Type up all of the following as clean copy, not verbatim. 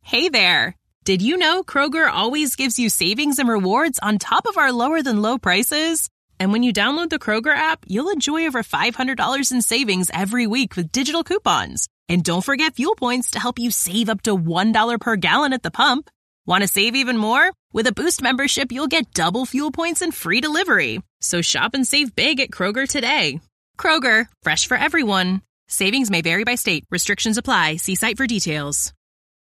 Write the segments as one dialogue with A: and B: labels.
A: Hey there! Did you know Kroger always gives you savings and rewards on top of our lower-than-low prices? And when you download the Kroger app, you'll enjoy over $500 in savings every week with digital coupons. And don't forget fuel points to help you save up to $1 per gallon at the pump. Want to save even more? With a Boost membership, you'll get double fuel points and free delivery. So shop and save big at Kroger today. Kroger, fresh for everyone. Savings may vary by state. Restrictions apply. See site for details.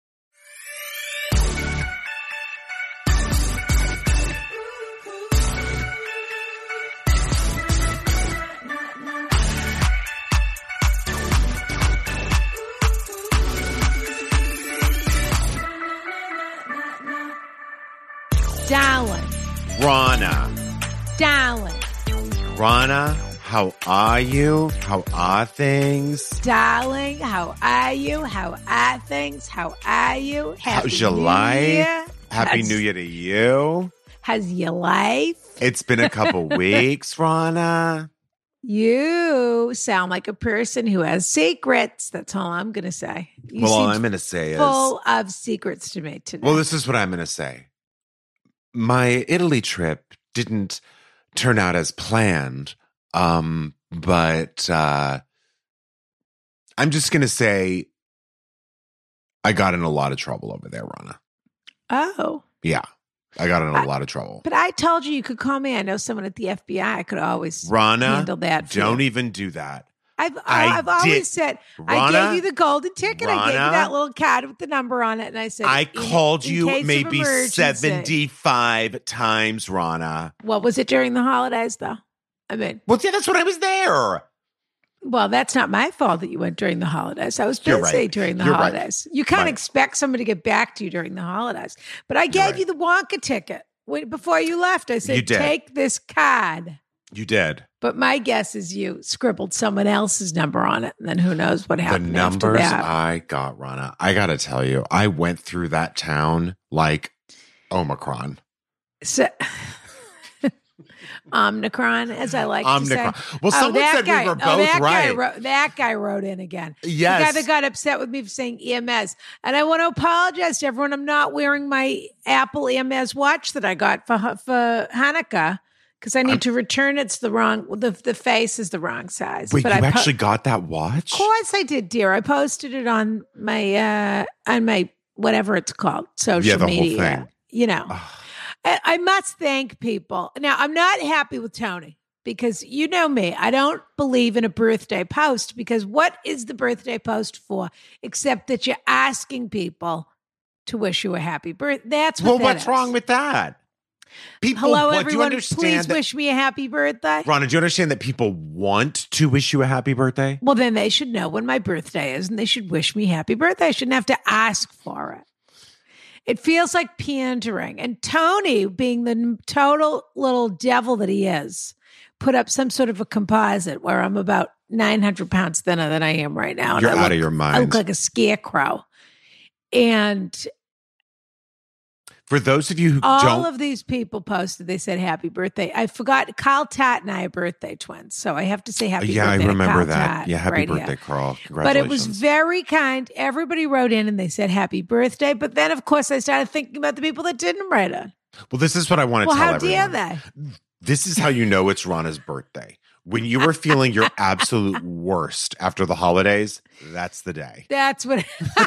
B: Darling.
C: Rana.
B: Darling.
C: Rana, how are you? How are things?
B: Darling, how are you? How are things? How are you?
C: How's your life? Happy New Year to you.
B: How's your life?
C: It's been a couple weeks, Rana.
B: You sound like a person who has secrets. That's all I'm going to say. You
C: Well, all
B: seem
C: I'm going to say is...
B: full of secrets to me today.
C: Well, this is what I'm going to say. My Italy trip didn't turn out as planned, but I'm just going to say I got in a lot of trouble over there, Rana.
B: Oh.
C: Yeah, I got in a lot of trouble.
B: But I told you could call me. I know someone at the FBI. I could always
C: Rana,
B: handle that.
C: Don't even do that.
B: I've always said,
C: Rana,
B: I gave you the golden ticket.
C: Rana,
B: I gave you that little card with the number on it. And I said,
C: I called
B: in
C: you
B: case of
C: maybe
B: emergency.
C: 75 times, Rana.
B: Well, was it during the holidays, though? I mean,
C: Well, yeah, that's when I was there.
B: well, that's not my fault that you went during the holidays. I was
C: You're
B: busy
C: right.
B: during the
C: You're right.
B: holidays. You can't
C: Right.
B: expect somebody to get back to you during the holidays. But I gave
C: right.
B: you the Wonka ticket before you left. I
C: You
B: said,
C: did.
B: take this card.
C: You did.
B: But my guess is you scribbled someone else's number on it, and then who knows what
C: The
B: happened after
C: numbers
B: that.
C: I got, Rana, I got to tell you, I went through that town like Omicron.
B: So, Omnicron, as I like
C: Omnicron.
B: to say.
C: Well, someone
B: that
C: said
B: guy,
C: we were both
B: that
C: right.
B: That guy wrote in again.
C: Yes.
B: The guy that got upset with me for saying EMS. And I want to apologize to everyone. I'm not wearing my Apple EMS watch that I got for Hanukkah because I need to return. It's the wrong, the face is the wrong size.
C: Wait,
B: but
C: you
B: I
C: actually got that watch?
B: Of course I did, dear. I posted it on my whatever it's called, social
C: Yeah, the whole
B: media.
C: thing.
B: You know. I must thank people. Now, I'm not happy with Tony because you know me. I don't believe in a birthday post because what is the birthday post for except that you're asking people to wish you a happy birthday? That's what
C: Well,
B: that
C: what's
B: is.
C: wrong with that? People,
B: Hello,
C: what, do you
B: everyone.
C: understand
B: Please
C: that,
B: wish me a happy birthday.
C: Rana, do you understand that people want to wish you a happy birthday?
B: Well, then they should know when my birthday is and they should wish me happy birthday. I shouldn't have to ask for it. It feels like pandering. And Tony, being the total little devil that he is, put up some sort of a composite where I'm about 900 pounds thinner than I am right now. And
C: You're
B: I
C: out of your mind.
B: I look like a scarecrow. And
C: For those of you who
B: all
C: don't,
B: of these people posted, they said happy birthday. I forgot, Kyle Tat and I are birthday twins. So I have to say happy
C: yeah, I
B: birthday to
C: remember
B: Kyle
C: that.
B: Tat
C: Yeah, happy
B: right
C: birthday,
B: here.
C: Carl.
B: But
C: Congratulations.
B: it was very kind. Everybody wrote in and they said happy birthday. But then, of course, I started thinking about the people that didn't write in.
C: Well, this is what I want to
B: Well,
C: tell
B: how
C: everyone.
B: dare they?
C: This is how you know it's Rana's birthday. When you were feeling your absolute worst after the holidays, that's the day.
B: That's what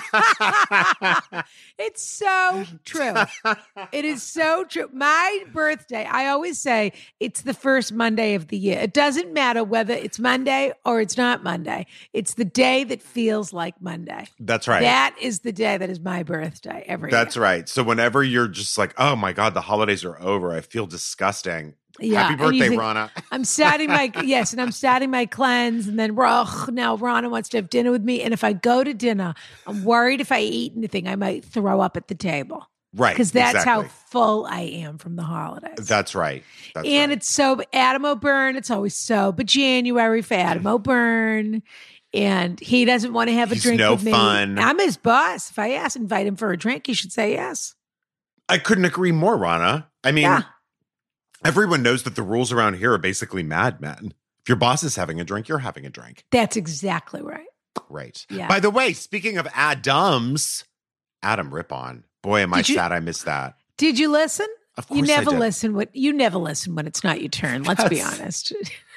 B: it's so true. It is so true. My birthday, I always say it's the first Monday of the year. It doesn't matter whether it's Monday or it's not Monday. It's the day that feels like Monday.
C: That's right.
B: That is the day that is my birthday every
C: That's
B: year.
C: right. So whenever you're just like, oh my God, the holidays are over, I feel disgusting.
B: Yeah,
C: Happy
B: and you
C: birthday,
B: think,
C: Rana.
B: I'm starting my and I'm starting my cleanse, and then now Rana wants to have dinner with me. And if I go to dinner, I'm worried if I eat anything, I might throw up at the table.
C: Right.
B: Because that's how
C: exactly.
B: full I am from the holidays.
C: That's right. That's
B: and
C: right.
B: it's sober. Adam O'Byrne, it's always sober January for Adam O'Byrne. And he doesn't want to have a
C: He's
B: drink
C: no
B: with me.
C: fun.
B: I'm his boss. If I invite him for a drink, he should say yes.
C: I couldn't agree more, Rana. I mean,
B: Yeah.
C: everyone knows that the rules around here are basically Mad Men. If your boss is having a drink, you're having a drink.
B: That's exactly right.
C: Right.
B: Yeah.
C: By the way, speaking of Adams, Adam Rippon. Boy, am I sad I missed that.
B: Did you listen?
C: Of course
B: you never
C: I did.
B: listen. You never listen when it's not your turn. Let's be honest.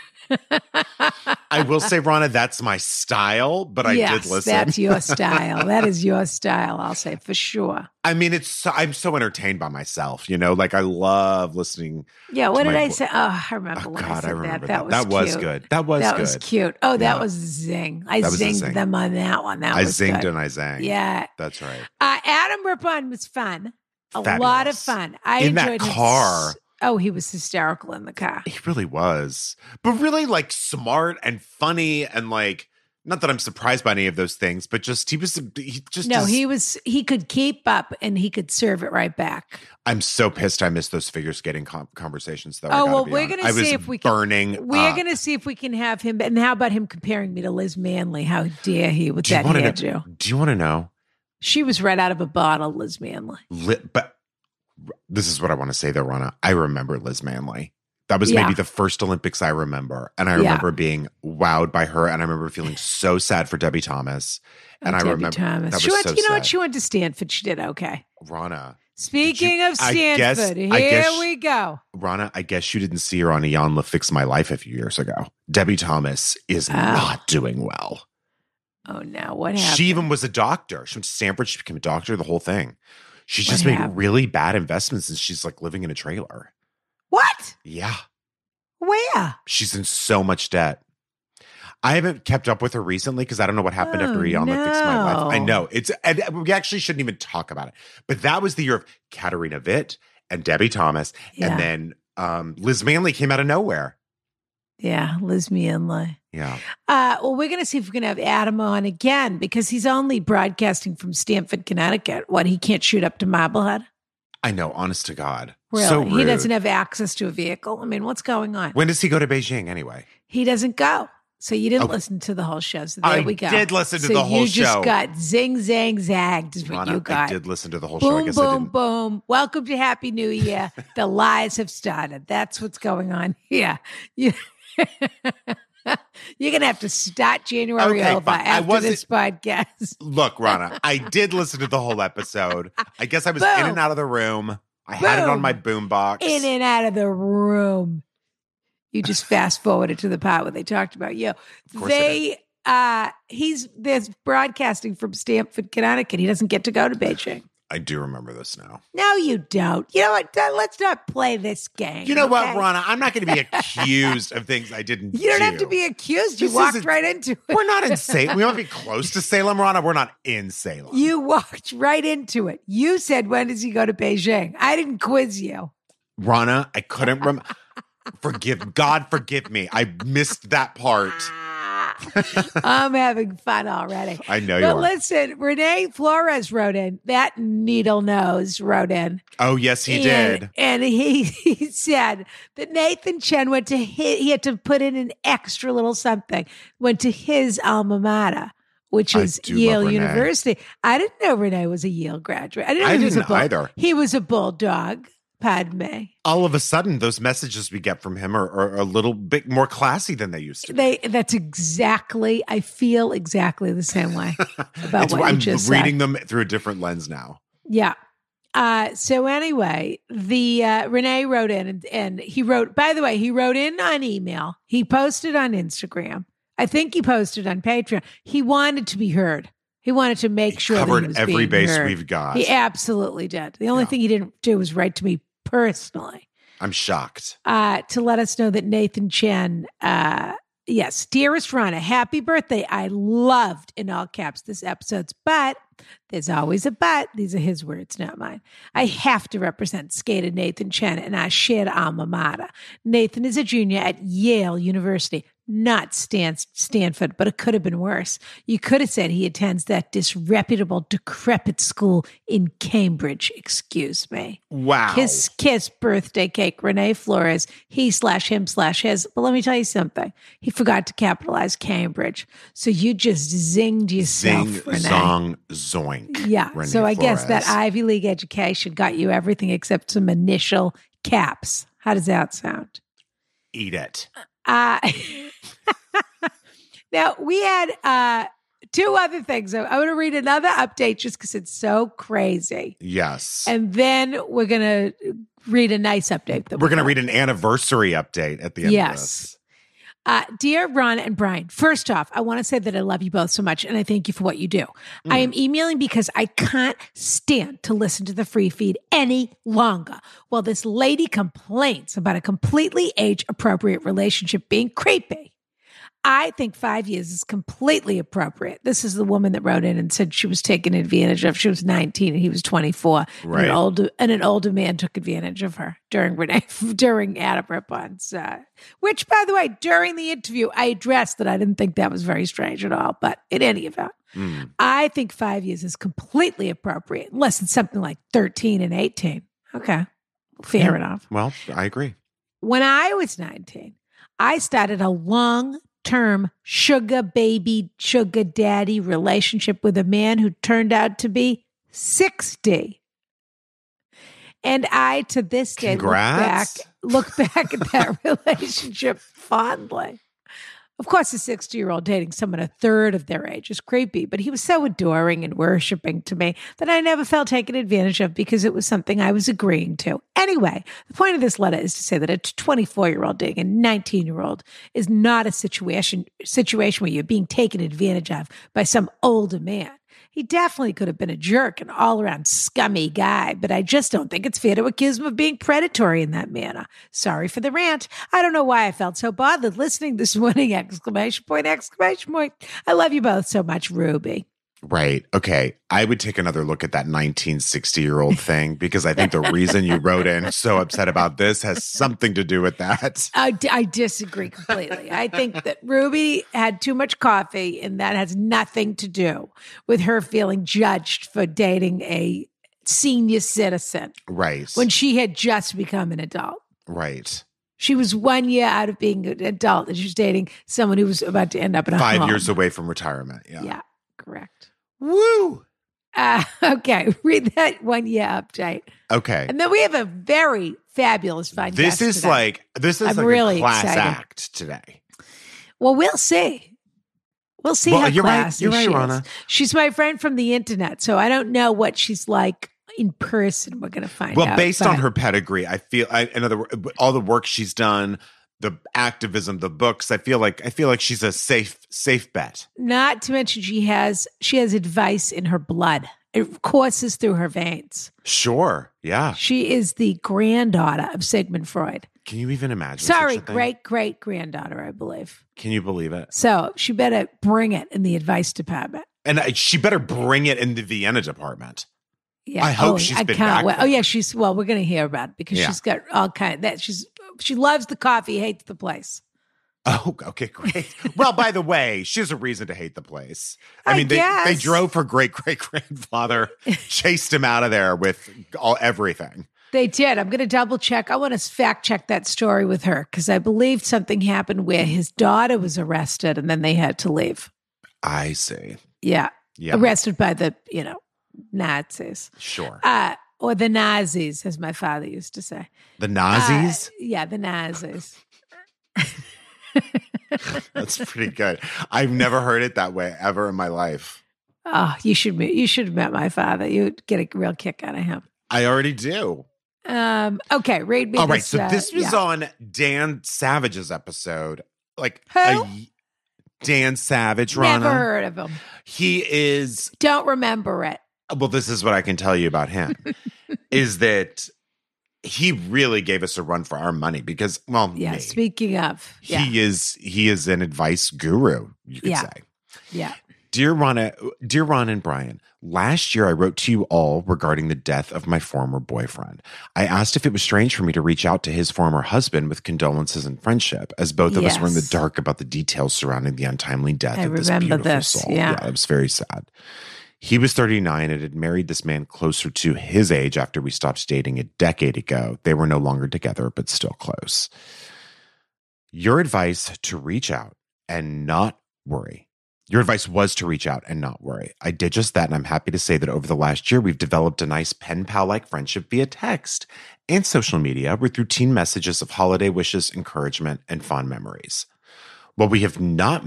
C: I will say, Rana, that's my style, but I did listen.
B: That's your style. That is your style, I'll say for sure.
C: I mean, I'm so entertained by myself, you know, like I love listening.
B: Yeah, what did I say? Oh, I remember when I said
C: remember
B: that.
C: that was
B: cute.
C: good. That was
B: cute. Oh, that was a zing. I zinged them on that one. That was
C: zinged
B: good.
C: and I zang.
B: Yeah.
C: That's right.
B: Adam Rippon was fun.
C: Fabulous.
B: A lot of fun. I
C: in
B: enjoyed
C: that car.
B: Oh, he was hysterical in the car.
C: He really was. But really like smart and funny and like, not that I'm surprised by any of those things, but just he could keep up and he could serve it right back. I'm so pissed I missed those figure skating conversations though.
B: Oh, well, we're going to see if we can. We're
C: going
B: to see if we can have him. And how about him comparing me to Liz Manley? How dare he with that hairdo?
C: Do you want to know?
B: She was right out of a bottle, Liz Manley.
C: But this is what I want to say though, Rana. I remember Liz Manley. That was maybe the first Olympics I remember. And I remember being wowed by her. And I remember feeling so sad for Debbie Thomas. And I remember
B: Thomas.
C: That
B: she
C: was
B: went,
C: so
B: you know
C: sad.
B: what? She went to Stanford. She did okay.
C: Rana.
B: Speaking of Stanford, here we go.
C: Rana, I guess you didn't see her on Iyanla Fix My Life a few years ago. Debbie Thomas is not doing well.
B: Oh, no. What happened?
C: She even was a doctor. She went to Stanford. She became a doctor, the whole thing. She's just made really bad investments and she's like living in a trailer.
B: What?
C: Yeah.
B: Where?
C: She's in so much debt. I haven't kept up with her recently because I don't know what happened after Iyanla Fix My Life. I know. And we actually shouldn't even talk about it. But that was the year of Katarina Witt and Debbie Thomas. Yeah. And then Liz Manley came out of nowhere.
B: Yeah, Liz Manley.
C: Yeah.
B: Well, we're going to see if we can have Adam on again because he's only broadcasting from Stamford, Connecticut. What, he can't shoot up to Marblehead?
C: I know, honest to God.
B: Really?
C: So rude.
B: He doesn't have access to a vehicle? I mean, what's going on?
C: When does he go to Beijing anyway?
B: He doesn't go. So you didn't listen to the whole show. So there we go.
C: I did listen to the whole show.
B: You just got zing, zang, zagged is what you got.
C: I did listen to the whole
B: boom,
C: show. I guess
B: boom,
C: I didn't.
B: Boom. Welcome to Happy New Year. The lies have started. That's what's going on here. You're going to have to start January over after this podcast.
C: Look, Rana, I did listen to the whole episode. I guess I was in and out of the room. I had it on my boombox.
B: In and out of the room. You just fast forwarded to the part where they talked about you. They're broadcasting from Stamford, Connecticut. He doesn't get to go to Beijing.
C: I do remember this now.
B: No, you don't. You know what? Let's not play this game.
C: You know what, Rana? I'm not going to be accused of things I didn't do.
B: You don't have to be accused. You walked right into it.
C: We're not in Salem. We might be close to Salem, Rana. We're not in Salem.
B: You walked right into it. You said, when does he go to Beijing? I didn't quiz you.
C: Rana, I couldn't remember. God forgive me. I missed that part.
B: I'm having fun already.
C: I know you are.
B: But listen, Renee Flores wrote in. That needle nose wrote in.
C: Oh, yes, he did.
B: And he said that Nathan Chen he had to put in an extra little something, went to his alma mater, which is Yale University. I didn't know Renee was a Yale graduate. I didn't either. He was a bulldog. Padme.
C: All of a sudden, those messages we get from him are a little bit more classy than they used to be.
B: I feel exactly the same way about what you just said.
C: I'm reading them through a different lens now.
B: Yeah. So anyway, Renee wrote in and he wrote, by the way, he wrote in on email. He posted on Instagram. I think he posted on Patreon. He wanted to be heard. He wanted to make sure that he was
C: every
B: being
C: base
B: heard.
C: we've got.
B: He absolutely did. The only thing he didn't do was write to me personally.
C: I'm shocked.
B: To let us know that Nathan Chen, yes, dearest Rana, happy birthday. I loved, in all caps, this episode's but. There's always a but. These are his words, not mine. I have to represent skater Nathan Chen and our shared alma mater. Nathan is a junior at Yale University, not Stanford, but it could have been worse. You could have said he attends that disreputable, decrepit school in Cambridge. Excuse me.
C: Wow.
B: Kiss, birthday cake, Renee Flores, he/him/his. But let me tell you something. He forgot to capitalize Cambridge. So you just zinged yourself,
C: Zing,
B: Renee.
C: zong, zoink.
B: Yeah.
C: Renee
B: so I
C: Flores.
B: guess that Ivy League education got you everything except some initial caps. How does that sound?
C: Eat it.
B: Now, we had two other things. I'm going to read another update just because it's so crazy.
C: Yes.
B: And then we're going to read a nice update.
C: We're going to read an anniversary update at the end of this.
B: Dear Ron and Brian, first off, I want to say that I love you both so much and I thank you for what you do. I am emailing because I can't stand to listen to the free feed any longer while this lady complains about a completely age-appropriate relationship being creepy. I think 5 years is completely appropriate. This is the woman that wrote in and said she was taken advantage of. She was 19 and he was 24.
C: Right.
B: And an older man took advantage of her during Adam Rippon's, which, by the way, during the interview, I addressed that I didn't think that was very strange at all. But in any event, I think 5 years is completely appropriate, unless it's something like 13 and 18. Okay, fair enough.
C: Well, I agree.
B: When I was 19, I started a long-term sugar baby, sugar daddy relationship with a man who turned out to be 60. And I, to this day, look back at that relationship fondly. Of course, a 60-year-old dating someone a third of their age is creepy, but he was so adoring and worshiping to me that I never felt taken advantage of because it was something I was agreeing to. Anyway, the point of this letter is to say that a 24-year-old dating a 19-year-old is not a situation where you're being taken advantage of by some older man. He definitely could have been a jerk, an all-around scummy guy, but I just don't think it's fair to accuse him of being predatory in that manner. Sorry for the rant. I don't know why I felt so bothered listening this morning, exclamation point, exclamation point. I love you both so much, Ruby.
C: Right. Okay. I would take another look at that 1960-year-old thing because I think the reason you wrote in so upset about this has something to do with that.
B: I disagree completely. I think that Ruby had too much coffee and that has nothing to do with her feeling judged for dating a senior citizen.
C: Right.
B: When she had just become an adult.
C: Right.
B: She was 1 year out of being an adult and she was dating someone who was about to end up in a
C: 5
B: home.
C: years away from retirement. Yeah.
B: Yeah, correct.
C: Woo!
B: Okay, read that 1 year update.
C: Okay.
B: And then we have a very fabulous fun guest
C: This is
B: today.
C: like
B: really
C: a class
B: excited.
C: act today.
B: Well, we'll see. We'll see how
C: you're right.
B: classy
C: You're right,
B: she is.
C: Rana.
B: She's my friend from the internet, so I don't know what she's like in person. We're going to find out.
C: Well, based on her pedigree, in other words, all the work she's done, the activism, the books, I feel like she's a safe bet.
B: Not to mention she has advice in her blood. It courses through her veins.
C: Sure. Yeah.
B: She is the granddaughter of Sigmund Freud.
C: Can you even imagine?
B: Sorry,
C: such a thing?
B: great granddaughter, I believe.
C: Can you believe it?
B: So she better bring it in the advice department.
C: And she better bring it in the Vienna department.
B: Yeah,
C: I hope she's been
B: can't
C: back
B: wait.
C: there.
B: Oh yeah, we're going to hear about it because she's got all kind of that. She loves the coffee, hates the place.
C: Oh, okay, great. Well, by the way, she has a reason to hate the place. I mean,
B: guess.
C: they drove her great-great-grandfather, chased him out of there with everything.
B: They did. I'm going to double check. I want to fact check that story with her because I believe something happened where his daughter was arrested and then they had to leave.
C: I see.
B: Yeah.
C: Yeah.
B: Arrested by the, Nazis.
C: Sure.
B: Or the Nazis, as my father used to say.
C: The Nazis?
B: Yeah, the Nazis.
C: That's pretty good. I've never heard it that way ever in my life.
B: Oh, you should have met my father. You'd get a real kick out of him.
C: I already do.
B: Okay, read me
C: All right,
B: this.
C: so this was on Dan Savage's episode. Like
B: Who?
C: Dan Savage, Rana.
B: Never heard of him.
C: He is.
B: Don't remember it.
C: Well, this is what I can tell you about him. Is that he really gave us a run for our money because, well,
B: Yeah. Speaking of,
C: he is an advice guru, you could say.
B: Yeah.
C: Dear Ron and Brian, last year I wrote to you all regarding the death of my former boyfriend. I asked if it was strange for me to reach out to his former husband with condolences and friendship, as both of us were in the dark about the details surrounding the untimely death of this beautiful soul. Yeah, it was very sad. He was 39 and had married this man closer to his age after we stopped dating a decade ago. They were no longer together, but still close. Your advice to reach out and not worry. Your advice was to reach out and not worry. I did just that, and I'm happy to say that over the last year, we've developed a nice pen pal-like friendship via text and social media with routine messages of holiday wishes, encouragement, and fond memories. While we have not met,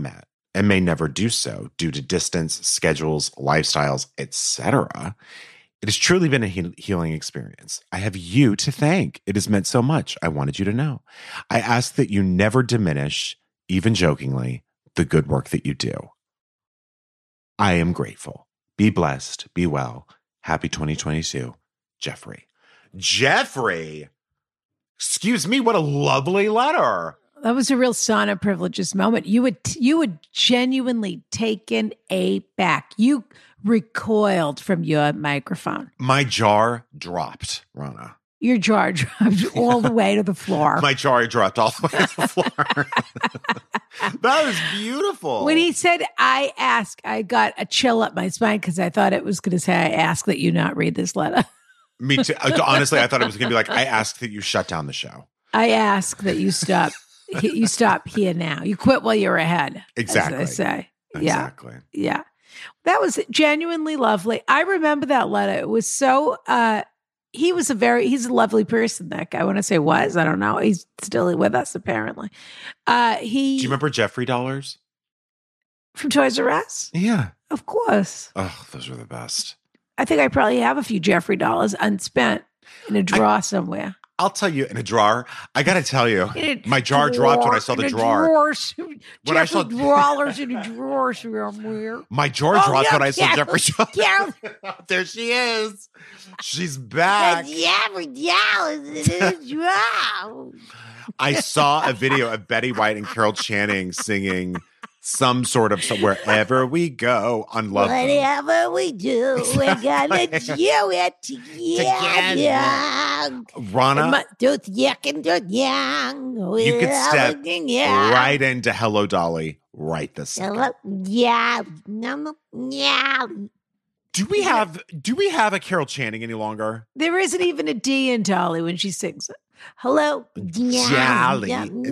C: and may never do so due to distance, schedules, lifestyles, etc., it has truly been a healing experience. I have you to thank. It has meant so much. I wanted you to know. I ask that you never diminish, even jokingly, the good work that you do. I am grateful. Be blessed. Be well. Happy 2022. Jeffrey. Jeffrey! Excuse me, what a lovely letter.
B: That was a real sauna privileges moment. You would genuinely taken aback. You recoiled from your microphone.
C: My jaw dropped, Rana.
B: Your jaw dropped all the way to the floor.
C: My jaw dropped all the way to the floor. That was beautiful.
B: When he said, I got a chill up my spine because I thought it was going to say, I ask that you not read this letter.
C: Me too. Honestly, I thought it was going to be like, I ask that you shut down the show.
B: I ask that you stop. You stop here now. You quit while you're ahead.
C: Exactly.
B: As they say.
C: Exactly.
B: Yeah. That was genuinely lovely. I remember that letter. It was so, he's a lovely person, that guy. When I say was, I don't know. He's still with us, apparently.
C: Do you remember Jeffrey dollars?
B: From Toys R Us?
C: Yeah.
B: Of course.
C: Oh, those were the best.
B: I think I probably have a few Jeffrey dollars unspent in a drawer somewhere.
C: I'll tell you, in a drawer. I got to tell you, my jaw dropped when I saw the drawer.
B: When I saw dollars in a drawer somewhere.
C: My jaw dropped when I saw Jeffrey dollars. There she is. She's back.
B: Jeffrey dollars in a drawer.
C: I saw a video of Betty White and Carol Channing singing some sort of wherever we go on Love Boat.
B: Whatever we do, we're gonna do it together.
C: Rana,
B: you
C: could step right into Hello Dolly right this second. Do we have a Carol Channing any longer?
B: There isn't even a D in Dolly when she sings it. Hello,
C: Dolly.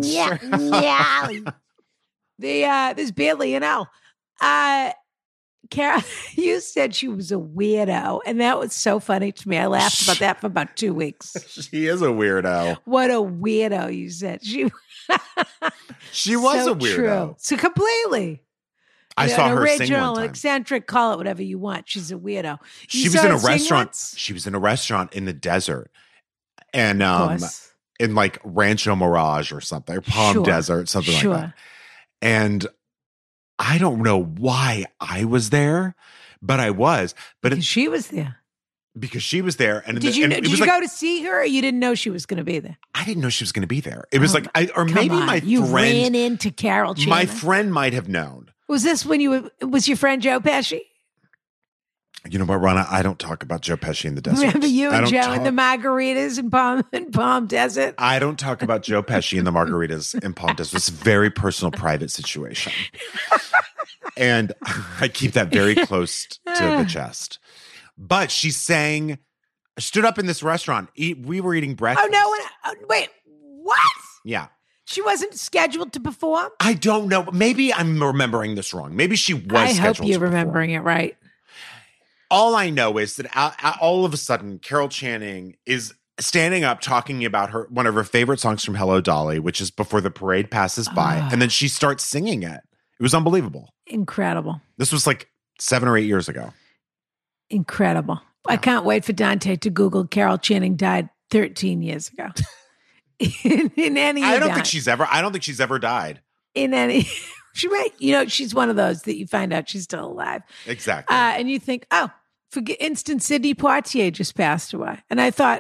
B: There's barely an L. Carol, you said she was a weirdo, and that was so funny to me. I laughed about that for about 2 weeks.
C: She is a weirdo.
B: What a weirdo, you said. She was
C: so a weirdo.
B: True. So completely.
C: I saw her
B: original,
C: sing one time.
B: Eccentric, call it whatever you want. She's a weirdo.
C: She was in a restaurant. She was in a restaurant in the desert, and in like Rancho Mirage or something, or Palm Desert, something like that. And I don't know why I was there, but I was. But
B: she was there.
C: Because she was there. And
B: did you go to see her, or you didn't know she was going to be there?
C: I didn't know she was going to be there. It was my
B: friend ran into Carol Channing.
C: My friend might have known.
B: Was this when was your friend Joe Pesci?
C: You know what, Rana? I don't talk about Joe Pesci in the desert.
B: Remember you and Joe and the margaritas in Palm Desert?
C: I don't talk about Joe Pesci and the margaritas in Palm Desert. It's a very personal, private situation. And I keep that very close to the chest. But she stood up in this restaurant. We were eating breakfast.
B: Oh, no. Wait, what?
C: Yeah.
B: She wasn't scheduled to perform?
C: I don't know. Maybe I'm remembering this wrong. Maybe she was scheduled to perform. I hope
B: you're remembering it right.
C: All I know is that all of a sudden, Carol Channing is standing up talking about one of her favorite songs from Hello Dolly, which is Before the Parade Passes By. And then she starts singing it. It was unbelievable.
B: Incredible.
C: This was like 7 or 8 years ago.
B: Incredible. Yeah. I can't wait for Dante to Google Carol Channing died 13 years ago. in any
C: I don't think she's ever died.
B: In any... She might, she's one of those that you find out she's still alive.
C: Exactly.
B: And you think, forget instant Sidney Poitier just passed away. And I thought,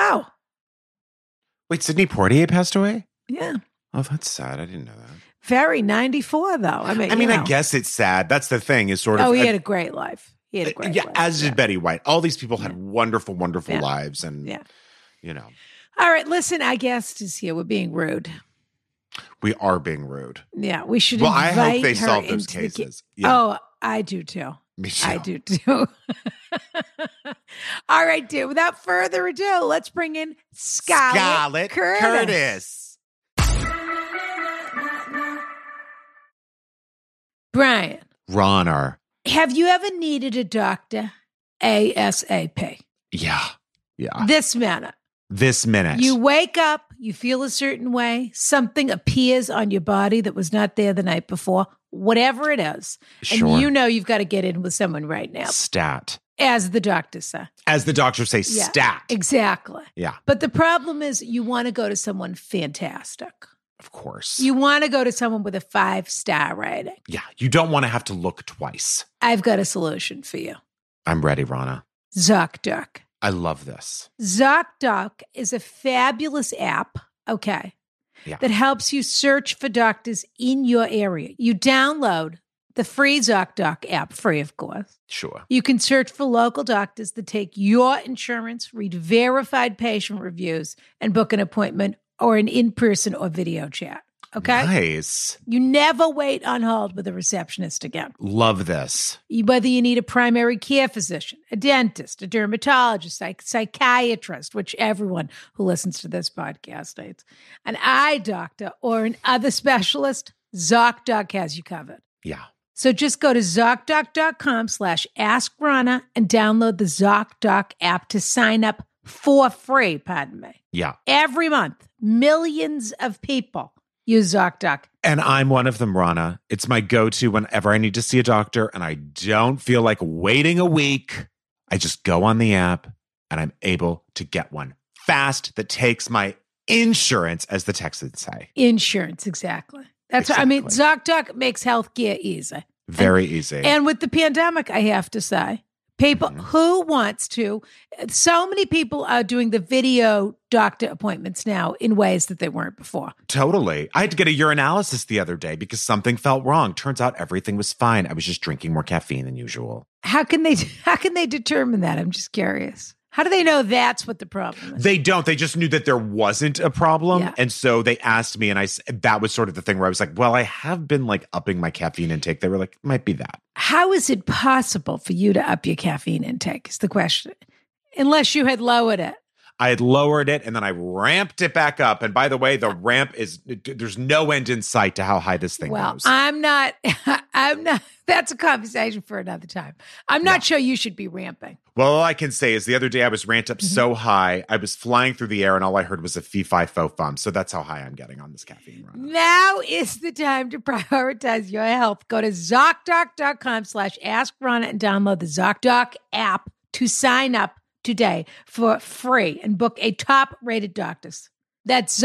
C: wait, Sidney Poitier passed away?
B: Yeah.
C: Oh, that's sad. I didn't know that.
B: Very 94, though. I mean,
C: I guess it's sad. That's the thing is sort of.
B: Oh, he had a great life.
C: As did Betty White. All these people had wonderful, wonderful lives. And,
B: All right, listen, our guest is here. We're being rude.
C: We are being rude.
B: Yeah, we should.
C: Well, I hope they solve those cases.
B: Oh, I do too.
C: Me too.
B: I do too. All right, dude. Without further ado, let's bring in Scarlett Curtis. Brian.
C: Ronner.
B: Have you ever needed a doctor ASAP?
C: Yeah.
B: This minute. You wake up, you feel a certain way, something appears on your body that was not there the night before. whatever it is.
C: Sure.
B: And you know you've got to get in with someone right now,
C: Stat.
B: as the doctors say.
C: As the doctors say,
B: Yeah,
C: stat.
B: Exactly.
C: Yeah,
B: But the problem is you want to go to someone fantastic.
C: of course.
B: You want to go to someone with a 5-star rating.
C: Yeah, you don't want to have to look twice.
B: I've got a solution for you.
C: I'm ready, Rana.
B: ZocDoc.
C: I love this.
B: ZocDoc is a fabulous app, okay,
C: Yeah.
B: that helps you search for doctors in your area. You download the free ZocDoc app, free of course.
C: Sure.
B: You can search for local doctors that take your insurance, read verified patient reviews, and book an appointment or an in-person or video chat. Okay?
C: Nice.
B: You never wait on hold with a receptionist again.
C: Love this.
B: Whether you need a primary care physician, a dentist, a dermatologist, a psychiatrist, which everyone who listens to this podcast needs, an eye doctor, or an other specialist, ZocDoc has you covered.
C: Yeah.
B: So just go to ZocDoc.com/AskRana and download the ZocDoc app to sign up for free, pardon me.
C: Yeah.
B: Every month, millions of people use ZocDoc.
C: And I'm one of them, Rana. It's my go-to whenever I need to see a doctor and I don't feel like waiting a week. I just go on the app and I'm able to get one fast that takes my insurance, as the Texans say.
B: Insurance, exactly. That's what I mean. ZocDoc makes healthcare easy.
C: Very easy.
B: And with the pandemic, I have to say, people who wants to, so many people are doing the video doctor appointments now in ways that they weren't before.
C: Totally. I had to get a urinalysis the other day because something felt wrong. Turns out everything was fine. I was just drinking more caffeine than usual.
B: How can they determine that? I'm just curious. How do they know that's what the problem is?
C: They don't. They just knew that there wasn't a problem.
B: Yeah.
C: And so they asked me, and that was sort of the thing where I was like, well, I have been like upping my caffeine intake. They were like, might be that.
B: How is it possible for you to up your caffeine intake is the question. Unless you had lowered it.
C: I had lowered it and then I ramped it back up. And by the way, the ramp there's no end in sight to how high this thing goes.
B: I'm not, that's a conversation for another time. I'm not sure you should be ramping.
C: Well, all I can say is the other day I was ramped up so high, I was flying through the air and all I heard was a fee-fi-fo-fum. So that's how high I'm getting on this caffeine run.
B: Now is the time to prioritize your health. Go to ZocDoc.com/AskRana and download the ZocDoc app to sign up today for free and book a top-rated doctors. That's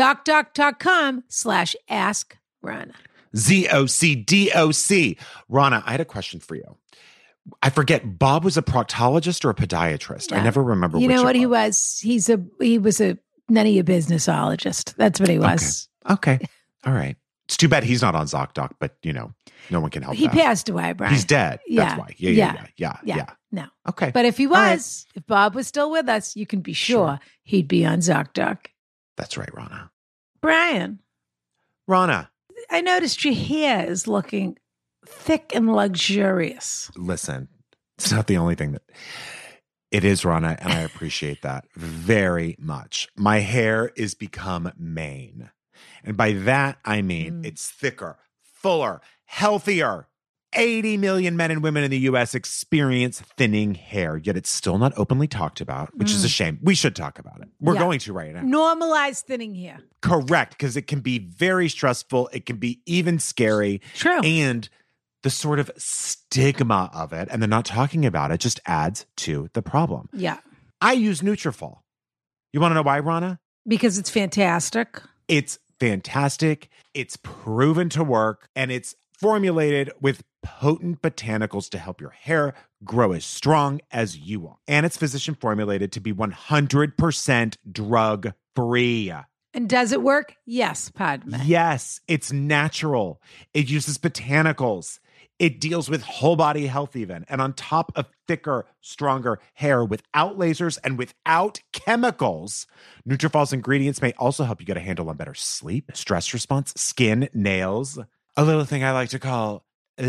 B: ZocDoc.com/AskRana.
C: ZocDoc. Rana, I had a question for you. I forget, Bob was a proctologist or a podiatrist? I never remember which.
B: You know what
C: it
B: he was? He was a none of your businessologist. That's what he was.
C: Okay. All right. It's too bad he's not on ZocDoc, but no one can help
B: He
C: that.
B: passed away, Brian.
C: He's dead.
B: Yeah.
C: That's why. Yeah.
B: No.
C: Okay.
B: But if he
C: All right.
B: was, if Bob was still with us, you can be sure he'd be on ZocDoc.
C: That's right, Rana.
B: Brian,
C: Rana,
B: I noticed your hair is looking thick and luxurious.
C: listen, it's not the only thing that it is, Rana, and I appreciate that very much. My hair is become mane. And by that, I mean it's thicker, fuller, healthier. 80 million men and women in the U.S. experience thinning hair, yet it's still not openly talked about, which is a shame. We should talk about it. We're going to right now.
B: Normalize thinning hair.
C: Correct, because it can be very stressful. It can be even scary.
B: True.
C: And the sort of stigma of it, and they're not talking about it, just adds to the problem.
B: Yeah.
C: I use Nutrafol. You want to know why, Rana?
B: Because it's fantastic.
C: It's fantastic. It's proven to work, and it's formulated with potent botanicals to help your hair grow as strong as you are. And it's physician formulated to be 100% drug free.
B: And does it work? Yes, Padme.
C: Yes, it's natural. It uses botanicals. It deals with whole body health even. And on top of thicker, stronger hair without lasers and without chemicals, Nutrafol's ingredients may also help you get a handle on better sleep, stress response, skin, nails. A little thing I like to call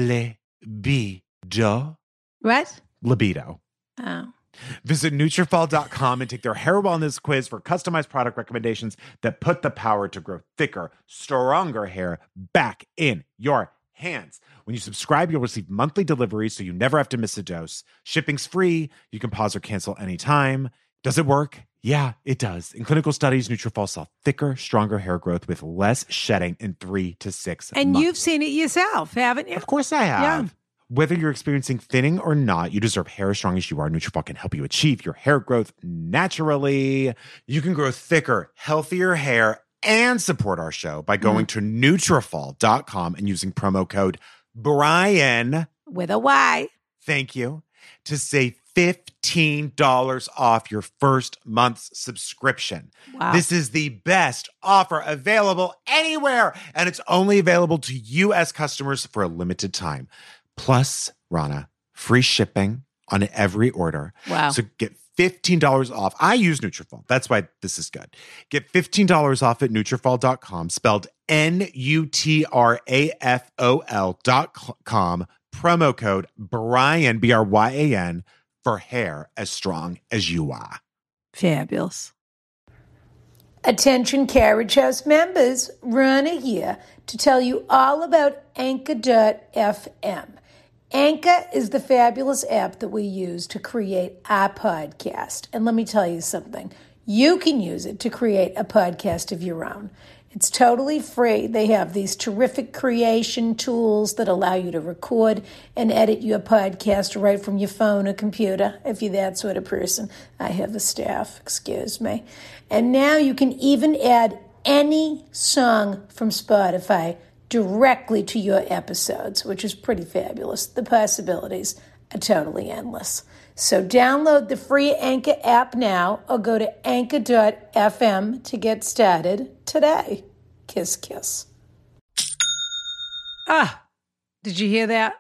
C: libido.
B: What?
C: Libido.
B: Oh.
C: Visit Nutrafol.com and take their hair wellness quiz for customized product recommendations that put the power to grow thicker, stronger hair back in your hands. When you subscribe, you'll receive monthly deliveries so you never have to miss a dose. Shipping's free. You can pause or cancel anytime. Does it work?
D: Yeah, it does. In clinical studies, Nutrafol saw thicker, stronger hair growth with less shedding in 3 to 6
B: And
D: months.
B: you've seen it yourself, haven't you?
D: Of course I have.
B: Yeah.
D: Whether you're experiencing thinning or not, you deserve hair as strong as you are. Nutrafol can help you achieve your hair growth naturally. You can grow thicker, healthier hair and support our show by going to Nutrafol.com and using promo code Brian.
B: With a Y.
D: Thank you. To save $15 off your first month's subscription.
B: Wow.
D: This is the best offer available anywhere, and it's only available to U.S. customers for a limited time. Plus, Rana, free shipping on every order.
B: Wow.
D: So get $15 off. I use Nutrafol. That's why this is good. Get $15 off at Nutrafol.com, spelled Nutrafol.com, promo code Brian, Bryan, for hair as strong as you are.
B: Fabulous. Attention Carriage House members, Rana here to tell you all about Anchor.fm. Anchor is the fabulous app that we use to create our podcast. And let me tell you something. You can use it to create a podcast of your own. It's totally free. They have these terrific creation tools that allow you to record and edit your podcast right from your phone or computer, if you're that sort of person. I have a staff, excuse me. And now you can even add any song from Spotify directly to your episodes, which is pretty fabulous. The possibilities are totally endless. So download the free Anchor app now or go to Anchor.fm to get started today. Kiss, kiss. Ah, did you hear that?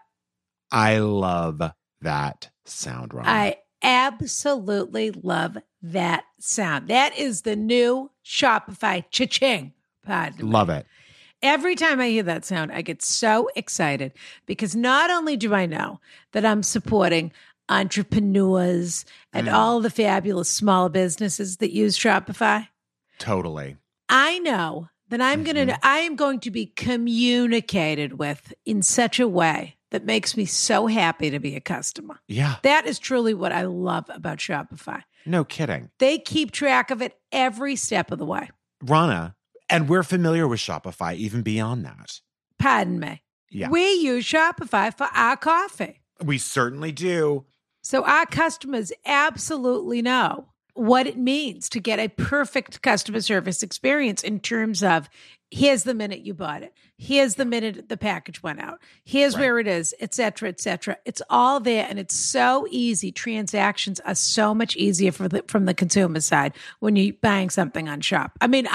D: I love that sound, Rana.
B: I absolutely love that sound. That is the new Shopify cha-ching. Pardon me.
D: Love it.
B: Every time I hear that sound, I get so excited because not only do I know that I'm supporting entrepreneurs and all the fabulous small businesses that use Shopify,
D: Totally.
B: I know that I am going to be communicated with in such a way that makes me so happy to be a customer.
D: Yeah.
B: That is truly what I love about Shopify.
D: No kidding.
B: They keep track of it every step of the way.
D: Rana, and we're familiar with Shopify even beyond that.
B: Pardon me.
D: Yeah.
B: We use Shopify for our coffee.
D: We certainly do.
B: So our customers absolutely know what it means to get a perfect customer service experience in terms of here's the minute you bought it. Here's the minute the package went out. Here's where it is, et cetera, et cetera. It's all there and it's so easy. Transactions are so much easier from the consumer side when you're buying something on Shop. I mean,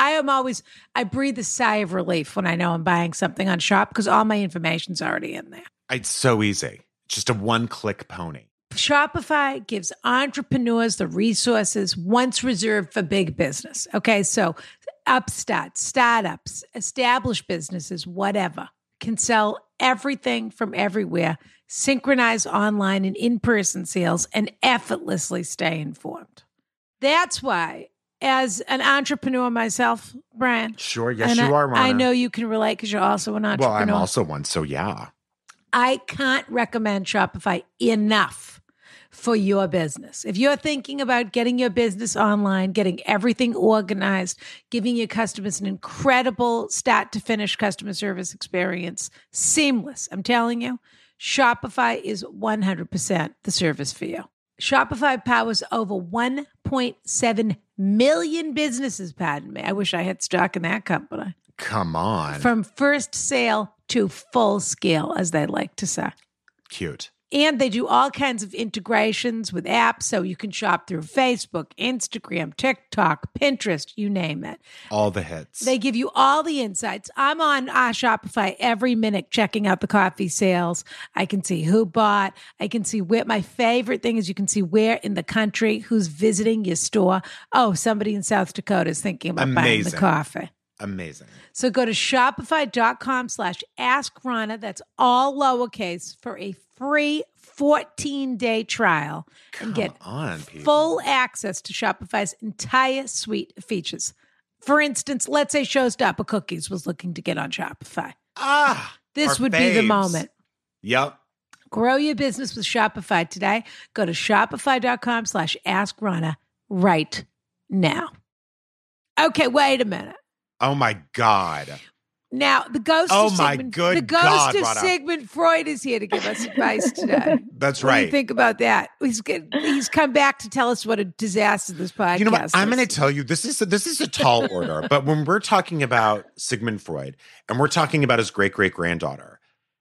B: I breathe a sigh of relief when I know I'm buying something on Shop because all my information's already in there.
D: It's so easy. It's just a one-click pony.
B: Shopify gives entrepreneurs the resources once reserved for big business. Okay, so upstarts, startups, established businesses, whatever, can sell everything from everywhere, synchronize online and in-person sales, and effortlessly stay informed. That's why, as an entrepreneur myself, Brian.
D: Sure, yes, you are, Rana.
B: I know you can relate because you're also an entrepreneur.
D: Well, I'm also one, so yeah.
B: I can't recommend Shopify enough for your business. If you're thinking about getting your business online, getting everything organized, giving your customers an incredible start to finish customer service experience, seamless, I'm telling you, Shopify is 100% the service for you. Shopify powers over 1.7 million businesses, pardon me. I wish I had stock in that company.
D: Come on.
B: From first sale to full scale, as they like to say.
D: Cute.
B: And they do all kinds of integrations with apps so you can shop through Facebook, Instagram, TikTok, Pinterest, you name it.
D: All the hits.
B: They give you all the insights. I'm on Shopify every minute checking out the coffee sales. I can see who bought. I can see where. My favorite thing is you can see where in the country, who's visiting your store. Oh, somebody in South Dakota is thinking about buying the coffee.
D: Amazing.
B: So go to shopify.com/AskRana. That's all lowercase for a free 14-day trial and get full access to Shopify's entire suite of features. For instance, let's say Showstopper Cookies was looking to get on Shopify. This would be the moment.
D: Yep.
B: Grow your business with Shopify today. Go to shopify.com/AskRana right now. Okay, wait a minute.
D: Oh my God.
B: Now, the ghost
D: Oh
B: of
D: my
B: Sigmund,
D: good
B: the ghost
D: God,
B: of
D: Rana.
B: Sigmund Freud is here to give us advice today.
D: That's
B: What do you
D: right.
B: think about that? He's come back to tell us what a disaster this podcast
D: You know what? I'm
B: is.
D: going to tell you, this is a tall order. But when we're talking about Sigmund Freud and we're talking about his great-great-granddaughter,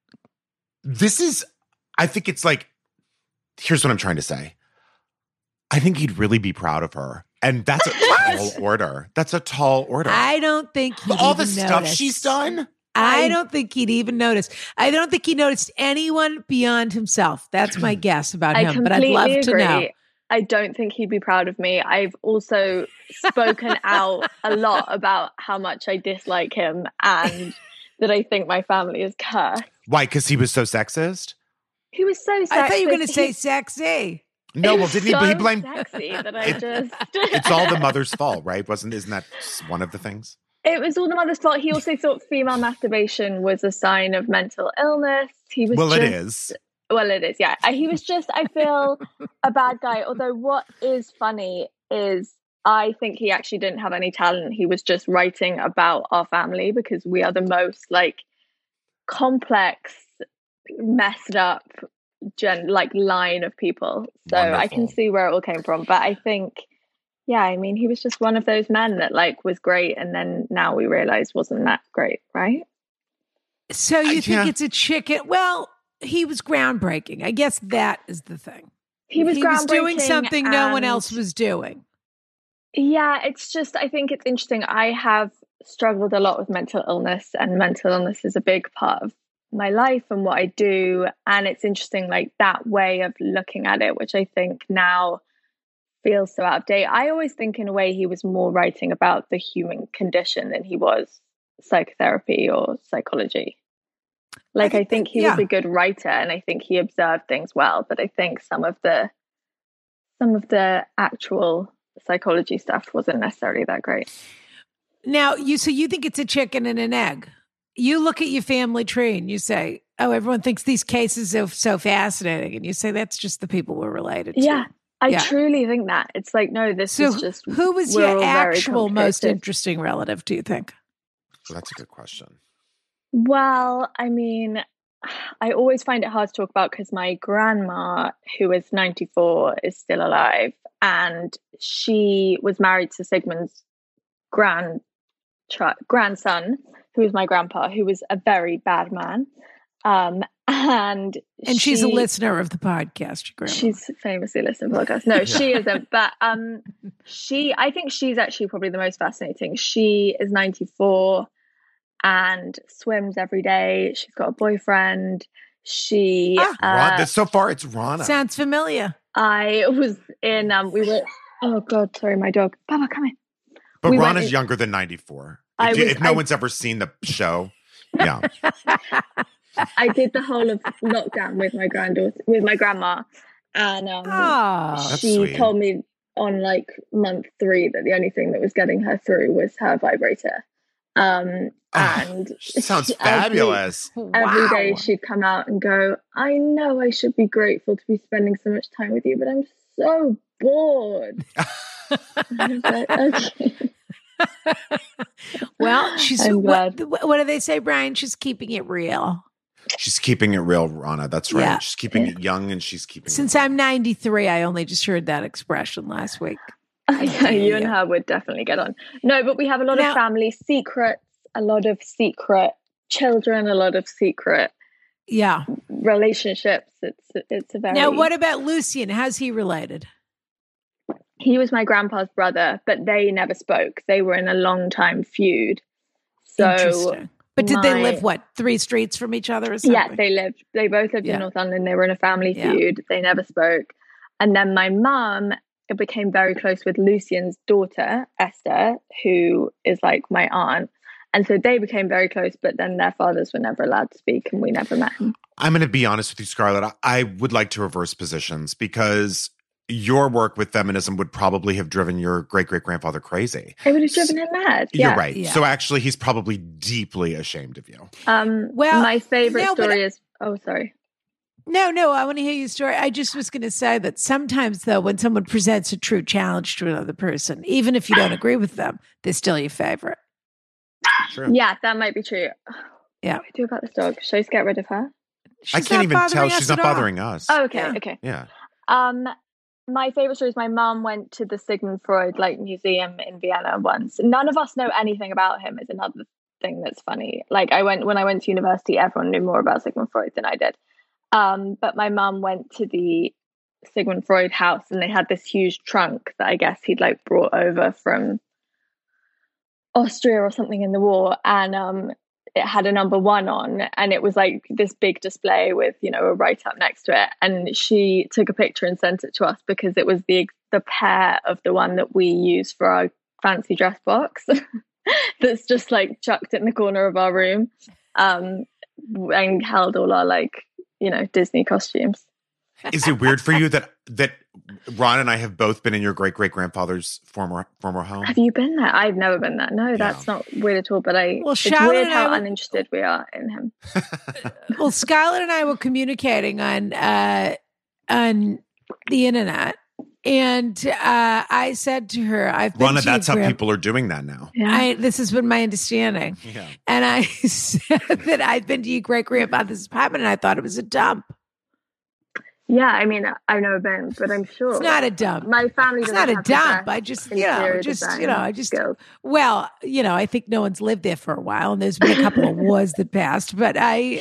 D: I think it's like, here's what I'm trying to say. I think he'd really be proud of her. And that's a tall order. That's a tall order.
B: I don't think he'd
D: All the
B: even
D: stuff
B: notice.
D: she's done.
B: I don't think he'd even notice. I don't think he noticed anyone beyond himself. That's my guess about him. But I'd love to know.
E: I don't think he'd be proud of me. I've also spoken out a lot about how much I dislike him and that I think my family is cursed.
D: Why? Because he was so sexist?
E: He was so sexist.
B: I thought you were going to say sexy.
D: No, well, didn't he blamed
E: sexy that I just
D: It's all the mother's fault, right? Isn't that one of the things?
E: It was all the mother's fault. He also thought female masturbation was a sign of mental illness. He was
D: it is.
E: Well, it is, yeah. He was just, I feel, a bad guy. Although what is funny is I think he actually didn't have any talent. He was just writing about our family because we are the most like complex, messed up line of people. So
D: Wonderful.
E: I can see where it all came from. But I think, yeah, I mean, he was just one of those men that like was great. And then now we realize wasn't that great, right?
B: So you think it's a chicken? Well, he was groundbreaking. I guess that is the thing.
E: He was
B: doing
E: groundbreaking
B: something no one
E: and-
B: else was doing.
E: Yeah, it's just, I think it's interesting. I have struggled a lot with mental illness, and mental illness is a big part of my life and what I do. And it's interesting, like that way of looking at it, which I think now feels so out of date. I always think in a way he was more writing about the human condition than he was psychotherapy or psychology. Like, I think he was a good writer and I think he observed things well, but I think some of the actual psychology stuff wasn't necessarily that great.
B: Now, you think it's a chicken and an egg. You look at your family tree and you say, oh, everyone thinks these cases are so fascinating. And you say, that's just the people we're related to.
E: Yeah, I truly think that. It's like, no, this is just...
B: who was your actual most interesting relative, do you think?
D: Well, that's a good question.
E: Well, I mean, I always find it hard to talk about because my grandma, who is 94, is still alive. And she was married to Sigmund's grandson, who was my grandpa, who was a very bad man. And
B: she's a listener of the podcast, your grandma.
E: She's famously listening to podcasts. No, she isn't. But I think she's actually probably the most fascinating. She is 94 and swims every day. She's got a boyfriend. So
D: far it's Rana.
B: Sounds familiar.
E: I was in, we were, oh God, sorry, my dog. Baba, come in.
D: But Rana's younger than 94. If no one's ever seen the show, yeah.
E: I did the whole of lockdown with my grandma, and she told me on like month 3 that the only thing that was getting her through was her vibrator. And
D: sounds fabulous.
E: Every day she'd come out and go, I know I should be grateful to be spending so much time with you, but I'm so bored. I was like, okay.
B: Well, she's what do they say, Brian? She's keeping it real.
D: She's keeping it real, Rana. That's right.
B: Yeah.
D: She's keeping it young, and she's keeping
B: Since
D: it
B: I'm 93, I only just heard that expression last week.
E: Yeah, you and her would definitely get on. No, but we have a lot of family secrets, a lot of secret children, a lot of secret relationships. It's a very...
B: Now, what about Lucien? How's he related?
E: He was my grandpa's brother, but they never spoke. They were in a long time feud. So,
B: interesting. But did they live, 3 streets from each other or something?
E: Yeah, they both lived in North London. They were in a family feud. They never spoke. And then my mum became very close with Lucien's daughter, Esther, who is like my aunt. And so they became very close, but then their fathers were never allowed to speak and we never met him.
D: I'm going to be honest with you, Scarlett. I would like to reverse positions because your work with feminism would probably have driven your great-great-grandfather crazy.
E: It would have driven him mad. Yeah.
D: You're right. Yeah. So actually, he's probably deeply ashamed of you.
E: My favorite story is... Oh, sorry.
B: No, I want to hear your story. I just was going to say that sometimes, though, when someone presents a true challenge to another person, even if you don't agree with them, they're still your favorite.
D: True.
E: Yeah, that might be true.
B: Yeah.
E: What do we do about this dog? Should I just get rid of her?
D: I
B: She's
D: can't
B: not
D: even tell.
B: bothering us
D: She's not
B: at all.
D: bothering us.
E: Oh, okay,
B: Yeah.
E: okay.
D: Yeah.
E: My favorite story is my mom went to the Sigmund Freud museum in Vienna once. None of us know anything about him is another thing that's funny. Like when I went to university, everyone knew more about Sigmund Freud than I did. But my mom went to the Sigmund Freud house and they had this huge trunk that I guess he'd like brought over from Austria or something in the war. And it had a number 1 on, and it was like this big display with, a write-up next to it. And she took a picture and sent it to us because it was the pair of the one that we use for our fancy dress box that's just like chucked in the corner of our room, and held all our Disney costumes.
D: Is it weird for you that Ron and I have both been in your great-great-grandfather's former home?
E: Have you been there? I've never been there. No, that's not weird at all. But it's
B: Charlotte
E: weird
B: and
E: how
B: I
E: uninterested we are in him.
B: Well, Scarlett and I were communicating on the internet, and I said to her, "I've been
D: Ronna,
B: to
D: that's
B: your
D: how people are doing that now.
E: Yeah.
B: This has been my understanding."
D: Yeah.
B: And I said that I'd been to your great grandfather's apartment, and I thought it was a dump.
E: Yeah, I mean, I've never been, but I'm sure
B: It's not a dump.
E: my family.
B: It's
E: doesn't
B: not a
E: have the
B: dump.
E: best
B: I just,
E: interior design skills.
B: well, I think no one's lived there for a while, and there's been a couple of wars that passed, but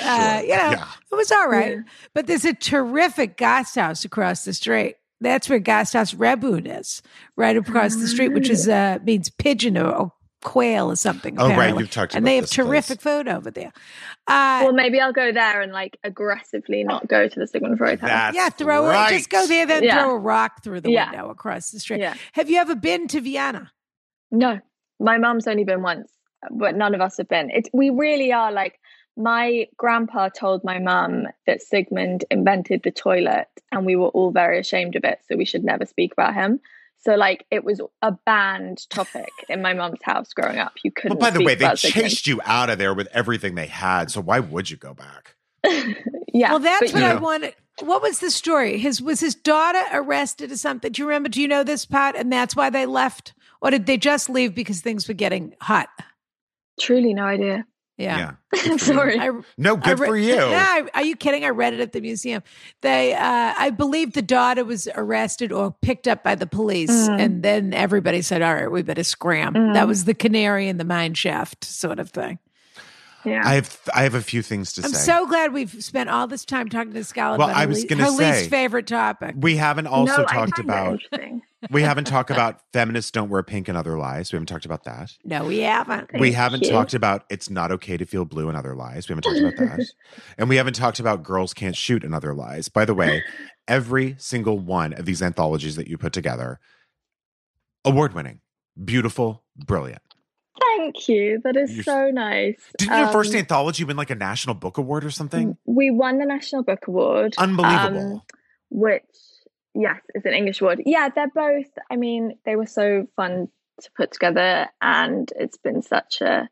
B: it was all right.
E: Yeah.
B: But there's a terrific Gasthaus across the street. That's where Gasthaus Rebun is, right across the street, which is means pigeon or quail or something.
D: Oh, right.
B: apparently.
D: You've talked
B: and
D: about
B: they have
D: this
B: terrific
D: place.
B: food over there.
E: Well, maybe I'll go there and aggressively not go to the Sigmund Freud house.
D: That's
B: throw
D: right.
B: just go there, then
E: Yeah.
B: throw a rock through the
E: Yeah.
B: window across the street.
E: Yeah.
B: Have you ever been to Vienna?
E: No, my mum's only been once, but none of us have been. We really are my grandpa told my mum that Sigmund invented the toilet and we were all very ashamed of it. So we should never speak about him. So it was a banned topic in my mum's house growing up. You couldn't.
D: Well, by the way, they
E: about Sigmund.
D: chased you out of there with everything they had. So why would you go back?
E: Yeah.
B: Well, that's
E: but
B: what I wanted. What was the story? Was his daughter arrested or something? Do you remember? Do you know this part? And that's why they left? Or did they just leave because things were getting hot?
E: Truly no idea.
B: Yeah.
E: I'm sorry.
D: No, good for you.
B: No, are you kidding? I read it at the museum. They, I believe the daughter was arrested or picked up by the police, and then everybody said, "All right, we better scram." That was the canary in the mine shaft sort of thing.
E: Yeah.
D: I have a few things to say.
B: I'm so glad we've spent all this time talking to Scarlett
D: Well,
B: about
D: I was gonna
B: her
D: say-
B: least favorite topic.
D: We haven't also
E: No, I
D: talked
E: find it
D: about
E: interesting.
D: we haven't talked about feminists don't wear pink in other lies. We haven't talked about that.
B: No, we haven't.
D: We
E: Thank
D: haven't
E: you.
D: talked about it's not okay to feel blue in other lies. We haven't talked about that. And we haven't talked about girls can't shoot in other lies. By the way, every single one of these anthologies that you put together, award-winning, beautiful, brilliant.
E: Thank you. That is so nice.
D: Didn't your first anthology win a National Book Award or something?
E: We won the National Book Award.
D: Unbelievable.
E: Which, yes, is an English award. Yeah, they're both, they were so fun to put together, and it's been such a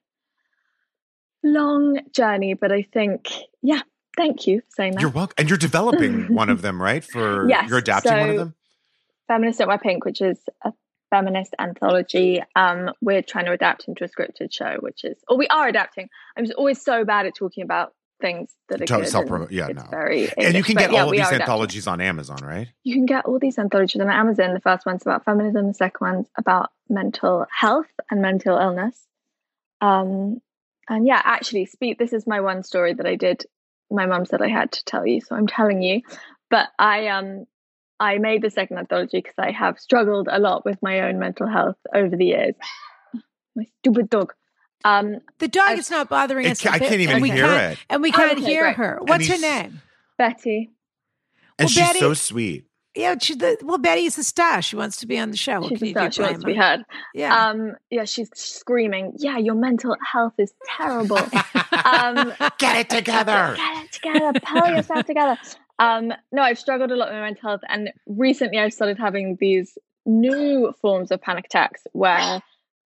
E: long journey, but I think, thank you for saying that.
D: You're welcome. And you're developing one of them, right?
E: Yes,
D: You're adapting one of
E: so-
D: them?
E: Feminist Don't Wear Pink, which is a feminist anthology. We're trying to adapt into a scripted show, we are adapting. I'm just always so bad at talking about things that are good.
D: Self-promote. Yeah,
E: It's
D: no.
E: very English,
D: And you can
E: but
D: get all of
E: we
D: these
E: are adapting.
D: anthologies on Amazon, right?
E: You can get all these anthologies on Amazon. The first one's about feminism. The second one's about mental health and mental illness. And actually, this is my one story that I did. My mum said I had to tell you, so I'm telling you. But I made the second anthology because I have struggled a lot with my own mental health over the years. My stupid dog.
B: The dog is not bothering us.
D: I can't even hear it.
B: And we can't
E: Okay,
B: hear
E: great.
B: her. What's her
D: he's-
B: name?
E: Betty.
D: And
B: Well,
D: she's
B: Betty-
D: so sweet.
B: Yeah, Betty is the star. She wants to be on the show.
E: She's
B: Can
E: a
B: you
E: star. She wants to be
B: blame her?
E: heard.
B: Yeah.
E: She's screaming, yeah, your mental health is terrible.
D: Get it together.
E: Get it together. Pull yourself together. No, I've struggled a lot with my mental health, and recently I've started having these new forms of panic attacks where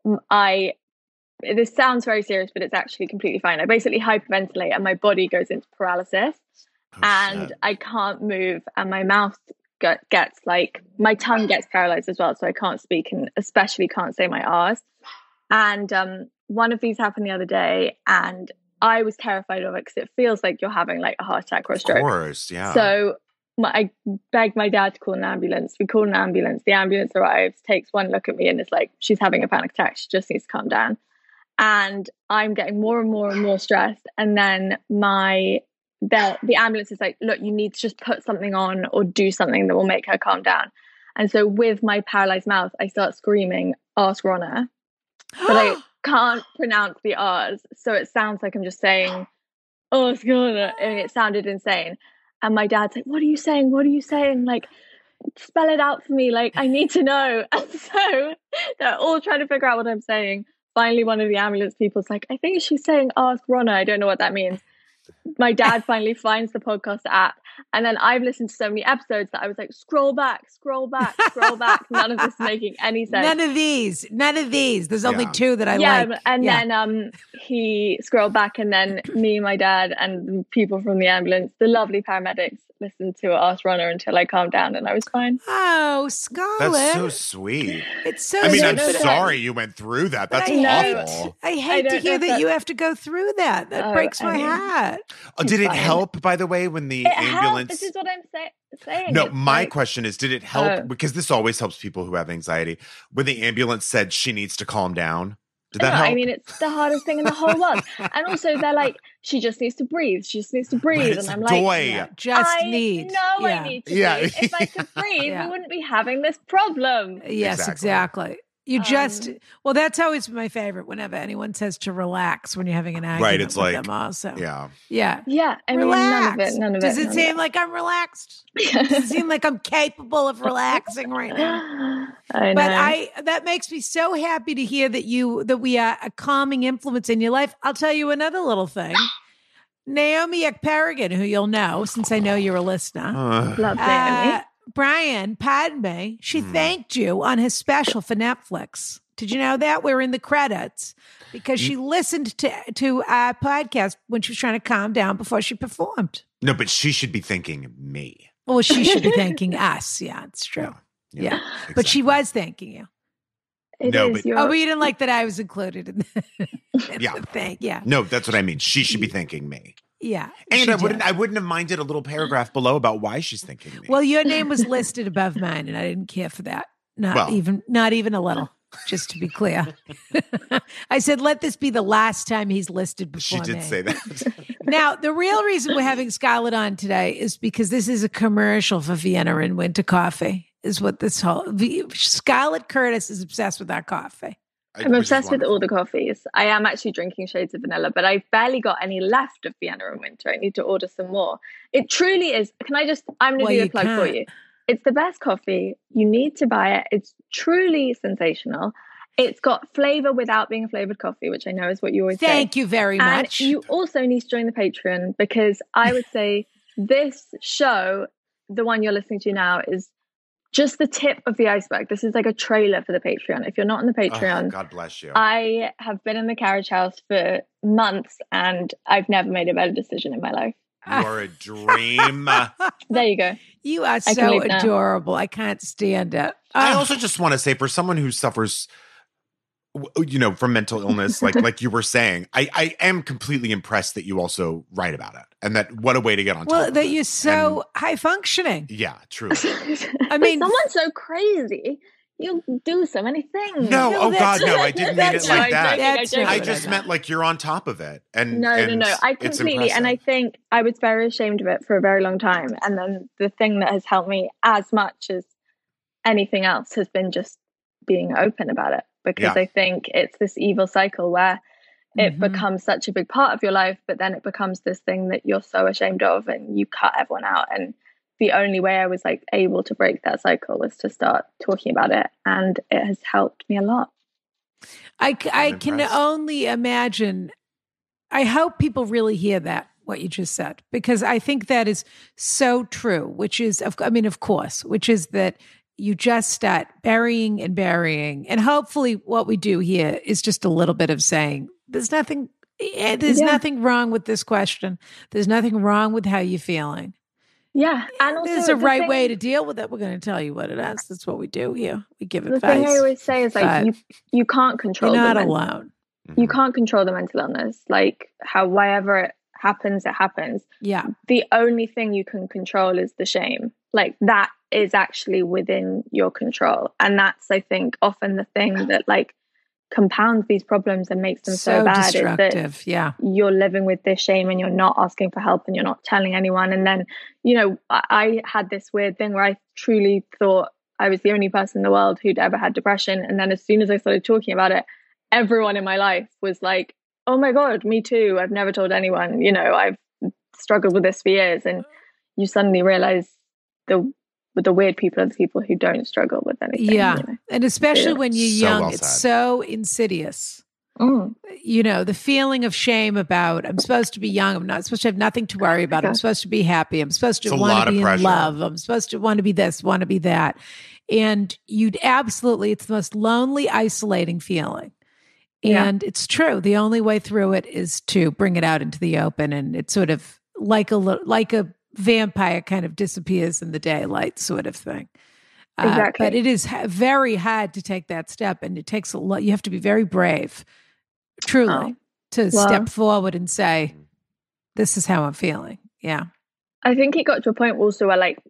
E: this sounds very serious, but it's actually completely fine. I basically hyperventilate and my body goes into paralysis. and
C: shit.
E: I can't move, and my mouth gets like, my tongue gets paralyzed as well, so I can't speak, and especially can't say my R's. And one of these happened the other day, and I was terrified of it because it feels like you're having like a heart attack or a stroke.
C: Of course, yeah.
E: So I begged my dad to call an ambulance. We called an ambulance. The ambulance arrives, takes one look at me, and is like, she's having a panic attack. She just needs to calm down. And I'm getting more and more and more stressed. And then the ambulance is like, look, you need to just put something on or do something that will make her calm down. And so with my paralyzed mouth, I start screaming, "Ask Ronna," but I can't pronounce the R's. So it sounds like I'm just saying, "Ask Ronna," and it sounded insane. And my dad's like, "What are you saying? What are you saying? Like, spell it out for me. Like, I need to know." And so they're all trying to figure out what I'm saying. Finally, one of the ambulance people's like, "I think she's saying ask Ronna." I don't know what that means. My dad finally finds the podcast app. And then I've listened to so many episodes that I was like, scroll back, scroll back, scroll back. None of this is making any sense.
B: None of these. There's only two that I like.
E: And then he scrolled back, and then me, my dad, and the people from the ambulance, the lovely paramedics, listened to Ask Ronna until I calmed down and I was fine.
B: Oh, Scarlett.
C: That's so sweet.
B: It's so
C: I mean,
B: sweet.
C: I'm sorry you went through that. That's awful.
B: I hate to hear that you have to go through that. That breaks my heart.
C: Did it help, by the way, when the ambulance...
E: This is what I'm saying.
C: No, my question is, did it help? Because this always helps people who have anxiety. When the ambulance said she needs to calm down, did that help?
E: I mean, it's the hardest thing in the whole world. And also, they're like, she just needs to breathe. She just needs to breathe. And I'm like,
C: I
E: need to breathe. If I could breathe, we wouldn't be having this problem.
B: Yes, exactly. You well, that's always my favorite whenever anyone says to relax when you're having an argument
C: right, it's
B: with
C: like,
B: them also.
C: Yeah.
E: Yeah. I mean, none of it.
B: Does it seem like I'm relaxed? Does it seem like I'm capable of relaxing right now?
E: I know.
B: But that makes me so happy to hear that we are a calming influence in your life. I'll tell you another little thing. Naomi Ekperigin, who you'll know since I know you're a listener.
E: Love Naomi.
B: Brian Padme, she thanked you on his special for Netflix. Did you know that? We're in the credits because she listened to our podcast when she was trying to calm down before she performed.
C: No, but she should be thanking me.
B: Well, she should be thanking us. Yeah, it's true. Yeah.
C: Exactly.
B: But she was thanking you.
E: But
B: you didn't like that I was included in the thing. Yeah.
C: No, that's what I mean. She should be thanking me.
B: Yeah.
C: And I wouldn't have minded a little paragraph below about why she's thanking me.
B: Well, your name was listed above mine, and I didn't care for that. Not even a little. Just to be clear. I said, let this be the last time he's listed before me.
C: She did say that.
B: Now, the real reason we're having Scarlett on today is because this is a commercial for Vienna and Winter Coffee, is what this whole... Scarlett Curtis is obsessed with our coffee.
E: I'm obsessed with all the coffees. I am actually drinking shades of vanilla, but I've barely got any left of Vienna and Winter. I need to order some more. It truly is. I'm going to do a plug for you. It's the best coffee. You need to buy it. It's truly sensational. It's got flavor without being a flavored coffee, which I know is what you always say.
B: Thank you very much.
E: And you also need to join the Patreon, because I would say this show, the one you're listening to now, is just the tip of the iceberg. This is like a trailer for the Patreon. If you're not on the Patreon,
C: God bless you.
E: I have been in the carriage house for months and I've never made a better decision in my life.
C: You are a dream.
E: There you go.
B: You are so adorable. I can't stand it.
C: I also just want to say, for someone who suffers, from mental illness, like you were saying, I am completely impressed that you also write about it, and that what a way to get on top of it.
B: That you're so high functioning.
C: Yeah, truly.
B: I mean,
E: someone's so crazy. You do so many things.
C: No, God, no, I didn't mean it like that.
B: I
C: just meant like you're on top of it. And
E: No. I completely, and I think I was very ashamed of it for a very long time. And then the thing that has helped me as much as anything else has been just being open about it. Because I think it's this evil cycle where it becomes such a big part of your life, but then it becomes this thing that you're so ashamed of and you cut everyone out. And the only way I was able to break that cycle was to start talking about it. And it has helped me a lot.
B: I can only imagine. I hope people really hear that, what you just said, because I think that is so true, which is, of course, which is that you just start burying. And hopefully what we do here is just a little bit of saying, there's nothing There's
E: Yeah.
B: nothing wrong with this question. There's nothing wrong with how you're feeling.
E: Yeah. And also
B: There's a right
E: thing,
B: way to deal with it. We're going to tell you what it is. That's what we do here. We give
E: the
B: advice.
E: thing I always say is like
B: but
E: you can't control
B: you're not
E: the
B: alone.
E: you can't control the mental illness. Like however it happens, it happens.
B: Yeah.
E: The only thing you can control is the shame. Like that is actually within your control. And that's, I think, often the thing that like compounds these problems and makes them so bad, is that
B: destructive. Yeah.
E: you're living with this shame and you're not asking for help and you're not telling anyone. And then, you know, I had this weird thing where I truly thought I was the only person in the world who'd ever had depression. And then as soon as I started talking about it, everyone in my life was like, oh my God, me too. I've never told anyone, you know, I've struggled with this for years. And you suddenly realize the weird people are the people who don't struggle with anything.
B: Yeah.
E: You know?
B: And especially
E: Yeah.
B: when you're
C: So
B: young,
C: well
B: it's
C: said.
B: so insidious.
E: Mm.
B: You know, the feeling of shame about I'm supposed to be young. I'm not supposed to have nothing to worry about. I'm
E: Okay.
B: supposed to be happy. I'm supposed to
C: It's a
B: want
C: lot
B: to
C: of
B: be in
C: pressure.
B: love. I'm supposed to want to be this, want to be that. And you'd absolutely, it's the most lonely, isolating feeling.
E: Yeah.
B: And it's true. The only way through it is to bring it out into the open. And it's sort of like a vampire kind of disappears in the daylight sort of thing.
E: Exactly.
B: But it is very hard to take that step. And it takes a lot. You have to be very brave, truly, to
E: well.
B: step forward and say, this is how I'm feeling. Yeah.
E: I think it got to a point also where like,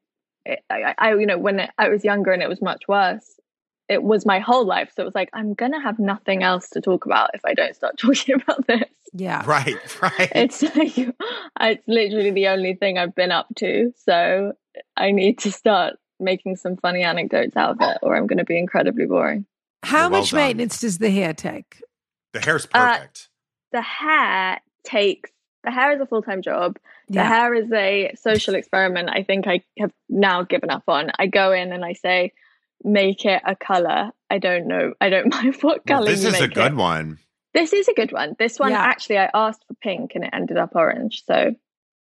E: I you know, when I was younger and it was much worse, it was my whole life. So it was like, I'm going to have nothing else to talk about if I don't start talking about this.
B: Yeah.
C: Right.
E: It's like, it's literally the only thing I've been up to. So I need to start making some funny anecdotes out of it or I'm going to be incredibly boring.
B: How
C: Well
B: much
C: done.
B: maintenance does the hair take?
C: The hair's perfect.
E: The hair is a full-time job. The
B: Yeah.
E: hair is a social experiment I think I have now given up on. I go in and I say, make it a color. I don't mind what color
C: This
E: you
C: is
E: make
C: a good
E: it.
C: one.
E: This is a good one. This one,
B: Yeah.
E: actually, I asked for pink and it ended up orange. So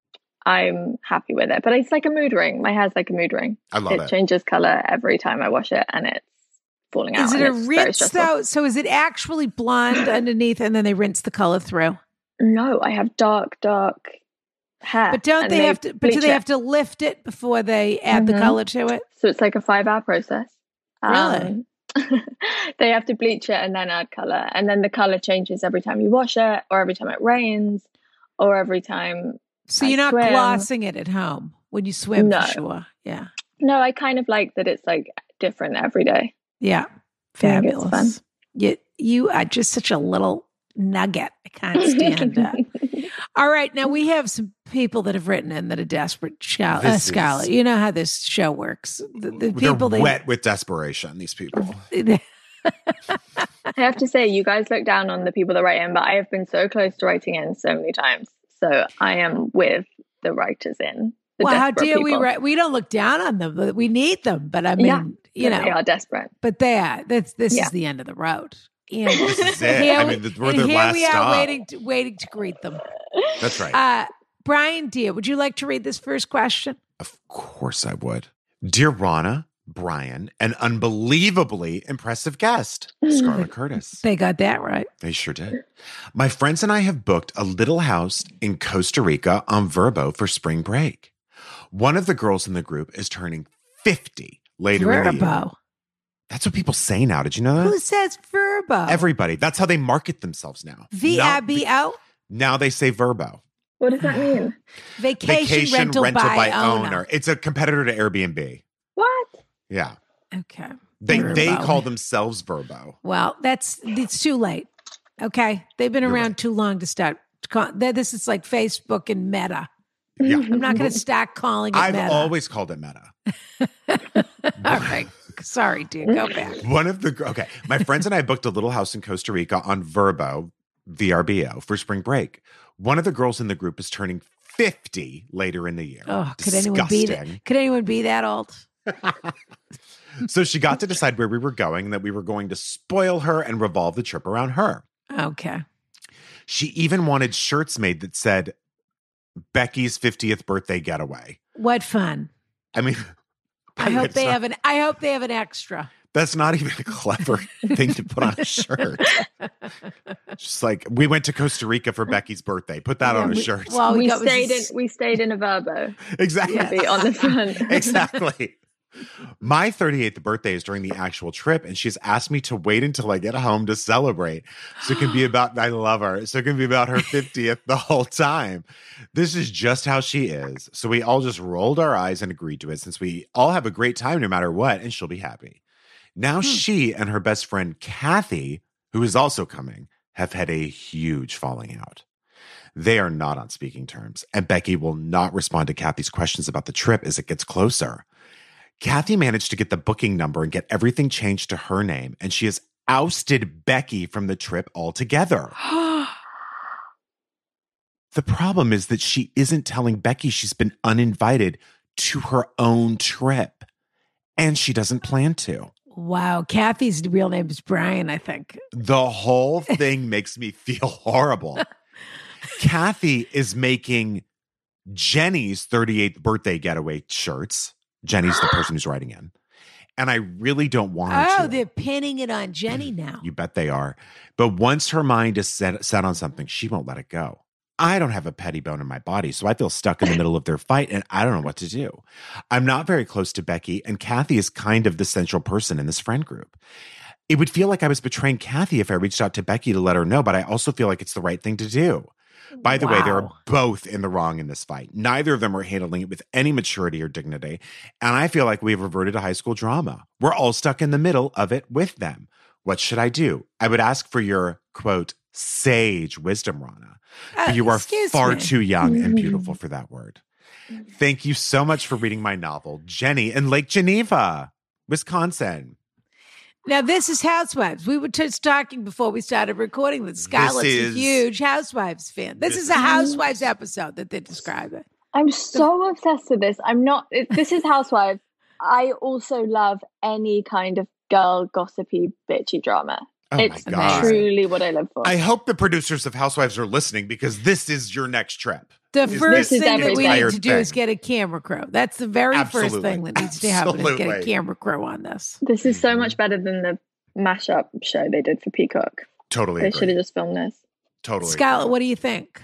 E: I'm happy with it. But it's like a mood ring. My hair's like a mood ring.
C: I love it.
E: changes color every time I wash it and it's falling out.
B: Is it
E: and
B: a
E: it's very
B: rinse
E: stressful.
B: though? So is it actually blonde underneath and then they rinse the color through?
E: No, I have dark hair.
B: But don't
E: and
B: they have to, but do
E: bleach
B: they
E: it.
B: have to lift it before they add the
E: Mhm.
B: color to it?
E: So it's like a 5-hour process.
B: Really?
E: They have to bleach it and then add color. And then the color changes every time you wash it or every time it rains or every time.
B: So
E: I
B: you're not
E: swim.
B: glossing it at home when you swim
E: No.
B: for sure. Yeah.
E: No, I kind of like that it's like different every day.
B: Yeah.
E: I think it's
B: Fabulous. You are just such a little nugget. I can't stand it. All right. Now we have some people that have written in that are desperate.
C: This
B: Scarlett,
C: is-
B: you know how this show works. The people
C: They're wet with desperation, these people.
E: I have to say, you guys look down on the people that write in, but I have been so close to writing in so many times. So I am with the writers in. The
B: well, how
E: desperate
B: dare we
E: people.
B: write? We don't look down on them, but we need them. But I mean,
E: Yeah,
B: you
E: They
B: know,
E: are desperate.
B: but they are. This
E: Yeah.
B: is the end of the road. And
C: This is it.
B: here
C: I
B: we-
C: mean, we're
B: and
C: their
B: here
C: last
B: we are
C: stop.
B: waiting to greet them.
C: That's right.
B: Brian, dear, would you like to read this first question?
C: Of course I would. Dear Rana, Brian, an unbelievably impressive guest, Scarlett Curtis.
B: They got that right.
C: They sure did. My friends and I have booked a little house in Costa Rica on Verbo for spring break. One of the girls in the group is turning 50 later in the year.
B: Verbo.
C: That's what people say now. Did you know
B: Who
C: that?
B: says Verbo?
C: Everybody. That's how they market themselves now.
B: VRBO?
C: Now they say Verbo.
E: What does that mean?
B: Vacation, rental by owner.
C: It's a competitor to Airbnb.
E: What?
C: Yeah.
B: Okay.
C: They
B: Verbo.
C: call themselves Verbo.
B: Well, it's too late. Okay. They've been
C: You're
B: around
C: right.
B: too long to start. This is like Facebook and Meta.
C: Yeah.
B: I'm not going to start calling it
C: I've
B: Meta.
C: always called it Meta.
B: All right. Sorry, dude. Go back.
C: My friends and I booked a little house in Costa Rica on Verbo, VRBO, for spring break. One of the girls in the group is turning 50 later in the year.
B: Oh, could anyone be that?
C: Disgusting.
B: Could anyone be that old?
C: So she got to decide where we were going and that we were going to spoil her and revolve the trip around her.
B: Okay.
C: She even wanted shirts made that said Becky's 50th birthday getaway.
B: What fun.
C: I mean,
B: I hope they have an extra.
D: That's not even a clever thing to put on a shirt. Just like, we went to Costa Rica for Becky's birthday. Put that on a shirt.
B: Well,
E: we stayed in a Verbo.
D: Exactly.
E: To be on the front.
D: Exactly. My 38th birthday is during the actual trip, and she's asked me to wait until I get home to celebrate. So it can be about, I love her. So it can be about her 50th the whole time. This is just how she is. So we all just rolled our eyes and agreed to it, since we all have a great time no matter what, and she'll be happy. Now she and her best friend, Kathy, who is also coming, have had a huge falling out. They are not on speaking terms, and Becky will not respond to Kathy's questions about the trip as it gets closer. Kathy managed to get the booking number and get everything changed to her name, and she has ousted Becky from the trip altogether. The problem is that she isn't telling Becky she's been uninvited to her own trip, and she doesn't plan to.
B: Wow. Kathy's real name is Brian, I think.
D: The whole thing makes me feel horrible. Kathy is making Jenny's 38th birthday getaway shirts. Jenny's the person who's writing in. And I really don't want her to.
B: Oh, they're pinning it on Jenny now.
D: You bet they are. But once her mind is set on something, she won't let it go. I don't have a petty bone in my body, so I feel stuck in the middle of their fight, and I don't know what to do. I'm not very close to Becky, and Kathy is kind of the central person in this friend group. It would feel like I was betraying Kathy if I reached out to Becky to let her know, but I also feel like it's the right thing to do. By the way, they're both in the wrong in this fight. Neither of them are handling it with any maturity or dignity. And I feel like we've reverted to high school drama. We're all stuck in the middle of it with them. What should I do? I would ask for your, quote, sage wisdom, Rana. But you are far too young and beautiful for that word. Thank you so much for reading my novel, Jenny in Lake Geneva, Wisconsin.
B: Now, this is Housewives. We were just talking before we started recording that Scarlett's a huge Housewives fan. This is a Housewives episode that they describe it.
E: I'm so obsessed with this. This is Housewives. I also love any kind of girl gossipy, bitchy drama.
D: Oh
E: it's
D: my God.
E: truly what I live for.
D: I hope the producers of Housewives are listening, because this is your next trip.
B: The first thing that we need to do
D: thing.
B: is get a camera crew. That's the very first thing that needs to happen is get a camera crew on this.
E: This is so much better than the mashup show they did for Peacock.
D: Totally
E: They
D: agree.
E: should have just filmed this.
D: Totally.
B: Scarlett, what do you think?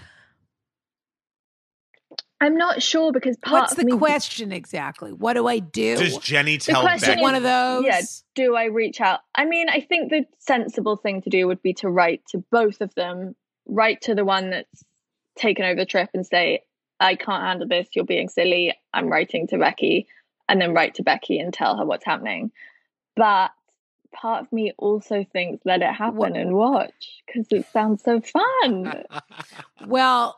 E: I'm not sure, because
B: what's the question exactly? What do I do?
D: Does Jenny tell
E: question
D: Becky?
E: is,
B: one of those?
E: Yeah, do I reach out? I mean, I think the sensible thing to do would be to write to both of them, write to the one that's taken over the trip and say, I can't handle this, you're being silly, I'm writing to Becky, and then write to Becky and tell her what's happening. But part of me also thinks let it happen and watch, because it sounds so fun.
B: Well,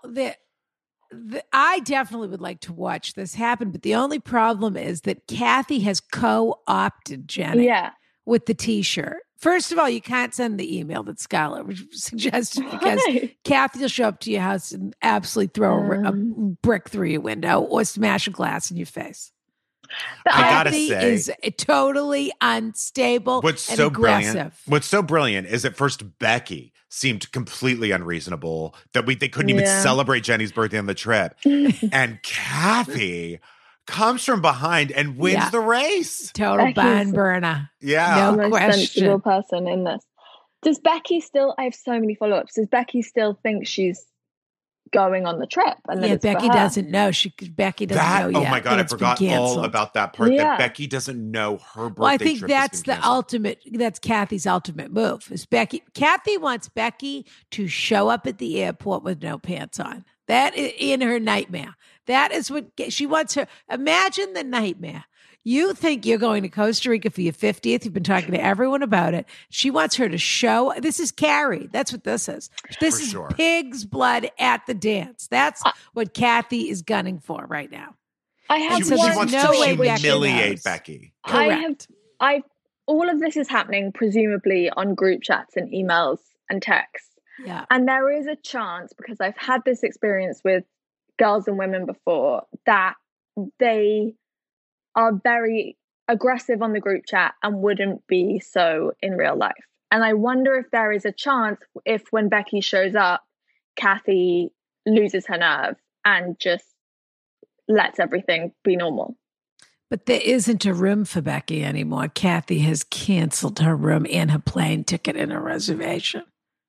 B: I definitely would like to watch this happen, but the only problem is that Kathy has co-opted Jenny with the T-shirt. First of all, you can't send the email that Scarlett suggested, because Kathy will show up to your house and absolutely throw a brick through your window or smash a glass in your face.
E: But
D: I gotta
B: Kathy
D: say,
B: is totally unstable and aggressive.
D: What's so brilliant is at first Becky seemed completely unreasonable, that they couldn't even celebrate Jenny's birthday on the trip. And Kathy comes from behind and wins the race.
B: Total barn burner.
D: Yeah.
B: No
E: the most
B: question.
E: sensible person in this. Does Becky still, I have so many follow-ups, does Becky still think she's going on the trip? And then
B: Becky doesn't know. Becky doesn't know yet.
D: Oh my God, I forgot all about that part. That Becky doesn't know her birthday.
B: Well, I think
D: trip
B: that's that's Kathy's ultimate move. Is Kathy wants Becky to show up at the airport with no pants on. That is in her nightmare. That is what she wants her. Imagine the nightmare. You think you're going to Costa Rica for your 50th. You've been talking to everyone about it. She wants her to show. This is Carrie. That's what this is. This is pig's blood at the dance. That's what Kathy is gunning for right now.
E: I have
D: she wants to humiliate Becky.
B: Correct.
E: All of this is happening presumably on group chats and emails and texts.
B: Yeah.
E: And there is a chance, because I've had this experience with girls and women before, that they are very aggressive on the group chat and wouldn't be so in real life. And I wonder if there is a chance, if when Becky shows up, Kathy loses her nerve and just lets everything be normal.
B: But there isn't a room for Becky anymore. Kathy has canceled her room and her plane ticket and her reservation.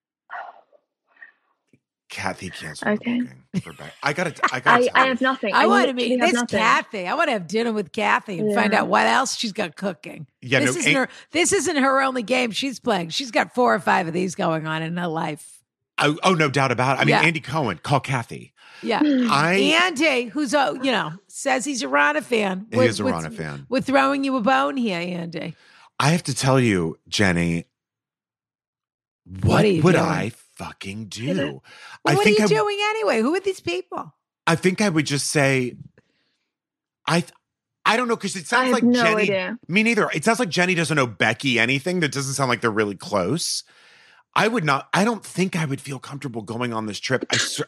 D: Kathy canceled
E: Okay.
D: the booking for Becky. I gotta
E: I
D: tell
E: have
D: you.
E: nothing.
B: I want to
E: literally
B: meet
E: have
B: this
E: nothing.
B: Kathy. I want to have dinner with Kathy and find
E: Yeah.
B: out what else she's got cooking.
D: Yeah,
B: this
D: no,
B: isn't her. This isn't her only game she's playing. She's got 4 or 5 of these going on in her life.
D: Oh, no doubt about it. I mean,
B: Yeah.
D: Andy Cohen, call Kathy.
B: Yeah,
D: I
B: Andy, who's says he's a Rana fan.
D: He is a Rana fan.
B: We're throwing you a bone here, Andy.
D: I have to tell you, Jenny, what
B: are you
D: would
B: doing?
D: I fucking do?
B: Well,
D: I
B: what
D: think
B: are you doing anyway? Who are these people?
D: I think I would just say, I don't know, because it
E: I
D: sounds
E: have
D: like
E: no
D: Jenny.
E: idea.
D: Me neither. It sounds like Jenny doesn't know Becky anything. That doesn't sound like they're really close. I don't think I would feel comfortable going on this trip.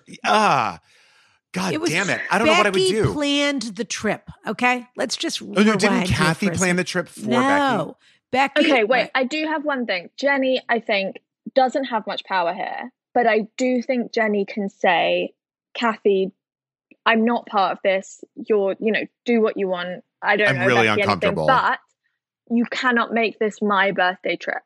D: God
B: It was
D: damn it. I don't know what I would
B: Becky
D: do.
B: planned the trip. Okay, let's just.
D: Oh, no, didn't
B: rewind here
D: Kathy
B: for a
D: plan
B: second.
D: the trip for Becky?
B: No, Becky.
E: Okay, wait. I do have one thing. Jenny, I think, doesn't have much power here, but I do think Jenny can say, Kathy, I'm not part of this. You're, do what you want. I don't
D: I'm
E: know
D: really
E: Becky
D: uncomfortable.
E: anything, but you cannot make this my birthday trip.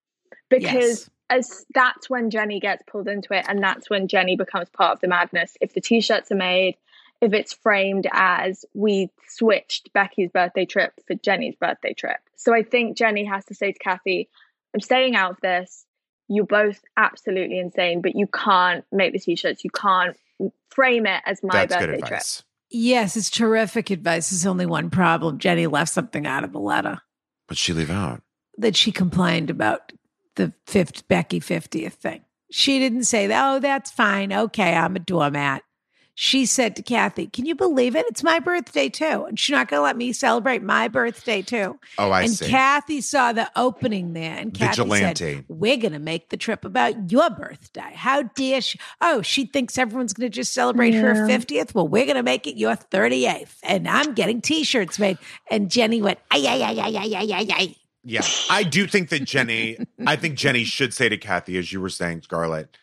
E: Because as that's when Jenny gets pulled into it, and that's when Jenny becomes part of the madness. If the t-shirts are made, if it's framed as we switched Becky's birthday trip for Jenny's birthday trip. So I think Jenny has to say to Kathy, I'm staying out of this. You're both absolutely insane, but you can't make the t-shirts. You can't frame it as my
D: That's good
E: birthday trip.
D: advice.
B: Yes, it's terrific advice. There's only one problem. Jenny left something out of the letter
D: What'd she leave out?
B: that she complained about the Becky 50th thing. She didn't say, oh, that's fine. Okay, I'm a doormat. She said to Kathy, can you believe it? It's my birthday too. And she's not going to let me celebrate my birthday too.
D: Oh, I
B: and
D: see.
B: Kathy saw the opening there. And Kathy
D: Vigilante.
B: said, we're going to make the trip about your birthday. How dare she? Oh, she thinks everyone's going to just celebrate her 50th. Well, we're going to make it your 38th. And I'm getting t-shirts made. And Jenny went, ay, ay, ay, ay, ay, ay, ay, ay.
D: Yeah, I do think that I think Jenny should say to Kathy, as you were saying, Scarlett,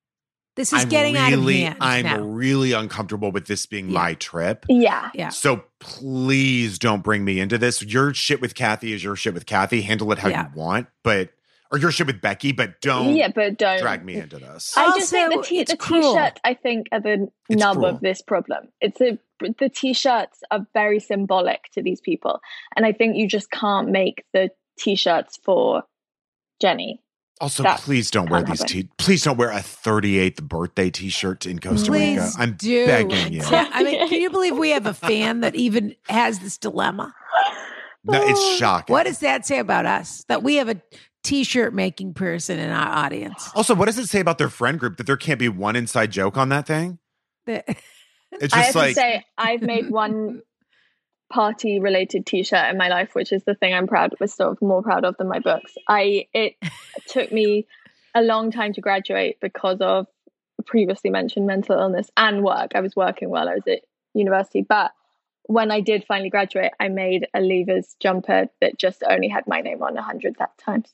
B: This is getting out of hand
D: I'm
B: now.
D: really uncomfortable with this being my trip.
E: Yeah.
B: Yeah.
D: So please don't bring me into this. Your shit with Kathy is your shit with Kathy. Handle it how
B: Yeah.
D: you want, or your shit with Becky, but don't
E: But don't
D: drag me into this.
E: I just think
B: Also, it's
E: the
B: cruel.
E: t-shirt, I think, are the
D: It's
E: nub
D: cruel.
E: of this problem. The t-shirts are very symbolic to these people. And I think you just can't make the t-shirts for Jenny.
D: Also,
E: That
D: please don't wear
E: can't
D: these.
E: happen.
D: Please don't wear a 38th birthday T-shirt in Costa Rica.
B: Please
D: I'm
B: do.
D: begging you.
B: Yeah, I mean, can you believe we have a fan that even has this dilemma?
D: No, it's shocking.
B: What does that say about us? That we have a t-shirt making person in our audience.
D: Also, what does it say about their friend group that there can't be one inside joke on that thing?
B: That-
D: It's
E: I
D: just
E: have
D: like
E: to say, I've made one party-related t-shirt in my life, which is the thing I'm more proud of than my books. It took me a long time to graduate because of previously mentioned mental illness and work. I was working while I was at university, but when I did finally graduate, I made a Leavers jumper that just only had my name on 100 times.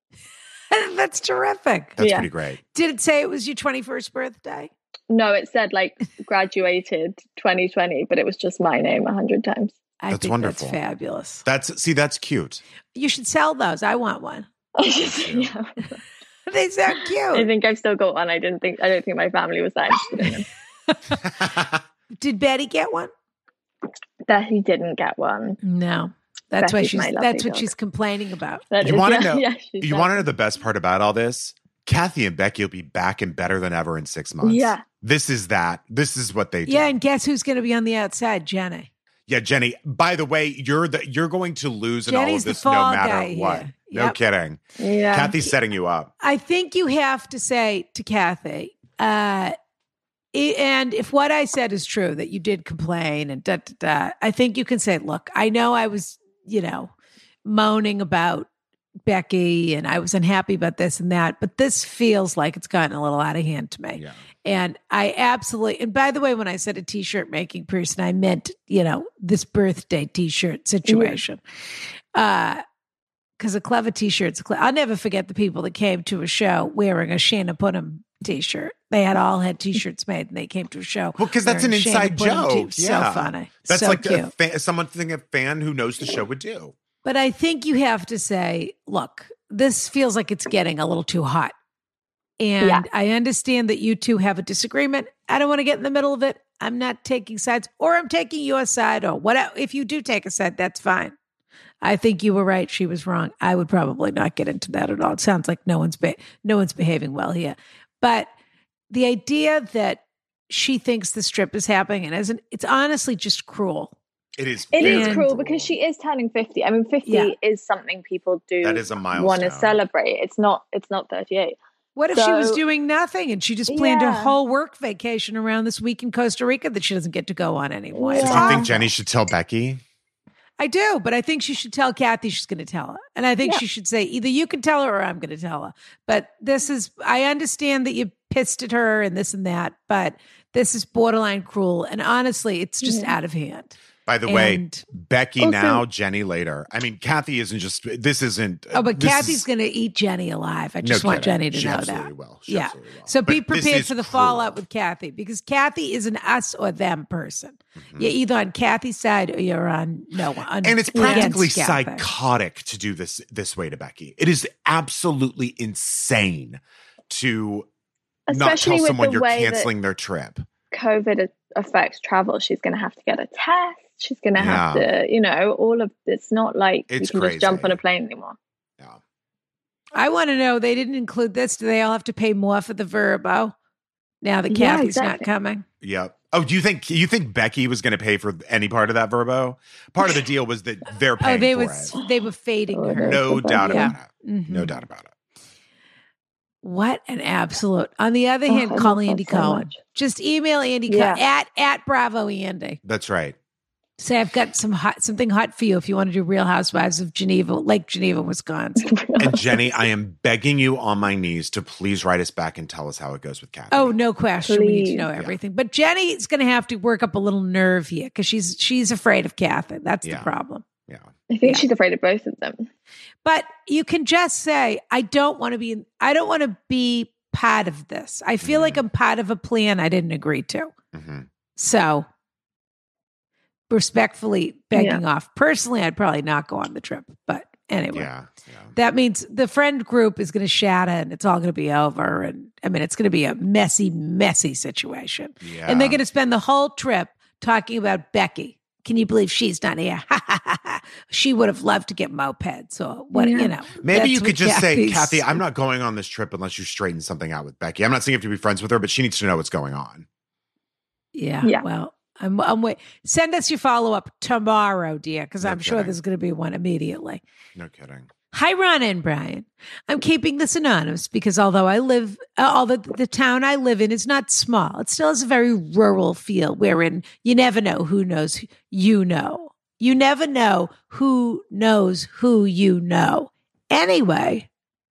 B: That's terrific.
D: that's
E: Yeah.
D: pretty great.
B: Did it say it was your 21st birthday?
E: No, it said graduated 2020, but it was just my name 100 times.
B: I
D: That's
B: think
D: wonderful.
B: That's fabulous.
D: That's cute.
B: You should sell those. I want one.
E: Yeah.
B: They sound
E: I
B: cute.
E: think I've still got one. I don't think my family was that interested in them.
B: Did Betty get one?
E: Betty didn't get one.
B: No. That's
E: Betty's
B: why
E: my lovely
B: that's what
E: dog.
B: she's complaining about.
E: That
D: You
E: is-
D: wanna
E: yeah,
D: know-
E: yeah, she's
D: You want to know the best part about all this? Kathy and Becky will be back and better than ever in 6 months.
E: Yeah.
D: This is what they do.
B: Yeah, and guess who's going to be on the outside? Jenny.
D: Yeah, Jenny. By the way, you're going to lose in all
B: Jenny's
D: of
B: the
D: this no
B: fall
D: matter
B: guy
D: what.
B: here.
D: No
B: Yep.
D: kidding.
E: Yeah.
D: Kathy's setting you up.
B: I think you have to say to Kathy, and if what I said is true, that you did complain and I think you can say, look, I know I was, moaning about Becky and I was unhappy about this and that, but this feels like it's gotten a little out of hand to me.
D: Yeah.
B: And I absolutely, and by the way, when I said a t-shirt making person, I meant, this birthday t-shirt situation. Because a clever t-shirt's I'll never forget the people that came to a show wearing a Shanna Punnam t-shirt. They all had t-shirts made and they came to a show.
C: Well, because that's an
B: wearing Shane
C: inside
B: Pudding
C: joke.
B: too.
C: Yeah.
B: So funny.
C: That's
B: so
C: like
B: cute.
C: something a fan who knows the show would do.
B: But I think you have to say, look, this feels like it's getting a little too hot. And I understand that you two have a disagreement. I don't want to get in the middle of it. I'm not taking sides, or I'm taking your side, or whatever. If you do take a side, that's fine. I think you were right. She was wrong. I would probably not get into that at all. It sounds like no one's behaving well here. But the idea that she thinks this trip is happening and it's honestly just cruel.
C: It is.
E: It is
C: very
E: cruel because she is turning 50. I mean, 50 is something people do.
C: That is a milestone.
E: Want to celebrate. It's not 38.
B: What if she was doing nothing and she just planned her whole work vacation around this week in Costa Rica that she doesn't get to go on anymore?
C: So do you think Jenny should tell Becky?
B: I do, but I think she should tell Kathy she's going to tell her. And I think she should say, either you can tell her or I'm going to tell her. But I understand that you pissed at her and this and that, but this is borderline cruel. And honestly, it's just out of hand.
C: By the way, Becky now, Jenny later. I mean, Kathy isn't.
B: Oh, but Kathy's going to eat Jenny alive. I just want Jenny to know that.
C: Will.
B: Yeah.
C: Absolutely will.
B: So be prepared for the fallout with Kathy, because Kathy is an us or them person. Mm-hmm. You're either on Kathy's side or you're on no one.
C: And it's practically psychotic to do this way to Becky. It is absolutely insane to not tell someone you're canceling their trip.
E: COVID affects travel. She's going to have to get a test. She's going to have to, all of it's not like you can just jump on a plane anymore.
C: Yeah.
B: I want to know, they didn't include this. Do they all have to pay more for the Vrbo now that Kathy's not coming?
C: Yep. Oh, do you think Becky was going to pay for any part of that Vrbo? Part of the deal was that they're paying for it.
B: They were fading her.
C: No doubt about it. Mm-hmm. No doubt about it.
B: What an absolute. On the other hand, call Andy Cohen. Just email Andy Cohen at Bravo Andy.
C: That's right.
B: Say, I've got something hot for you if you want to do Real Housewives of Geneva, Lake Geneva, Wisconsin.
C: And Jenny, I am begging you on my knees to please write us back and tell us how it goes with Kathy.
B: Oh, no question. Please. We need to know everything. But Jenny is going to have to work up a little nerve here because she's afraid of Kathy. That's the problem.
C: Yeah.
E: I think she's afraid of both of them.
B: But you can just say, I don't want to be part of this. I feel like I'm part of a plan I didn't agree to. Mm-hmm. So respectfully begging off. Personally, I'd probably not go on the trip. But anyway, that means the friend group is going to shatter and it's all going to be over. And I mean, it's going to be a messy, messy situation. Yeah. And they're going to spend the whole trip talking about Becky. Can you believe she's not here? She would have loved to get mopeds or what,
C: Maybe you could just say, Kathy, I'm not going on this trip unless you straighten something out with Becky. I'm not saying you have to be friends with her, but she needs to know what's going on.
B: Yeah. Well, I'm wait. Send us your follow-up tomorrow, dear, because I'm sure there's going to be one immediately.
C: No kidding.
B: Hi, Ronna and Brian. I'm keeping this anonymous because although the town I live in is not small, it still has a very rural feel wherein you never know who knows you know. You never know who knows who you know. Anyway,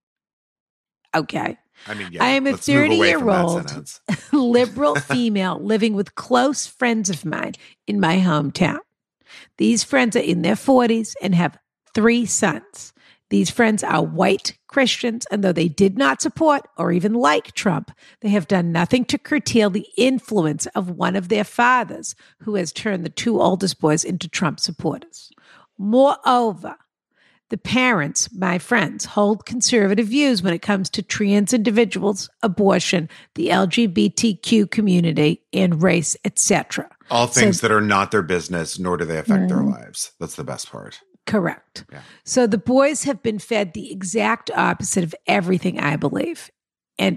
B: okay.
C: I mean,
B: I am a 30-year-old liberal female living with close friends of mine in my hometown. These friends are in their 40s and have 3 sons. These friends are white Christians, and though they did not support or even like Trump, they have done nothing to curtail the influence of one of their fathers, who has turned the 2 oldest boys into Trump supporters. Moreover, the parents, my friends, hold conservative views when it comes to trans individuals, abortion, the LGBTQ community, and race, etc.
C: All things that are not their business, nor do they affect their lives. That's the best part.
B: Correct.
C: Yeah.
B: So the boys have been fed the exact opposite of everything I believe. And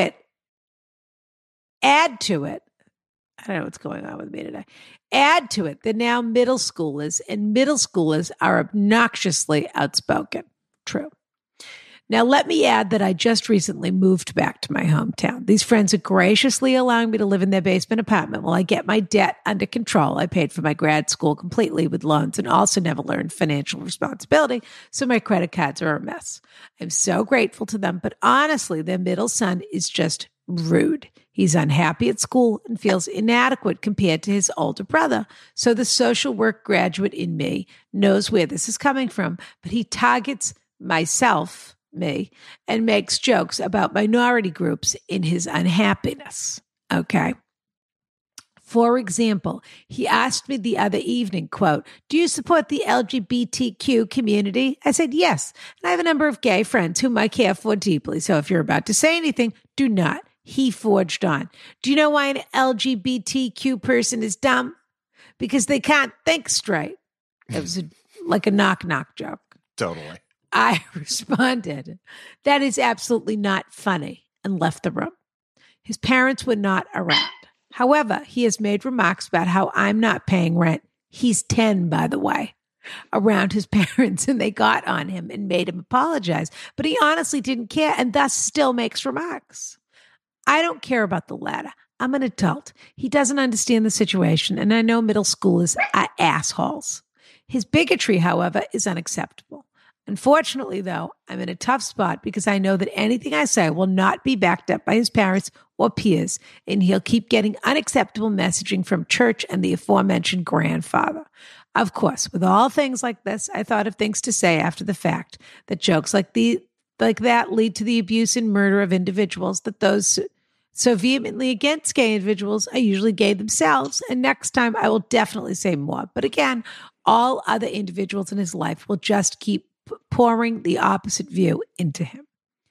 B: add to it, I don't know what's going on with me today. Add to it, they're now middle schoolers, and middle schoolers are obnoxiously outspoken. True. Now, let me add that I just recently moved back to my hometown. These friends are graciously allowing me to live in their basement apartment while I get my debt under control. I paid for my grad school completely with loans and also never learned financial responsibility, so my credit cards are a mess. I'm so grateful to them, but honestly, their middle son is just rude. He's unhappy at school and feels inadequate compared to his older brother. So the social work graduate in me knows where this is coming from, but he targets myself me and makes jokes about minority groups in his unhappiness. Okay. For example, he asked me the other evening, quote, "Do you support the LGBTQ community?" I said, yes. And I have a number of gay friends whom I care for deeply. So if you're about to say anything, do not. He forged on. Do you know why an LGBTQ person is dumb? Because they can't think straight. It was like a knock-knock joke.
D: Totally.
B: I responded, "That is absolutely not funny," and left the room. His parents were not around. However, he has made remarks about how I'm not paying rent. He's 10, by the way, around his parents, and they got on him and made him apologize. But he honestly didn't care and thus still makes remarks. I don't care about the latter. I'm an adult. He doesn't understand the situation, and I know middle schoolers are assholes. His bigotry, however, is unacceptable. Unfortunately, though, I'm in a tough spot because I know that anything I say will not be backed up by his parents or peers, and he'll keep getting unacceptable messaging from church and the aforementioned grandfather. Of course, with all things like this, I thought of things to say after the fact, that jokes like that lead to the abuse and murder of individuals, that those so vehemently against gay individuals are usually gay themselves, and next time I will definitely say more. But again, all other individuals in his life will just keep pouring the opposite view into him.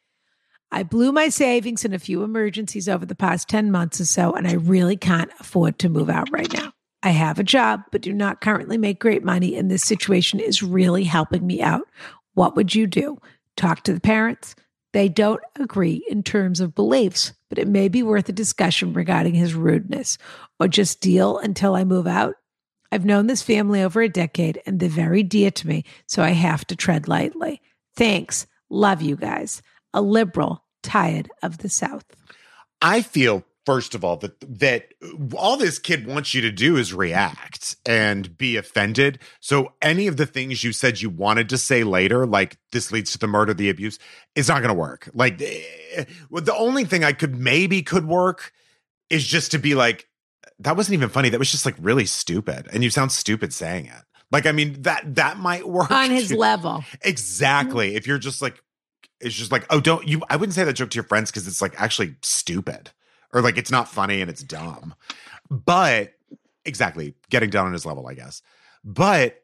B: I blew my savings in a few emergencies over the past 10 months or so, and I really can't afford to move out right now. I have a job, but do not currently make great money, and this situation is really helping me out. What would you do? Talk to the parents? They don't agree in terms of beliefs, but it may be worth a discussion regarding his rudeness, or just deal until I move out. I've known this family over a decade, and they're very dear to me, so I have to tread lightly. Thanks. Love you guys. A liberal tired of the South.
D: I feel, first of all, that all this kid wants you to do is react and be offended. So any of the things you said you wanted to say later, like this leads to the murder, the abuse, it's not going to work. Like, the only thing could work is just to be like, that wasn't even funny. That was just like really stupid. And you sound stupid saying it. Like, I mean, that might work.
B: On his level.
D: Exactly. If you're just like, it's just like, oh, I wouldn't say that joke to your friends because it's like actually stupid. Or like it's not funny and it's dumb. But exactly, getting down on his level, I guess. But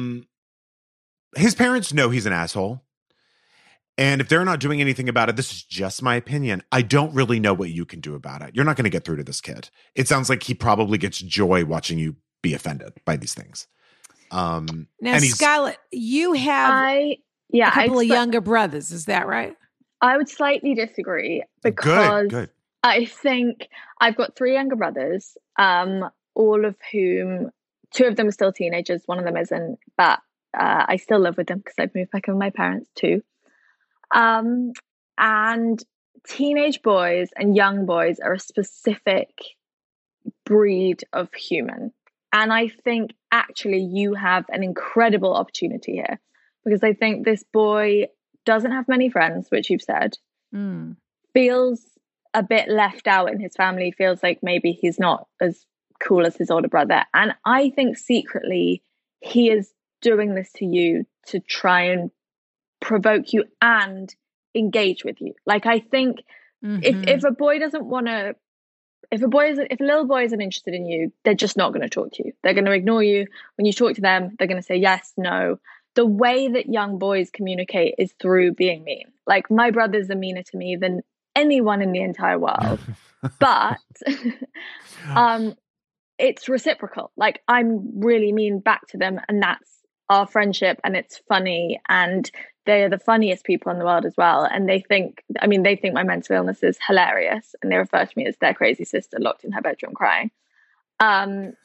D: his parents know he's an asshole. And if they're not doing anything about it, this is just my opinion, I don't really know what you can do about it. You're not going to get through to this kid. It sounds like he probably gets joy watching you be offended by these things.
B: Now, Scarlett, you have a couple of younger brothers. Is that right?
E: I would slightly disagree because
D: Good.
E: I think I've got 3 younger brothers, all of whom, 2 of them are still teenagers, one of them isn't, but I still live with them because I've moved back in with my parents too. And teenage boys and young boys are a specific breed of human. And I think actually you have an incredible opportunity here, because I think this boy doesn't have many friends, which you've said, feels a bit left out in his family, feels like maybe he's not as cool as his older brother. And I think secretly he is doing this to you to try and provoke you and engage with you. Like, I think if a boy doesn't want to, if a little boy isn't interested in you, they're just not going to talk to you. They're going to ignore you. When you talk to them, they're going to say yes, no. The way that young boys communicate is through being mean. Like, my brothers are meaner to me than anyone in the entire world. But it's reciprocal. Like, I'm really mean back to them, and that's our friendship, and it's funny, and they're the funniest people in the world as well. And they think my mental illness is hilarious, and they refer to me as their crazy sister locked in her bedroom crying. And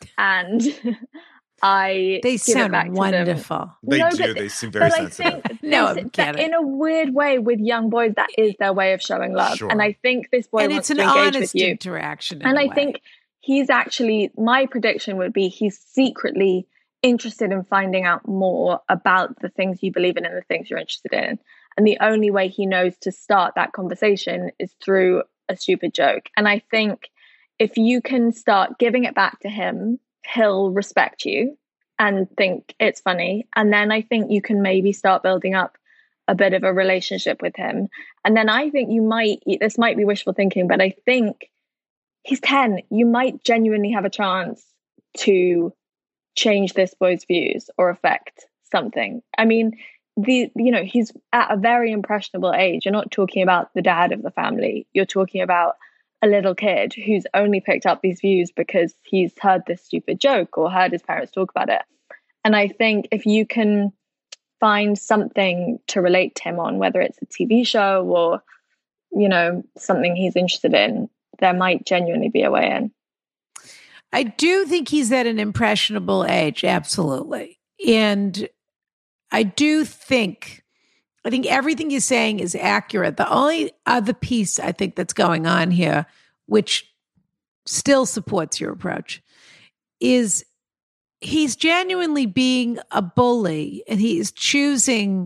E: they
B: sound wonderful.
D: They do. They seem very sensitive.
E: In a weird way, with young boys, that is their way of showing love. Sure. And I think this boy wants to engage with you.
B: Interaction.
E: And I think he's actually, my prediction would be he's secretly interested in finding out more about the things you believe in and the things you're interested in. And the only way he knows to start that conversation is through a stupid joke. And I think if you can start giving it back to him, he'll respect you and think it's funny. And then I think you can maybe start building up a bit of a relationship with him. And then I think this might be wishful thinking, but I think he's 10. You might genuinely have a chance to change this boy's views or affect something. I mean, he's at a very impressionable age. You're not talking about the dad of the family. You're talking about a little kid who's only picked up these views because he's heard this stupid joke or heard his parents talk about it. And I think if you can find something to relate to him on, whether it's a TV show or, something he's interested in, there might genuinely be a way in.
B: I do think he's at an impressionable age, absolutely. And I think everything you're saying is accurate. The only other piece I think that's going on here, which still supports your approach, is he's genuinely being a bully, and he's choosing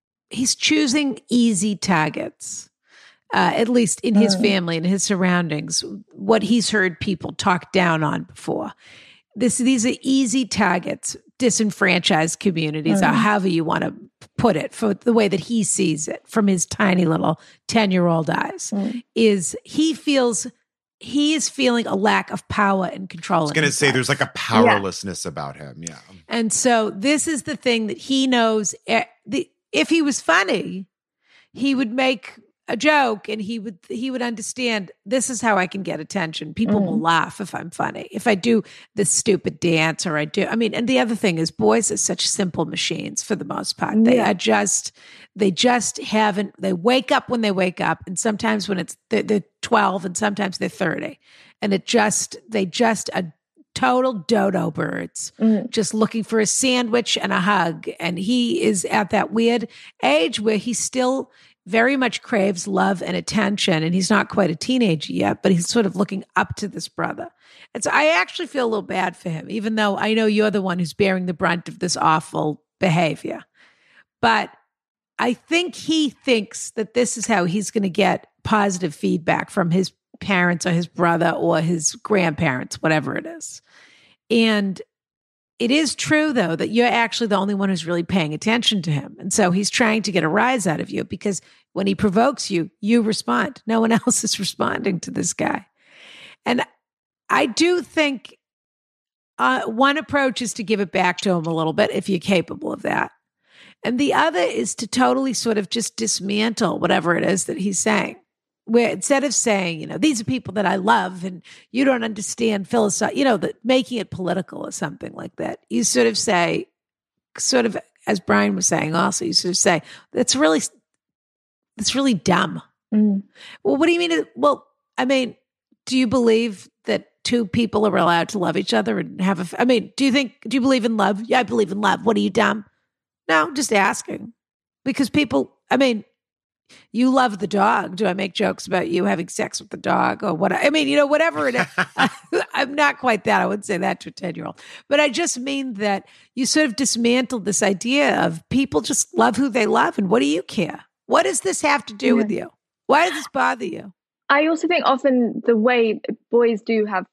B: easy targets, at least in his family and his surroundings, what he's heard people talk down on before. These are easy targets, disenfranchised communities, or however you want to put it, for the way that he sees it from his tiny little 10-year-old eyes, is he is feeling a lack of power and control.
D: I was going to say there's like a powerlessness about him. Yeah.
B: And so this is the thing that he knows. If he was funny, he would make a joke, and he would understand, this is how I can get attention. People will laugh if I'm funny. If I do this stupid dance, or and the other thing is, boys are such simple machines for the most part. They wake up when they wake up. And sometimes when they're 12, and sometimes they're 30. And they just are total dodo birds, just looking for a sandwich and a hug. And he is at that weird age where he still very much craves love and attention. And he's not quite a teenager yet, but he's sort of looking up to this brother. And so I actually feel a little bad for him, even though I know you're the one who's bearing the brunt of this awful behavior. But I think he thinks that this is how he's going to get positive feedback from his parents or his brother or his grandparents, whatever it is. And it is true, though, that you're actually the only one who's really paying attention to him. And so he's trying to get a rise out of you, because when he provokes you, you respond. No one else is responding to this guy. And I do think one approach is to give it back to him a little bit, if you're capable of that. And the other is to totally sort of just dismantle whatever it is that he's saying. Where instead of saying, these are people that I love and you don't understand philosophy, that making it political or something like that, you sort of say, sort of as Brian was saying also, you sort of say, that's really dumb. Well, what do you mean? Well, do you believe that two people are allowed to love each other and have do you believe in love? Yeah, I believe in love. What, are you dumb? No, just asking. Because people, you love the dog. Do I make jokes about you having sex with the dog or what? Whatever it is. I'm not quite that. I wouldn't say that to a 10-year-old. But I just mean that you sort of dismantled this idea of people just love who they love. And what do you care? What does this have to do with you? Why does this bother you?
E: I also think often the way little boys do have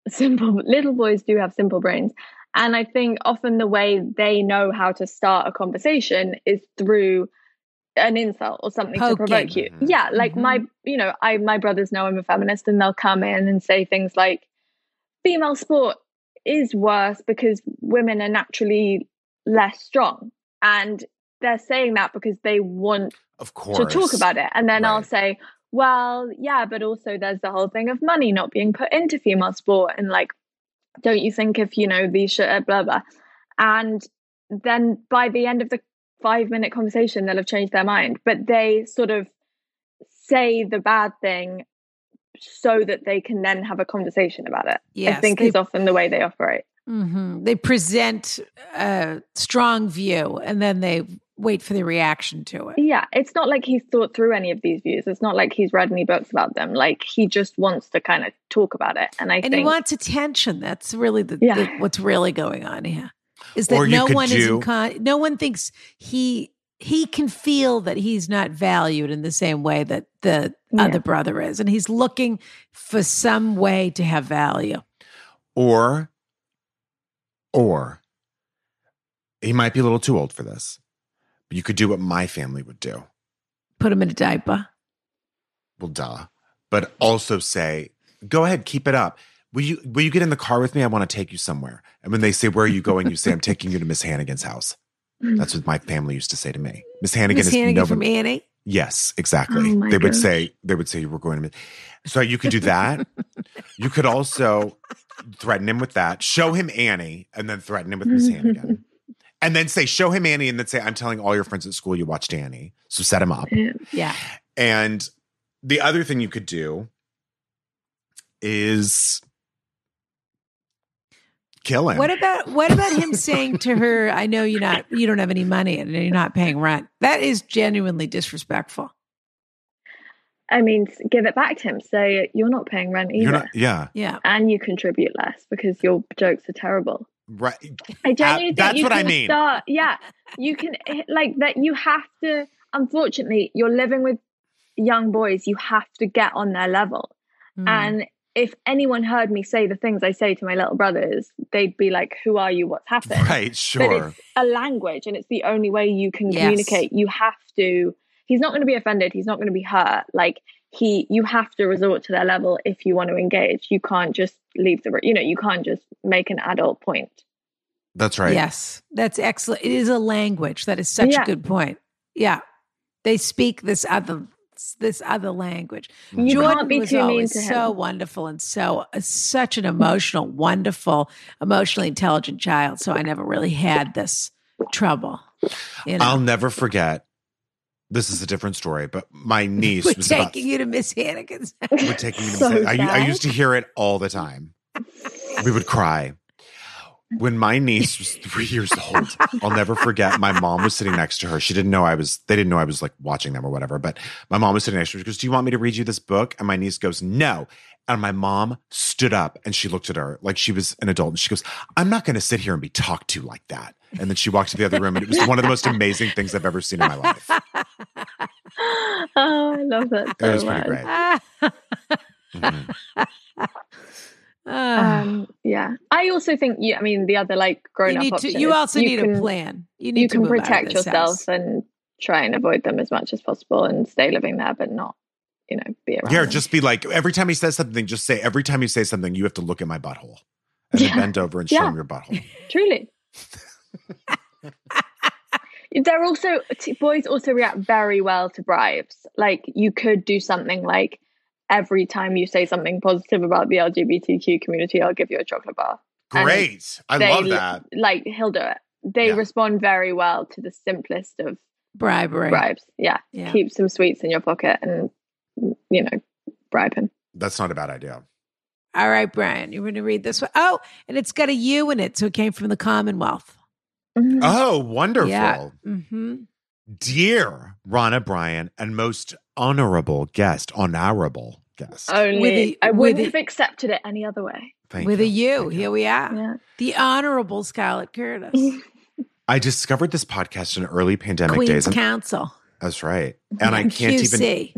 E: simple brains. And I think often the way they know how to start a conversation is through an insult or something to provoke you. Yeah, like my brothers know I'm a feminist, and they'll come in and say things like, female sport is worse because women are naturally less strong. And they're saying that because they want to talk about it. And then I'll say, well, yeah, but also there's the whole thing of money not being put into female sport. And like, don't you think if, these shit, blah, blah. And then by the end of the 5-minute conversation, they'll have changed their mind. But they sort of say the bad thing so that they can then have a conversation about it. Yes, I think is often the way they operate.
B: Mm-hmm. They present a strong view and then they wait for the reaction to it.
E: Yeah, it's not like he's thought through any of these views. It's not like he's read any books about them. Like, he just wants to kind of talk about it. And think
B: he wants attention. That's really what's really going on here. Is that no one thinks he can feel that he's not valued in the same way that the other brother is. And he's looking for some way to have value.
D: Or he might be a little too old for this,
C: You could do what my family would do.
B: Put him in a diaper.
C: Well, duh. But also say, go ahead, keep it up. Will you get in the car with me? I want to take you somewhere. And when they say, where are you going? You say, I'm taking you to Miss Hannigan's house. That's what my family used to say to me. Miss Hannigan
B: Miss Hannigan from Annie?
C: Yes, exactly.
E: Oh,
C: they would say you were going to. So you could do that. You could also threaten him with that. Show him Annie, and then threaten him with Miss Hannigan, and then say, show him Annie, and then say, I'm telling all your friends at school you watched Annie. So set him up.
B: Yeah.
C: And the other thing you could do is kill him.
B: What about him saying to her, I know you don't have any money and you're not paying rent? That is genuinely disrespectful.
E: I mean, give it back to him. Say, you're not paying rent either.
C: You're not, yeah.
B: Yeah.
E: And you contribute less because your jokes are terrible.
C: Right.
E: I genuinely think
C: that's
E: you
C: what
E: can
C: I mean.
E: start, you can, like, that you have to, unfortunately, you're living with young boys. You have to get on their level. And if anyone heard me say the things I say to my little brothers, they'd be like, who are you? What's happened?
C: Right, sure.
E: But it's a language and it's the only way you can communicate. You have to, he's not going to be offended. He's not going to be hurt. Like you have to resort to their level if you want to engage. You can't just leave you can't just make an adult point.
C: That's right.
B: Yes, that's excellent. It is a language. That is such a good point. Yeah. They speak this other language.
E: You
B: Jordan
E: can't be
B: was
E: too mean
B: always
E: to him.
B: so wonderful and such an emotional, wonderful, emotionally intelligent child. So I never really had this trouble.
C: I'll never forget. This is a different story, but my niece
B: We're
C: was
B: taking you to Miss Hannigan's.
C: We're taking you to Miss Hannigan. I used to hear it all the time. We would cry. When my niece was 3 years old, I'll never forget. My mom was sitting next to her. They didn't know I was like watching them or whatever. But my mom was sitting next to her. She goes, do you want me to read you this book? And my niece goes, no. And my mom stood up and she looked at her like she was an adult. And she goes, I'm not going to sit here and be talked to like that. And then she walked to the other room. And it was one of the most amazing things I've ever seen in my life.
E: Oh, I love that.
C: It was pretty great.
E: Yeah. I also think the other like grown up option.
B: You also need a plan. You can
E: protect yourself
B: house.
E: and try and avoid them as much as possible and stay living there, but not, be around.
C: Yeah,
E: them.
C: just be like, every time he says something, just say, every time you say something, you have to look at my butthole. And then bend over and show him your butthole.
E: Truly. They're also, boys also react very well to bribes. Like you could do something like, every time you say something positive about the LGBTQ community, I'll give you a chocolate bar.
C: Great. I love that.
E: Like he'll do it. They respond very well to the simplest of bribes. Yeah. Keep some sweets in your pocket and, bribe him.
C: That's not a bad idea.
B: All right, Brian, you're going to read this one. Oh, and it's got a U in it. So it came from the Commonwealth.
E: Mm-hmm.
C: Oh, wonderful.
B: Yeah. Mm-hmm.
C: Dear Ronna Bryan and most honorable guest.
E: I wouldn't have accepted it any other way.
B: With a U. Here we are. Yeah. The Honorable Scarlett Curtis.
C: I discovered this podcast in early pandemic
B: Queen's
C: days.
B: Council.
C: That's right. And I can't
B: QC.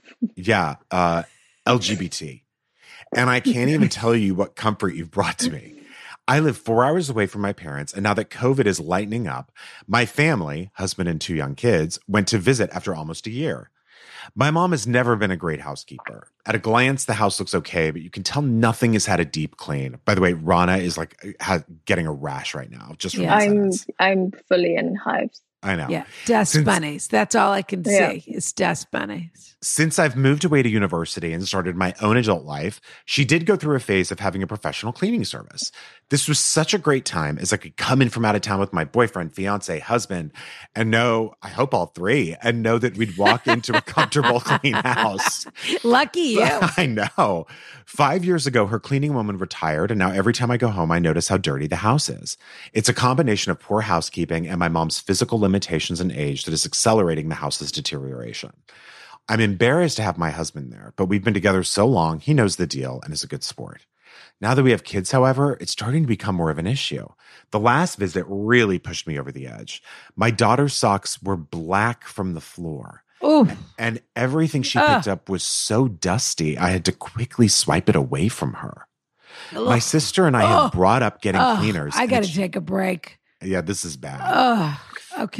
C: LGBT. And I can't even tell you what comfort you've brought to me. I live 4 hours away from my parents, and now that COVID is lightening up, my family, husband and 2 young kids, went to visit after almost a year. My mom has never been a great housekeeper. At a glance, the house looks okay, but you can tell nothing has had a deep clean. By the way, Ronna is like getting a rash right now. Just from
E: I'm fully in hives.
C: I know.
B: Yeah, dust bunnies. That's all I can see is dust bunnies.
C: Since I've moved away to university and started my own adult life, she did go through a phase of having a professional cleaning service. This was such a great time as I could come in from out of town with my boyfriend, fiance, husband, and know, I hope all 3, and know that we'd walk into a comfortable, clean house.
B: Lucky you.
C: I know. 5 years ago, her cleaning woman retired, and now every time I go home, I notice how dirty the house is. It's a combination of poor housekeeping and my mom's physical limitations and age that is accelerating the house's deterioration. I'm embarrassed to have my husband there, but we've been together so long, he knows the deal and is a good sport. Now that we have kids, however, it's starting to become more of an issue. The last visit really pushed me over the edge. My daughter's socks were black from the floor.
B: Ooh.
C: And everything she picked up was so dusty, I had to quickly swipe it away from her. My sister and I had brought up getting cleaners.
B: I got to take a break.
C: Yeah, this is bad.
B: Okay.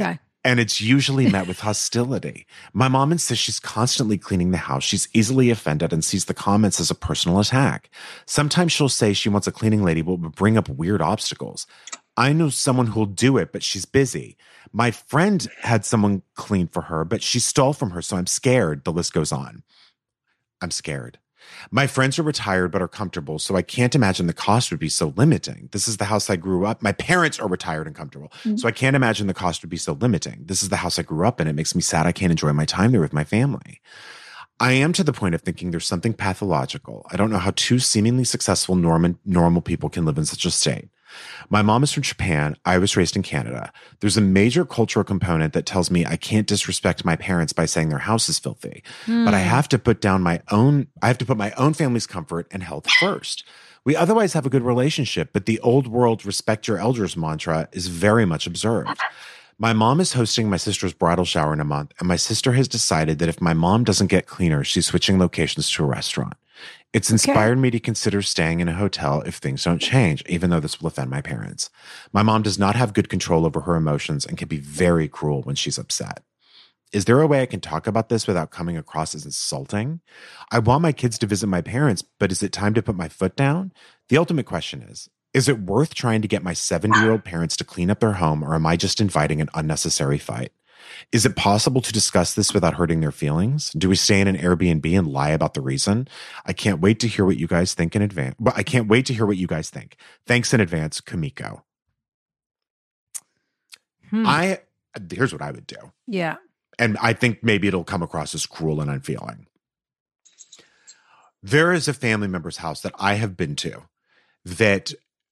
D: and it's usually met with hostility. My mom insists she's constantly cleaning the house. She's easily offended and sees the comments as a personal attack. Sometimes she'll say she wants a cleaning lady, but will bring up weird obstacles. I know someone who'll do it, but she's busy. My friend had someone clean for her, but she stole from her, so I'm scared. The list goes on. I'm scared. My friends are retired but are comfortable, so I can't imagine the cost would be so limiting. This is the house I grew up. My parents are retired and comfortable, so I can't imagine the cost would be so limiting. This is the house I grew up in. It makes me sad I can't enjoy my time there with my family. I am to the point of thinking there's something pathological. I don't know how two seemingly successful normal people can live in such a state. My mom is from Japan. I was raised in Canada. There's a major cultural component that tells me I can't disrespect my parents by saying their house is filthy, but I have to put my own family's comfort and health first. We otherwise have a good relationship, but the old world respect your elders mantra is very much observed. My mom is hosting my sister's bridal shower in a month, and my sister has decided that if my mom doesn't get cleaner, she's switching locations to a restaurant. It's inspired me to consider staying in a hotel if things don't change, even though this will offend my parents. My mom does not have good control over her emotions and can be very cruel when she's upset. Is there a way I can talk about this without coming across as insulting? I want my kids to visit my parents, but is it time to put my foot down? The ultimate question is it worth trying to get my 70-year-old parents to clean up their home, or am I just inviting an unnecessary fight? Is it possible to discuss this without hurting their feelings? Do we stay in an Airbnb and lie about the reason? I can't wait to hear what you guys think in advance. But I can't wait to hear what you guys think. Thanks in advance, Kumiko. Here's what I would do.
B: Yeah.
D: And I think maybe it'll come across as cruel and unfeeling. There is a family member's house that I have been to that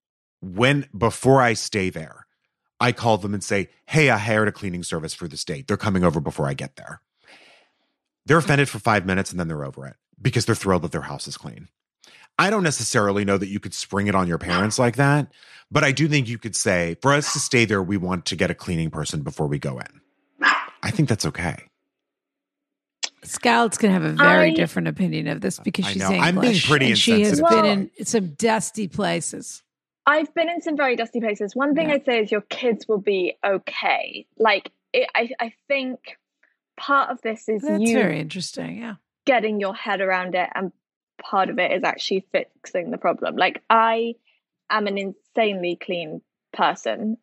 D: before I stay there, I call them and say, hey, I hired a cleaning service for this date. They're coming over before I get there. They're offended for 5 minutes and then they're over it because they're thrilled that their house is clean. I don't necessarily know that you could spring it on your parents like that, but I do think you could say, for us to stay there, we want to get a cleaning person before we go in. I think that's okay.
B: Scout's going to have a very different opinion of this because she's English.
D: I'm being pretty
B: and she has
D: insensitive.
B: been in some dusty places.
E: I've been in some very dusty places. One thing I'd say is your kids will be okay. I think part of this is
B: That's very interesting. Yeah.
E: getting your head around it, and part of it is actually fixing the problem. I am an insanely clean person.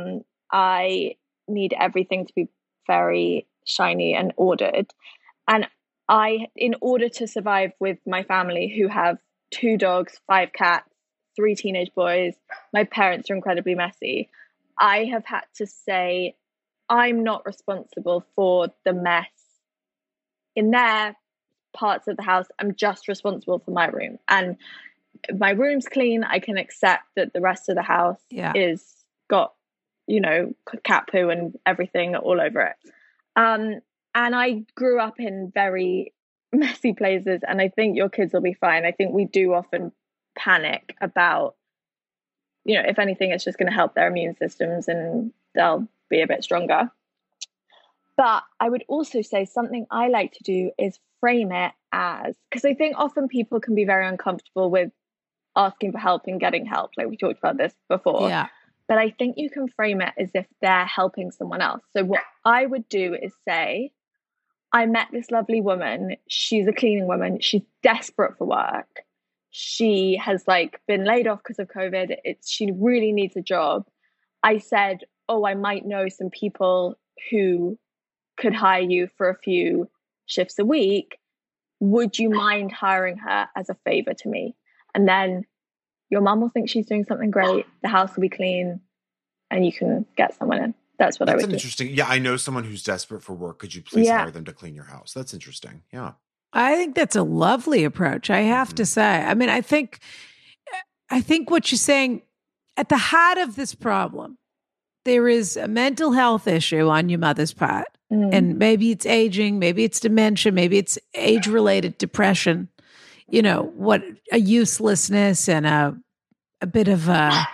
E: I need everything to be very shiny and ordered. And in order to survive with my family, who have 2 dogs, 5 cats, 3 teenage boys, my parents are incredibly messy. I have had to say, I'm not responsible for the mess in their parts of the house. I'm just responsible for my room. And if my room's clean, I can accept that the rest of the house is got, cat poo and everything all over it. And I grew up in very messy places, and I think your kids will be fine. I think we do often panic about, if anything, it's just going to help their immune systems and they'll be a bit stronger. But I would also say something I like to do is frame it as, because I think often people can be very uncomfortable with asking for help and getting help. Like we talked about this before.
B: Yeah.
E: But I think you can frame it as if they're helping someone else. So what I would do is say, I met this lovely woman. She's a cleaning woman. She's desperate for work. She has been laid off because of COVID. She really needs a job. I said, I might know some people who could hire you for a few shifts a week. Would you mind hiring her as a favor to me? And then your mum will think she's doing something great. The house will be clean and you can get someone in. That's what I would do.
D: Interesting. Yeah, I know someone who's desperate for work. Could you please hire them to clean your house? That's interesting. Yeah.
B: I think that's a lovely approach, I have to say. I mean, I think what you're saying, at the heart of this problem, there is a mental health issue on your mother's part. And maybe it's aging, maybe it's dementia, maybe it's age-related depression, what a uselessness and a bit of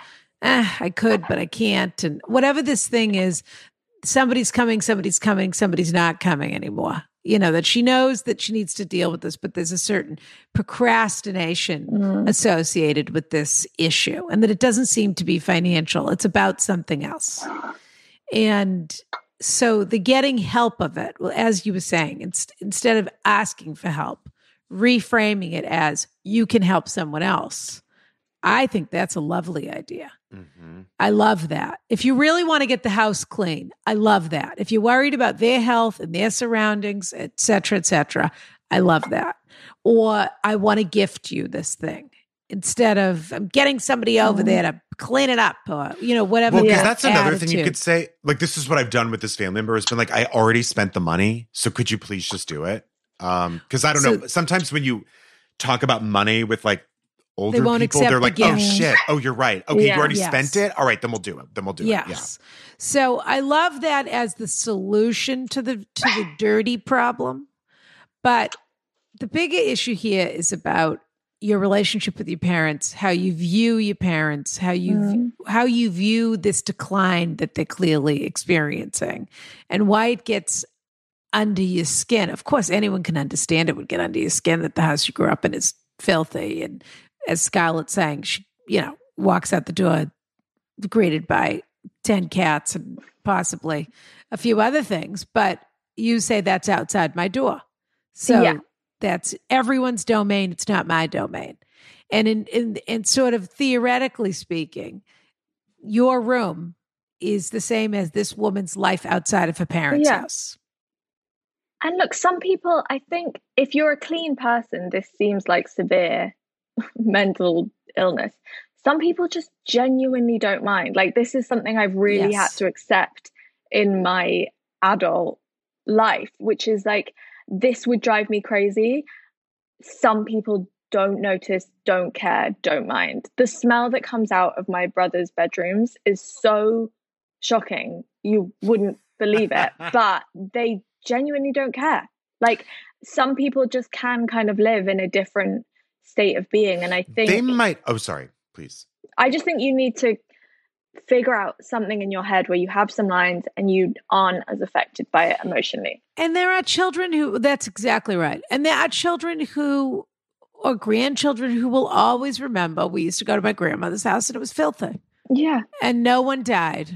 B: I could, but I can't. And whatever this thing is, somebody's coming, somebody's not coming anymore. That she knows that she needs to deal with this, but there's a certain procrastination associated with this issue, and that it doesn't seem to be financial. It's about something else. And so the getting help of it, well, as you were saying, instead of asking for help, reframing it as you can help someone else. I think that's a lovely idea.
C: Mm-hmm.
B: I love that. If you really want to get the house clean, I love that. If you're worried about their health and their surroundings, et cetera, I love that. Or I want to gift you this thing instead of I'm getting somebody over there to clean it up or, whatever.
C: Well, because that's another
B: attitude.
C: thing you could say. Like, this is what I've done with this family member. It's been like, I already spent the money. So could you please just do it? Because I don't know. Sometimes when you talk about money with like older people, they're like, oh shit. Oh, you're right. Okay, you already spent it. All right, then we'll do it.
B: Yes.
C: Yeah.
B: So I love that as the solution to the dirty problem. But the bigger issue here is about your relationship with your parents, how you view your parents, how you view this decline that they're clearly experiencing, and why it gets under your skin. Of course, anyone can understand it would get under your skin that the house you grew up in is filthy. And as Scarlett's saying, she, walks out the door greeted by 10 cats and possibly a few other things. But you say that's outside my door. So that's everyone's domain. It's not my domain. And in sort of theoretically speaking, your room is the same as this woman's life outside of her parents' house.
E: And look, some people, I think if you're a clean person, this seems like severe mental illness. Some people just genuinely don't mind. Like, this is something I've really had to accept in my adult life, which is like, this would drive me crazy. Some people don't notice, don't care, don't mind. The smell that comes out of my brother's bedrooms is so shocking. You wouldn't believe it, but they genuinely don't care. Like, some people just can kind of live in a different state of being. And I think
C: they might. Oh, sorry, please.
E: I just think you need to figure out something in your head where you have some lines and you aren't as affected by it emotionally.
B: And there are children who, that's exactly right. And there are children who, or grandchildren who will always remember, we used to go to my grandmother's house and it was filthy.
E: Yeah.
B: And no one died.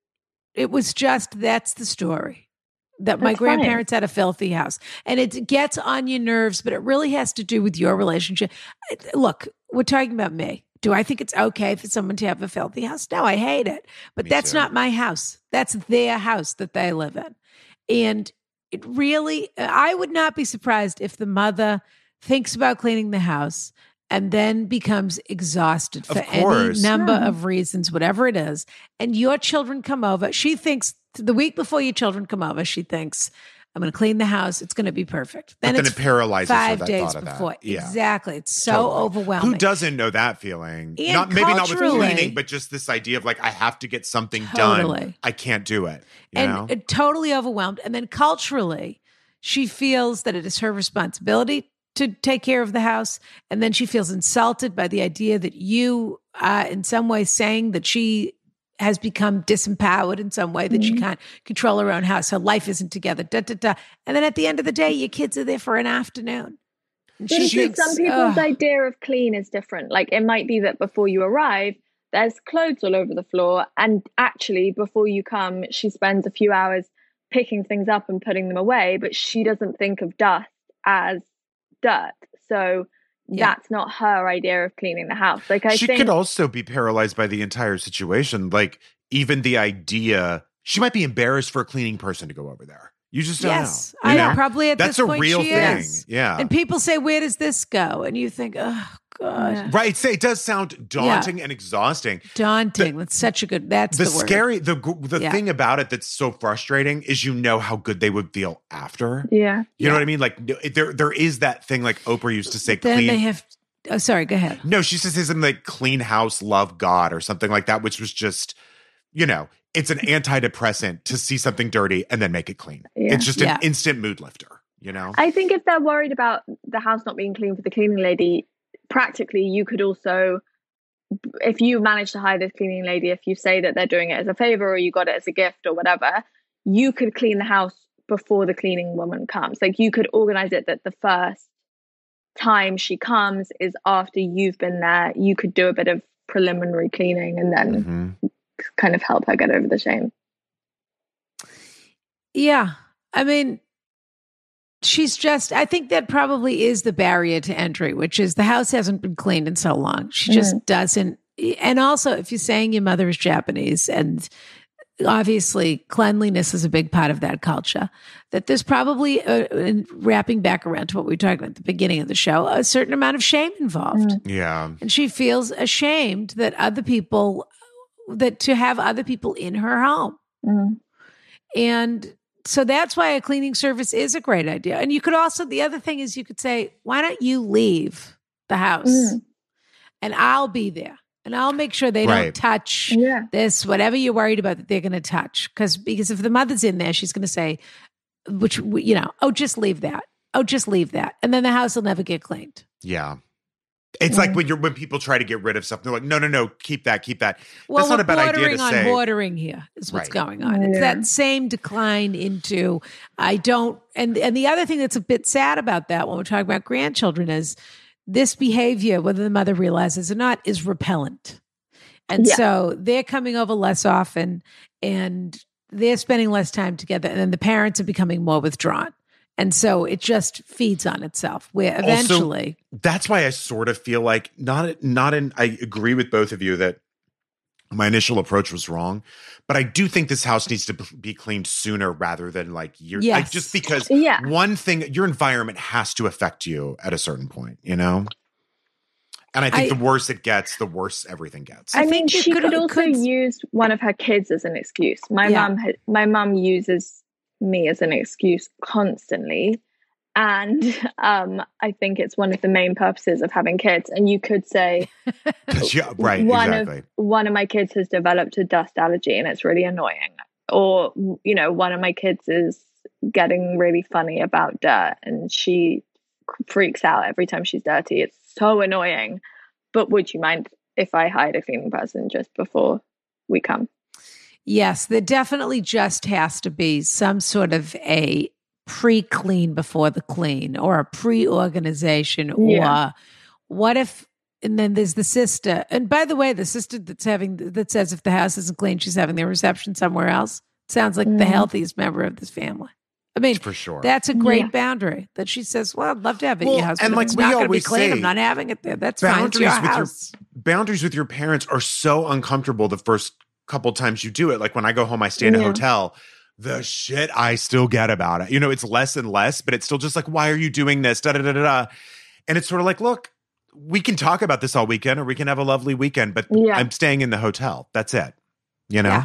B: It was just, that's the story. That my grandparents had a filthy house. And it gets on your nerves, but it really has to do with your relationship. Look, we're talking about me. Do I think it's okay for someone to have a filthy house? No, I hate it. But that's not my house. That's their house that they live in. And it really, I would not be surprised if the mother thinks about cleaning the house and then becomes exhausted for any number of reasons, whatever it is. And your children come over. She thinks the week before your children come over, she thinks, I'm going to clean the house. It's going to be perfect. Then
C: it paralyzes her,
B: 5
C: that
B: days
C: thought of
B: before.
C: that. Yeah.
B: Exactly. It's so overwhelming.
C: Who doesn't know that feeling?
B: And
C: maybe not with cleaning, but just this idea of like, I have to get something done. I can't do it. You know?
B: Totally overwhelmed. And then culturally, she feels that it is her responsibility to take care of the house. And then she feels insulted by the idea that you in some way saying that she has become disempowered in some way, that she can't control her own house. Her life isn't together. And then at the end of the day, your kids are there for an afternoon. And
E: she thinks, some people's idea of clean is different. Like, it might be that before you arrive, there's clothes all over the floor. And actually, before you come, she spends a few hours picking things up and putting them away, but she doesn't think of dust as dirt. So that's not her idea of cleaning the house. Like,
C: she could also be paralyzed by the entire situation. Like, even the idea, she might be embarrassed for a cleaning person to go over there. You just don't know.
B: I probably at
C: that's
B: this point
C: a real
B: she
C: thing.
B: Is.
C: Yeah.
B: And people say, where does this go? And you think, oh God. Yeah.
C: Right. Say it does sound daunting and exhausting.
B: Daunting. That's such a good, that's the word.
C: Scary, the thing about it that's so frustrating is how good they would feel after.
E: Yeah.
C: You know what I mean? Like, there is that thing, like Oprah used to say,
B: then
C: clean.
B: They have, oh, sorry, go ahead.
C: No, she used to say something like clean house, love God, or something like that, which was just, it's an antidepressant to see something dirty and then make it clean. Yeah. It's just an instant mood lifter,
E: I think if they're worried about the house not being clean for the cleaning lady, practically you could also, if you manage to hire this cleaning lady, if you say that they're doing it as a favor or you got it as a gift or whatever, you could clean the house before the cleaning woman comes. Like, you could organize it that the first time she comes is after you've been there. You could do a bit of preliminary cleaning and then kind of help her get over the shame.
B: Yeah. I mean, I think that probably is the barrier to entry, which is the house hasn't been cleaned in so long. She just doesn't. And also, if you're saying your mother is Japanese, and obviously cleanliness is a big part of that culture, that there's probably, wrapping back around to what we were talking about at the beginning of the show, a certain amount of shame involved.
D: Yeah.
B: And she feels ashamed that to have other people in her home. And so that's why a cleaning service is a great idea. And you could also, the other thing is you could say, why don't you leave the house and I'll be there. And I'll make sure they don't touch this, whatever you're worried about that they're going to touch. Because if the mother's in there, she's going to say, oh, just leave that. Oh, just leave that. And then the house will never get cleaned.
D: Yeah. It's like when people try to get rid of something, they're like, no, keep that.
B: Well,
D: that's not a bad idea to say.
B: Hoarding here is what's going on. It's that same decline into, and the other thing that's a bit sad about that when we're talking about grandchildren is this behavior, whether the mother realizes or not, is repellent. And so they're coming over less often and they're spending less time together. And then the parents are becoming more withdrawn. And so it just feeds on itself where eventually.
D: Also, that's why I sort of feel like I agree with both of you that my initial approach was wrong, but I do think this house needs to be cleaned sooner rather than like years.
B: Yes.
D: Just because one thing, your environment has to affect you at a certain point, you know? And I think the worse it gets, the worse everything gets.
E: I mean, she could also use one of her kids as an excuse. My mum uses me as an excuse constantly. And I think it's one of the main purposes of having kids. And you could say, one of my kids has developed a dust allergy and it's really annoying. Or, one of my kids is getting really funny about dirt and she freaks out every time she's dirty. It's so annoying. But would you mind if I hired a cleaning person just before we come?
B: Yes, there definitely just has to be some sort of a pre-clean before the clean or a pre-organization or what if, and then there's the sister. And by the way, the sister that says if the house isn't clean, she's having their reception somewhere else. Sounds like the healthiest member of this family. I mean,
D: for sure.
B: That's a great boundary that she says, well, I'd love to have it in your house.
D: And like
B: it's
D: we
B: not going to be
D: always
B: clean.
D: say,
B: I'm not having it there. That's fine. It's your house.
D: Boundaries with your parents are so uncomfortable the first couple times you do it. Like when I go home, I stay in a hotel. The shit I still get about it. It's less and less, but it's still just like, why are you doing this? Da, da, da, da, da. And it's sort of like, look, we can talk about this all weekend or we can have a lovely weekend, but I'm staying in the hotel. That's it.
B: Yeah.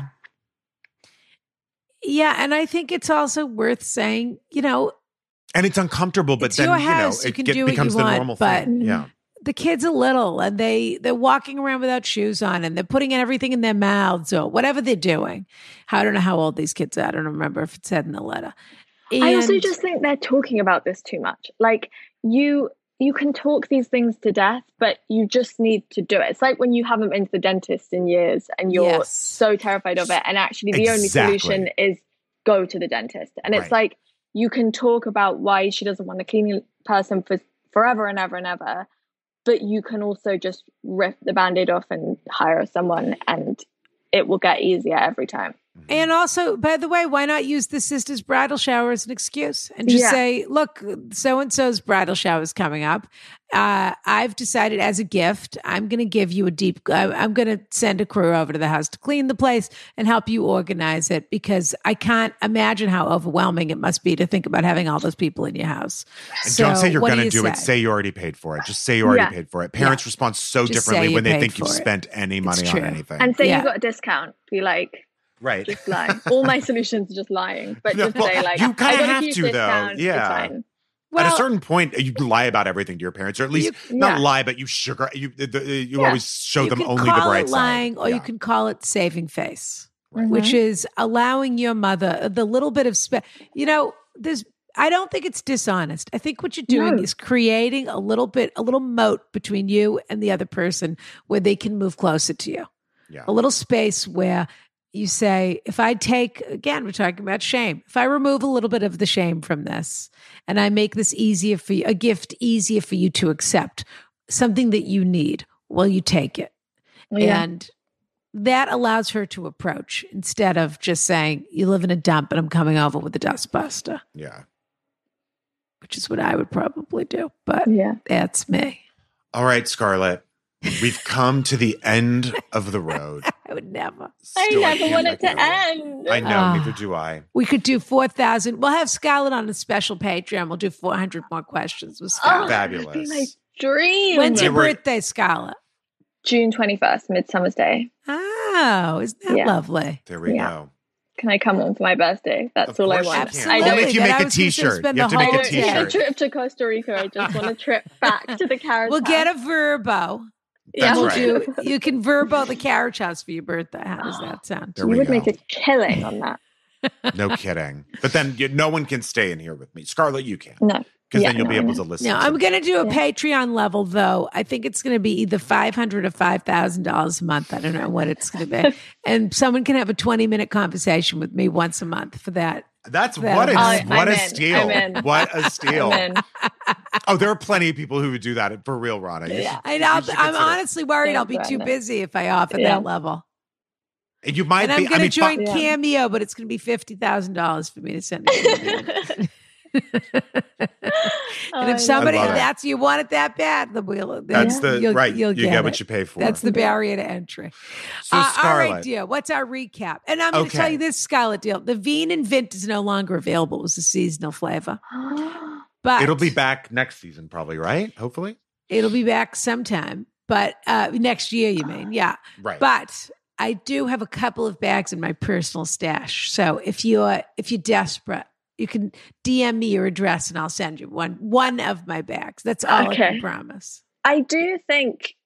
B: Yeah. And I think it's also worth saying,
D: and it's uncomfortable, but then,
B: your house.
D: it
B: becomes
D: the normal thing. Yeah.
B: The kids are little and they're walking around without shoes on and they're putting everything in their mouths or whatever they're doing. I don't know how old these kids are. I don't remember if it said in the letter.
E: I also just think they're talking about this too much. Like you can talk these things to death, but you just need to do it. It's like when you haven't been to the dentist in years and you're so terrified of it. And actually the only solution is go to the dentist. And it's like, you can talk about why she doesn't want a cleaning person for forever and ever and ever. But you can also just rip the Band-Aid off and hire someone and it will get easier every time.
B: And also, by the way, why not use the sister's bridal shower as an excuse and just say, look, so-and-so's bridal shower is coming up. I've decided as a gift, I'm going to give you I'm going to send a crew over to the house to clean the place and help you organize it because I can't imagine how overwhelming it must be to think about having all those people in your house.
D: And don't say you're going to do it. Say you already paid for it. Just say you already paid for it. Parents respond so differently when they think you've spent any money on anything.
E: And say you got a discount. Be like, right. Just lie. All my solutions are just lying. But just say like,
D: you kind of have to though.
E: Discount,
D: yeah. Well, at a certain point, you lie about everything to your parents, or at least not lie, but you always show them only the bright
B: lying,
D: side.
B: Or you can call it saving face, which is allowing your mother the little bit of I don't think it's dishonest. I think what you're doing is creating a little moat between you and the other person where they can move closer to you. Yeah. A little space where you say, if I take, again, we're talking about shame. If I remove a little bit of the shame from this and I make this easier for you, a gift easier for you to accept, something that you need, will you take it? Yeah. And that allows her to approach instead of just saying, you live in a dump and I'm coming over with a dustbuster,
D: Yeah.
B: which is what I would probably do. But
E: Yeah.
B: that's me.
D: All right, Scarlett. We've come to the end of the road.
B: I would never.
E: I
D: Still,
E: never
D: can't
E: want
D: let
E: it to
D: go.
E: end.
D: I know,
B: Ah.
D: neither do I.
B: We could do 4,000. We'll have Scarlett on a special Patreon. We'll do 400 more questions with
E: Oh,
B: Scarlett.
D: Fabulous.
E: that'd be my dream.
B: When's your
D: Yeah, we're-
B: birthday, Scarlett?
E: June 21st, Midsummer's Day.
B: Oh, isn't that
E: Yeah.
B: lovely?
D: There we
E: Yeah.
D: go.
E: Can I come on for my birthday? That's
D: Of
E: all I
D: course you
E: want.
D: can.
B: Absolutely.
D: Only if you
B: Then
D: make
B: I
D: a
B: was gonna say
D: t-shirt.
B: spend
D: You have
B: the
D: to make
E: I
B: whole
D: a
E: don't need a
D: t-shirt.
E: trip to Costa Rica. I just want a trip back to the carriage
B: We'll
E: house.
B: get a Verbo.
D: That's
B: We'll
D: right.
B: you can Verbo the carriage house for your birthday. How does that sound?
D: There
E: You
D: we
E: would
D: go.
E: make a killing on that.
D: No kidding. But then no one can stay in here with me. Scarlett, you can.
E: No.
D: Because
E: Yeah,
D: then you'll
E: no,
D: be
E: I
D: able
E: know.
D: to listen.
B: No,
D: to
B: I'm
D: me.
B: going to do a
E: Yeah.
B: Patreon level, though. I think it's going to be either $500 or $5,000 a month. I don't know what it's going to be. And someone can have a 20-minute conversation with me once a month for that.
D: That's
B: That
D: what a
B: I'm
D: what a
E: in.
D: steal.
E: I'm in.
D: What a steal.
E: I'm in.
D: Oh, there are plenty of people who would do that for real, Rana. You
E: Yeah.
D: should-
B: I
D: you
B: know.
D: should
B: I'm
D: consider-
B: honestly worried
E: Don't
B: I'll be too
E: threaten it.
B: busy if I offer
E: Yeah.
B: that level.
D: And you might
B: And I'm
D: be. I
B: going to
D: mean,
B: join
E: Yeah.
B: Cameo, but it's going to be $50,000 for me to send it. And if somebody,
D: I love it.
B: that's you want it that bad, then we'll.
D: that's the
B: you'll-
D: right.
B: You'll
D: you get
B: it.
D: what you pay for.
B: That's the barrier to entry.
D: So
B: all right,
D: Scarlett,
B: dear. What's our recap? And I'm going to tell
D: Okay.
B: you this, Scarlett deal. The Veen and Vint is no longer available. It was a seasonal flavor, but
D: it'll be back next season, probably, right? Hopefully,
B: It'll be back sometime, but next year, you mean? Yeah.
D: right.
B: But I do have a couple of bags in my personal stash. So if you're desperate, you can DM me your address and I'll send you one of my bags. That's all I
E: Okay.
B: can promise.
E: I do think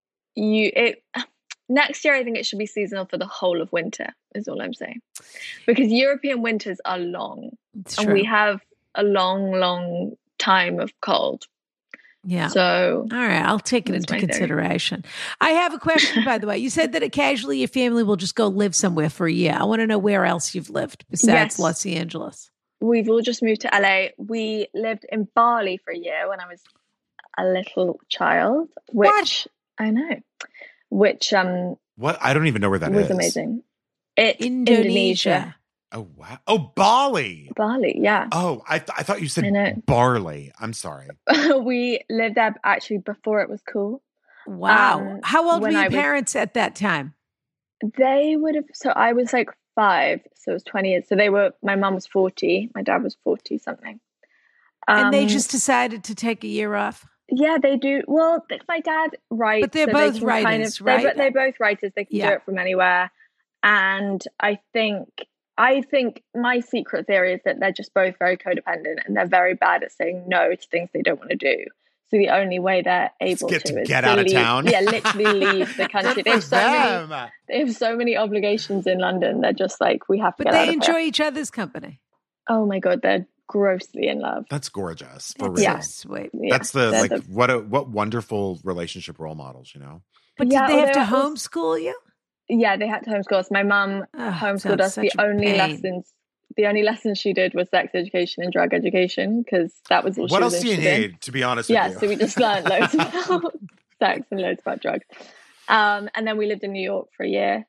E: next year I think it should be seasonal for the whole of winter, is all I'm saying. Because European winters are long.
B: It's
E: And
B: true.
E: we have a long, long time of cold.
B: Yeah.
E: So
B: All right, I'll take it
E: That's
B: into
E: my theory.
B: consideration. I have a question, by the way. You said that occasionally your family will just go live somewhere for a year. I want to know where else you've lived besides
E: Yes.
B: Los Angeles.
E: we've all just moved to LA. We lived in Bali for a year when I was a little child, which I know, which
D: What? I don't even know where that is.
E: was amazing. It's
B: Indonesia.
D: Oh wow! Oh, Bali.
E: Bali, yeah.
D: Oh, I thought you
E: I
D: said
E: know.
D: barley. I'm sorry.
E: We lived there actually before it was cool.
B: Wow. How old were
E: when
B: your
E: I was-
B: parents at that time?
E: They would have, so I was like 5, so it was 20 years. So my mum was 40, my dad was 40 something.
B: And they just decided to take a year off?
E: Yeah, they do. Well, my dad writes.
B: But they're
E: so
B: both
E: they can
B: writers,
E: they're
B: right?
E: they're both writers. They can
B: Yeah.
E: do it from anywhere. And I think my secret theory is that they're just both very codependent and they're very bad at saying no to things they don't want to do. So the only way they're able
D: Get to
E: is
D: get
E: to
D: out of
E: leave,
D: town.
E: Yeah, literally leave the country.
D: Good for them.
E: They have so many obligations in London. They're just like, we have to
B: But
E: get out
B: they
E: of
B: enjoy
E: here.
B: each other's company.
E: Oh my God, they're grossly in love.
D: That's gorgeous. For
B: That's
D: real.
E: Yeah.
B: so sweet.
E: Yeah,
D: That's the
E: they're
D: like what wonderful relationship role models, you know?
B: But
E: Yeah,
B: did they have to
E: although it was-
B: homeschool you?
E: Yeah, they had to homeschool us. My mum
B: Oh,
E: homeschooled
B: sounds
E: us. The
B: such a
E: only
B: pain.
E: lessons she did was sex education and drug education because that was all
D: What
E: she was
D: else do you
E: interested in.
D: need, to be honest
E: Yeah,
D: with you?
E: so we just learned loads about sex and loads about drugs. And then we lived in New York for a year,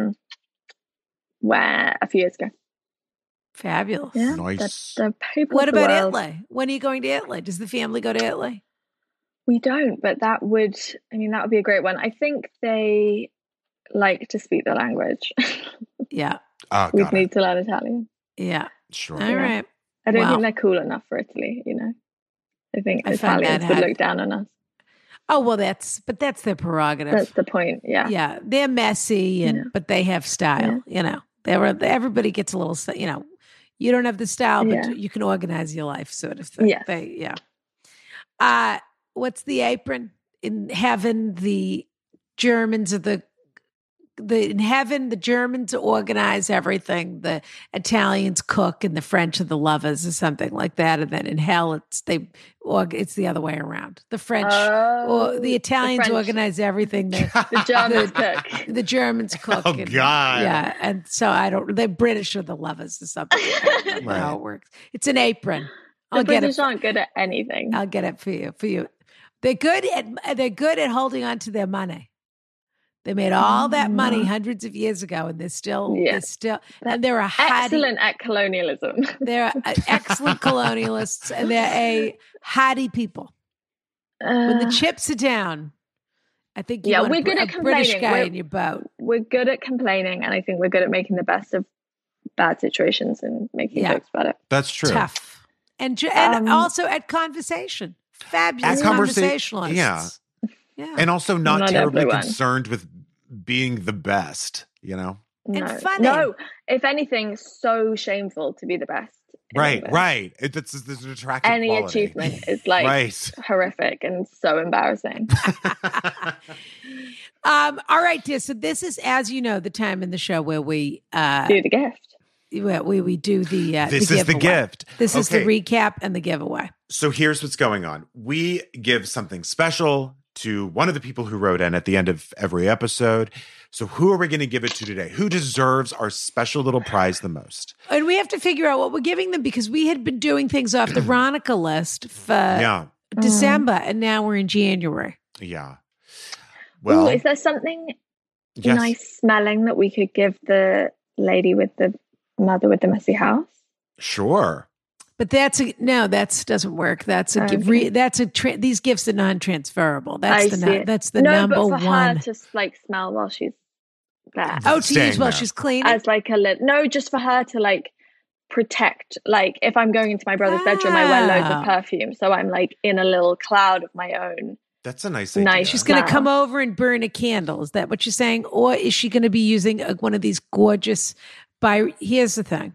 E: where a few years ago.
B: Fabulous.
E: Yeah,
D: Nice.
E: the people
B: What
E: of the
B: about
E: world.
B: Italy? When are you going to Italy? Does the family go to Italy?
E: We don't, but that would be a great one. I think they like to speak the language.
B: Yeah.
D: Oh,
E: We'd
D: got
E: need
D: it.
E: to learn Italian.
B: Yeah.
D: Sure.
B: All right.
E: I don't
B: Wow.
E: think they're cool enough for Italy, I think
B: I find
E: Italians
B: that
E: would
B: hard.
E: look down on us.
B: Oh, well, that's their prerogative.
E: That's the point. Yeah.
B: Yeah. They're messy
E: Yeah.
B: but they have style, everybody gets a little, you don't have the style, but
E: Yeah.
B: you can organize your life sort of thing.
E: Yes.
B: What's the apron? In heaven, the Germans are in heaven, the Germans organize everything. The Italians cook and the French are the lovers or something like that. And then in hell, it's the other way around. The French or the Italians
E: French.
B: organize everything.
E: The Germans cook.
B: The Germans cook.
D: Oh,
B: and-
D: God.
B: Yeah. And so the British are the lovers or something. I don't know how it works. It's an apron.
E: The
B: I'll get
E: British
B: it.
E: aren't good at anything.
B: I'll get it for you. They're good at holding on to their money. They made all that money hundreds of years ago, and they're still, and they're a
E: excellent at colonialism.
B: They're excellent colonialists, and they're a hardy people. When the chips are down, I think
E: we're good at complaining.
B: British guy in your boat.
E: We're good at complaining, and I think we're good at making the best of bad situations and making jokes about it.
D: That's true.
B: Tough. And also at conversation. Fabulous conversationalists.
D: Yeah. And also not terribly concerned with being the best, you know?
B: And funny.
E: No, if anything, so shameful to be the best.
D: Right. It's an attractive
E: Any
D: quality.
E: achievement is like horrific and so embarrassing.
B: All right, dear. So this is, as you know, the time in the show where we
E: do the gift.
B: We do the
D: this is the gift.
B: This is the recap and the giveaway.
D: So here's what's going on. We give something special to one of the people who wrote in at the end of every episode. So who are we going to give it to today? Who deserves our special little prize the most?
B: And we have to figure out what we're giving them because we had been doing things off the Ronica list for December, and now we're in January.
D: Yeah. Well,
E: is there something nice smelling that we could give the lady with the mother with the messy house?
D: Sure.
B: But that doesn't work. That's a these gifts are non-transferable. That's the number
E: but for
B: one.
E: her to like smell while she's there.
B: Oh, to use while she's cleaning?
E: As like just for her to like protect. Like if I'm going into my brother's bedroom, I wear loads of perfume, so I'm like in a little cloud of my own.
D: That's a nice idea.
B: She's going to come over and burn a candle. Is that what you're saying? Or is she going to be using one of these gorgeous? Here's the thing.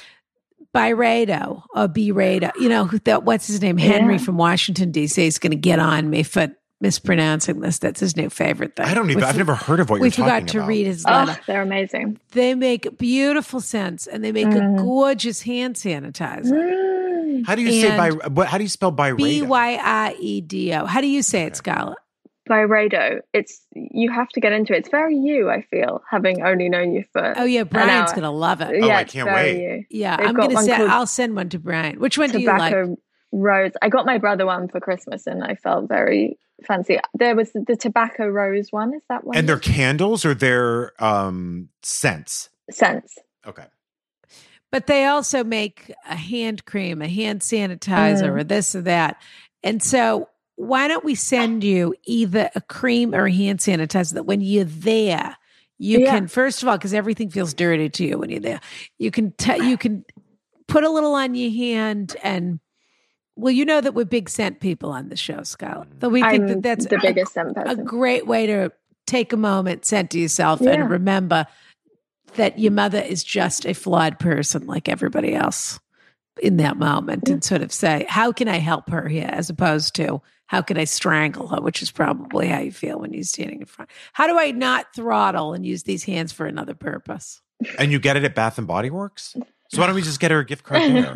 B: Byredo or B-Rado, what's his name? Henry from Washington, D.C. is going to get on me for mispronouncing this. That's his new favorite thing.
D: I've never heard of what you're talking about.
B: We forgot to read his letter.
E: They're amazing.
B: They make beautiful scents and they make a gorgeous hand sanitizer.
D: How do you how do you spell Byredo?
B: Byeredo. How do you say it, Scarlett?
E: Byredo. You have to get into it. It's very you, I feel, having only known you for
B: Brian's going to love it.
E: Yeah,
D: I can't wait.
E: You.
B: Yeah, I'll send one to Brian. Which one do you like?
E: Tobacco Rose. I got my brother one for Christmas and I felt very fancy. There was the Tobacco Rose one. Is that one?
D: And they're candles or they're scents?
E: Scents.
D: Okay.
B: But they also make a hand cream, a hand sanitizer, or this or that. And so why don't we send you either a cream or a hand sanitizer that when you're there, you can, first of all, because everything feels dirty to you when you're there, you can put a little on your hand and, well, you know that we're big scent people on the show, Scarlett. So we think that's
E: the biggest scent person.
B: A great way to take a moment, scent to yourself, and remember that your mother is just a flawed person like everybody else in that moment, and sort of say, how can I help her here, as opposed to how can I strangle her, which is probably how you feel when you're standing in front. How do I not throttle and use these hands for another purpose?
D: And you get it at Bath and Body Works? So why don't we just get her a gift card there?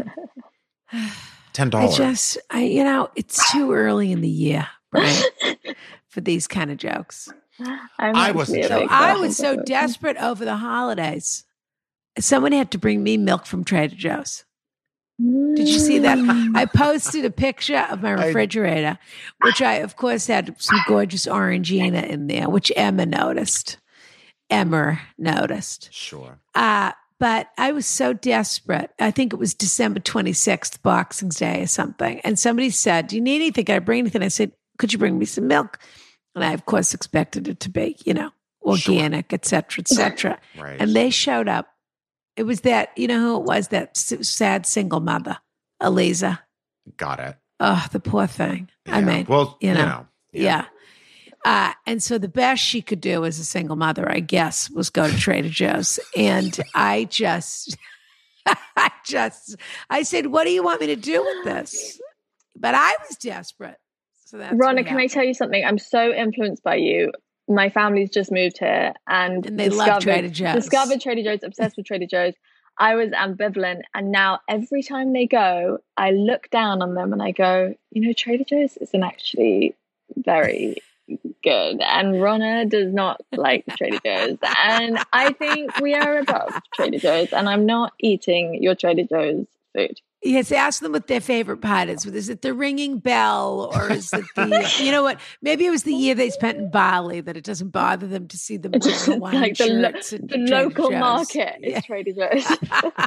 D: $10.
B: It's too early in the year, Brian, for these kind of jokes.
D: I
B: was so desperate over the holidays. Someone had to bring me milk from Trader Joe's. Did you see that? I posted a picture of my refrigerator, which I, of course, had some gorgeous Orangina in there, which Emma noticed.
D: Sure.
B: But I was so desperate. I think it was December 26th, Boxing Day or something. And somebody said, do you need anything? Can I bring anything? I said, could you bring me some milk? And I, of course, expected it to be, organic, et cetera,
D: Right.
B: And they showed up. It was that, who it was, that sad single mother, Eliza.
D: Got it.
B: Oh, the poor thing.
D: Yeah.
B: I mean,
D: well,
B: yeah. And so the best she could do as a single mother, I guess, was go to Trader Joe's. And I said, what do you want me to do with this? But I was desperate. So that's
E: Ronna, can I tell you something? I'm so influenced by you. My family's just moved here and
B: they love Trader Joe's.
E: Discovered Trader Joe's, obsessed with Trader Joe's. I was ambivalent. And now every time they go, I look down on them and I go, Trader Joe's isn't actually very good. And Ronna does not like Trader Joe's. And I think we are above Trader Joe's. And I'm not eating your Trader Joe's food.
B: Yes, ask them what their favorite part is. Is it the ringing bell or is it the, you know what? Maybe it was the year they spent in Bali that it doesn't bother them to see them wearing Hawaiian
E: like
B: shirts.
E: the local market is Trader Joe's.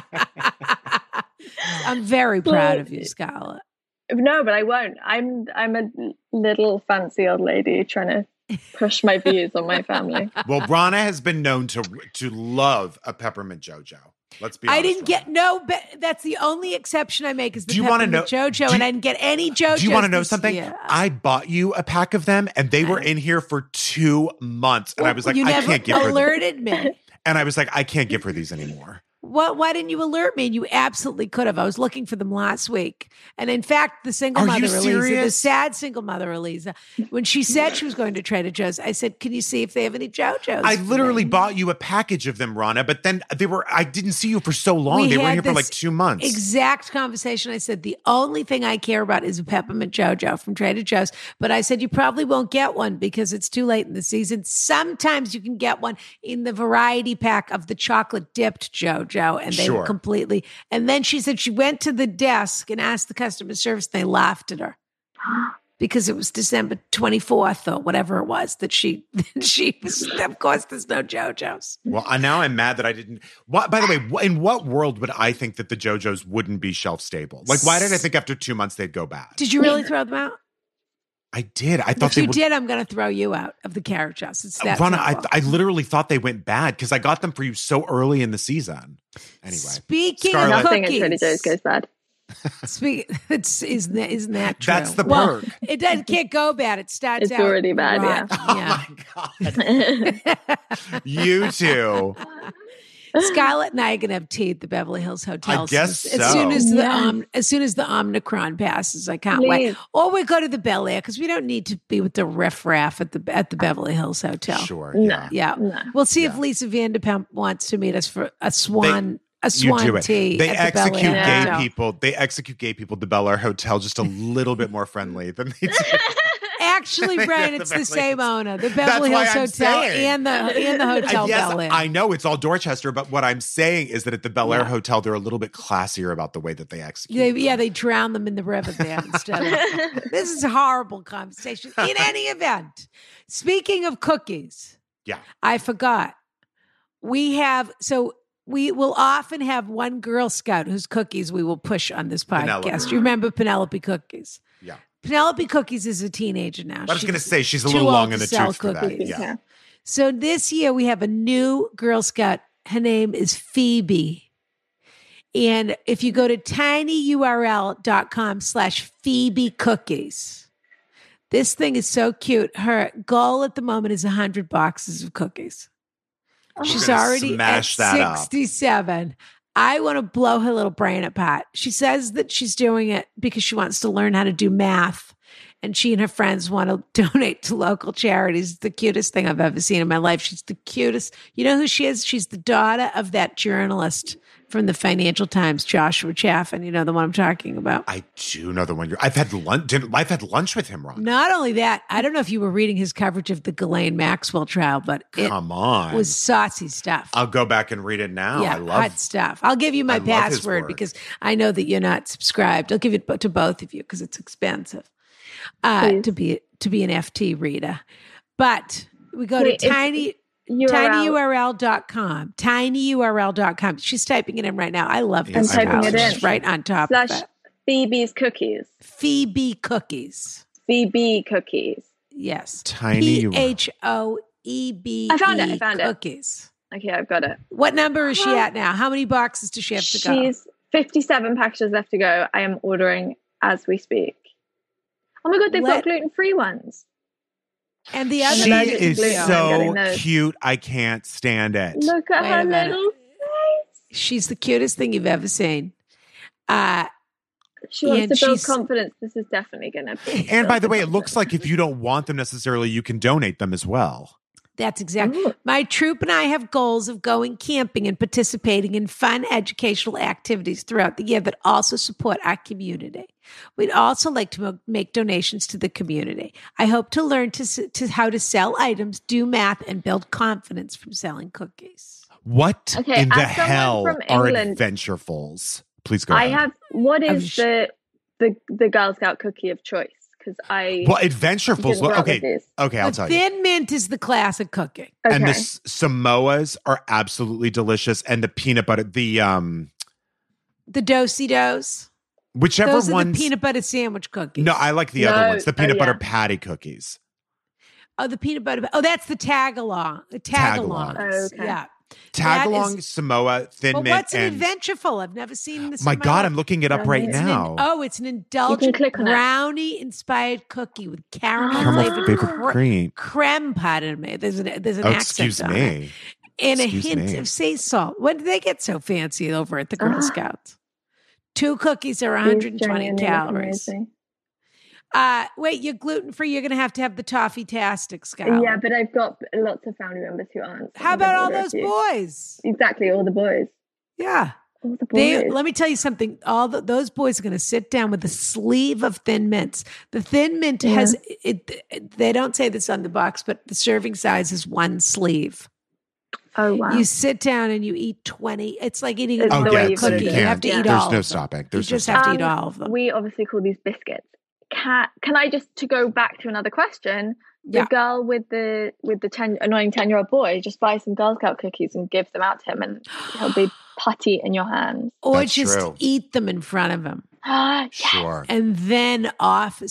B: I'm very proud of you, Scarlett.
E: No, but I won't. I'm a little fancy old lady trying to push my views on my family.
D: Well, Rana has been known to love a peppermint JoJo. Let's be honest.
B: I didn't get but that's the only exception I make is the
D: Do you want to know
B: JoJo, and I didn't get any JoJo.
D: Do you want to know something?
B: Year.
D: I bought you a pack of them, and they were in here for 2 months, and I was like,
B: you
D: I can't give her.
B: Alerted me,
D: and I was like, I can't give her these anymore.
B: Why didn't you alert me? And you absolutely could have. I was looking for them last week. And in fact, the single mother, Eliza, the sad single mother, Eliza, when she said she was going to Trader Joe's, I said, can you see if they have any JoJo's?
D: I literally bought you a package of them, Rana, but then I didn't see you for so long. They were in here for like 2 months.
B: Exact conversation. I said, the only thing I care about is a peppermint JoJo from Trader Joe's. But I said, you probably won't get one because it's too late in the season. Sometimes you can get one in the variety pack of the chocolate dipped JoJo. And they were completely. And then she said she went to the desk and asked the customer service. And they laughed at her because it was December 24th or whatever it was that she was. Of course, there's no JoJo's.
D: Well, now I'm mad that I didn't. By the way, in what world would I think that the JoJo's wouldn't be shelf stable? Like, why did I think after 2 months they'd go bad?
B: Did you really throw them out?
D: I did. I thought
B: if you did, I'm going to throw you out of the Carrot House. It's that
D: Rana, I literally thought they went bad because I got them for you so early in the season. Anyway,
B: speaking
D: Scarlett,
B: of
E: nothing
B: cookies,
E: at Trader Joe's goes bad.
B: Isn't that true?
D: That's the perk.
B: It can't go bad. It starts
E: it's
B: out
E: already bad.
B: Yeah.
D: Oh my God. You two.
B: Scarlett and I are going to have tea at the Beverly Hills Hotel.
D: I guess so.
B: As soon as the Omicron passes, I can't wait. Or we go to the Bel Air because we don't need to be with the riffraff at the Beverly Hills Hotel.
D: Sure.
B: Yeah.
E: No.
B: We'll see if Lisa Vanderpump wants to meet us for a swan tea.
D: They
B: at the Bel
D: execute
B: Air
D: gay
B: Hotel.
D: people. They execute gay people at the Bel Air Hotel just a little bit more friendly than they do.
B: Actually, Brian, it's the same owner, the Beverly Hills Hotel
D: saying.
B: and the Hotel
D: Yes,
B: Bel Air.
D: I know it's all Dorchester, but what I'm saying is that at the Bel Air Hotel, they're a little bit classier about the way that they execute.
B: They drown them in the river there instead of. This is a horrible conversation. In any event, speaking of cookies, I forgot. We will often have one Girl Scout whose cookies we will push on this podcast.
D: Penelope.
B: You remember Penelope Cookies?
D: Yeah.
B: Penelope Cookies is a teenager now.
D: I was going to say she's a little long in the tooth for that.
E: Yeah.
B: So this year we have a new Girl Scout. Her name is Phoebe. And if you go to tinyurl.com/Phoebe Cookies, this thing is so cute. Her goal at the moment is 100 boxes of cookies. She's already at 67. I want to blow her little brain apart. She says that she's doing it because she wants to learn how to do math. And she and her friends want to donate to local charities. It's the cutest thing I've ever seen in my life. She's the cutest. You know who she is? She's the daughter of that journalist from the Financial Times, Joshua Chaffin. You know the one I'm talking about.
D: I do know the one. I've had lunch with him, Ron.
B: Not only that, I don't know if you were reading his coverage of the Ghislaine Maxwell trial, but it was saucy stuff.
D: I'll go back and read it now.
B: Yeah,
D: I love
B: hot stuff. I'll give you my password because I know that you're not subscribed. I'll give it to both of you because it's expensive to be an FT reader. But we go to tinyurl.com. Tinyurl.com. She's typing it in right now. I love this.
E: I'm typing it in.
B: She's right on top of it.
E: Phoebe's Cookies.
B: Phoebe Cookies.
E: Phoebe Cookies.
B: Yes.
D: Tiny
B: PHOEB.
E: I found it.
B: Cookies.
E: Okay, I've got it.
B: What number is she at now? How many boxes does she have to go?
E: She's 57 packages left to go. I am ordering as we speak. Oh my God, they've got gluten-free ones.
B: And the other
D: she is so cute. I can't stand it.
E: Look at her little face.
B: She's the cutest thing you've ever seen.
E: She wants to build confidence. This is definitely going to be.
D: And by the way, it looks like if you don't want them necessarily, you can donate them as well.
B: That's exactly. My troop and I have goals of going camping and participating in fun educational activities throughout the year that also support our community. We'd also like to make donations to the community. I hope to learn to how to sell items, do math, and build confidence from selling cookies.
D: What in the hell are Adventurefuls? Please go ahead.
E: What is the Girl Scout cookie of choice? Because
D: Adventurefuls. Okay, I'll tell you.
B: Thin Mint is the classic cookie.
E: Okay.
D: And the Samoas are absolutely delicious. And the peanut butter, the
B: Do-si-dos.
D: whichever
B: Those are
D: ones.
B: the peanut butter sandwich cookies.
D: No, I like the other ones. The peanut butter
E: yeah.
D: patty cookies.
B: Oh, the peanut butter. Oh, that's the tag-along. The
D: Tag-along.
B: tag-alongs.
E: Okay.
B: Yeah.
D: Tag-along, Samoa, Thin
B: Well,
D: Mint,
B: what's an
D: and
B: Adventureful? I've never seen this.
D: my
B: in my
D: God,
B: life.
D: I'm looking it up right
E: It's
D: now.
B: It's an indulgent
E: click on it.
B: brownie-inspired cookie with
D: Caramel
B: caramel-flavored
D: flavored cream.
B: creme. Pardon me. There's an accent
D: Excuse
B: on it.
D: me.
B: And
D: Excuse
B: a hint
D: me.
B: of sea salt. When did they get so fancy over at the Girl Scouts? 2 cookies are 120 calories. Wait, you're gluten-free. You're going to have the Toffee-tastic, Scarlett.
E: Yeah, but I've got lots of family members who aren't. So
B: How
E: I'm gonna
B: about all
E: order a
B: those
E: few.
B: boys?
E: Exactly, all the boys.
B: Yeah.
E: All the boys.
B: Let me tell you something. Those boys are going to sit down with a sleeve of Thin Mints. The Thin Mint has it. They don't say this on the box, but the serving size is 1 sleeve.
E: Oh, wow.
B: You sit down and you eat 20. It's like eating
E: It's
B: a
E: the way you put
B: cookie.
E: it
B: You
E: in.
B: have to
E: Yeah.
B: eat
D: There's
B: all.
D: no
B: of them.
D: stopping.
B: You
D: There's no
B: just have to
D: stopping.
B: eat all of them.
E: We obviously call these biscuits. Can I just, to go back to another question, the
B: Yeah.
E: girl with the annoying 10-year-old boy, just buy some Girl Scout cookies and give them out to him, and he'll be putty in your hands.
B: Or
D: That's
B: just
D: true.
B: eat them in front of him.
D: Sure.
B: And then offer.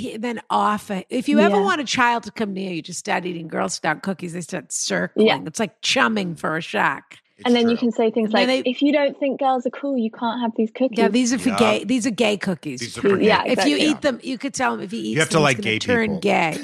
B: If you ever
E: Yeah.
B: want a child to come near you, just start eating Girl Scout cookies. They start circling.
E: Yeah.
B: It's like chumming for a shark.
E: And then you
D: true.
E: can say things
B: And then
E: like, if you don't think girls are cool, you can't have these cookies.
B: Yeah, these are for
D: Yeah.
B: gay. These are gay cookies.
D: These are for
E: Yeah,
D: gay.
B: If you
E: exactly.
B: eat them, you could tell him if he eats
D: have to
B: them,
D: like
B: he's gonna
D: gay
B: turn
D: people.
B: gay.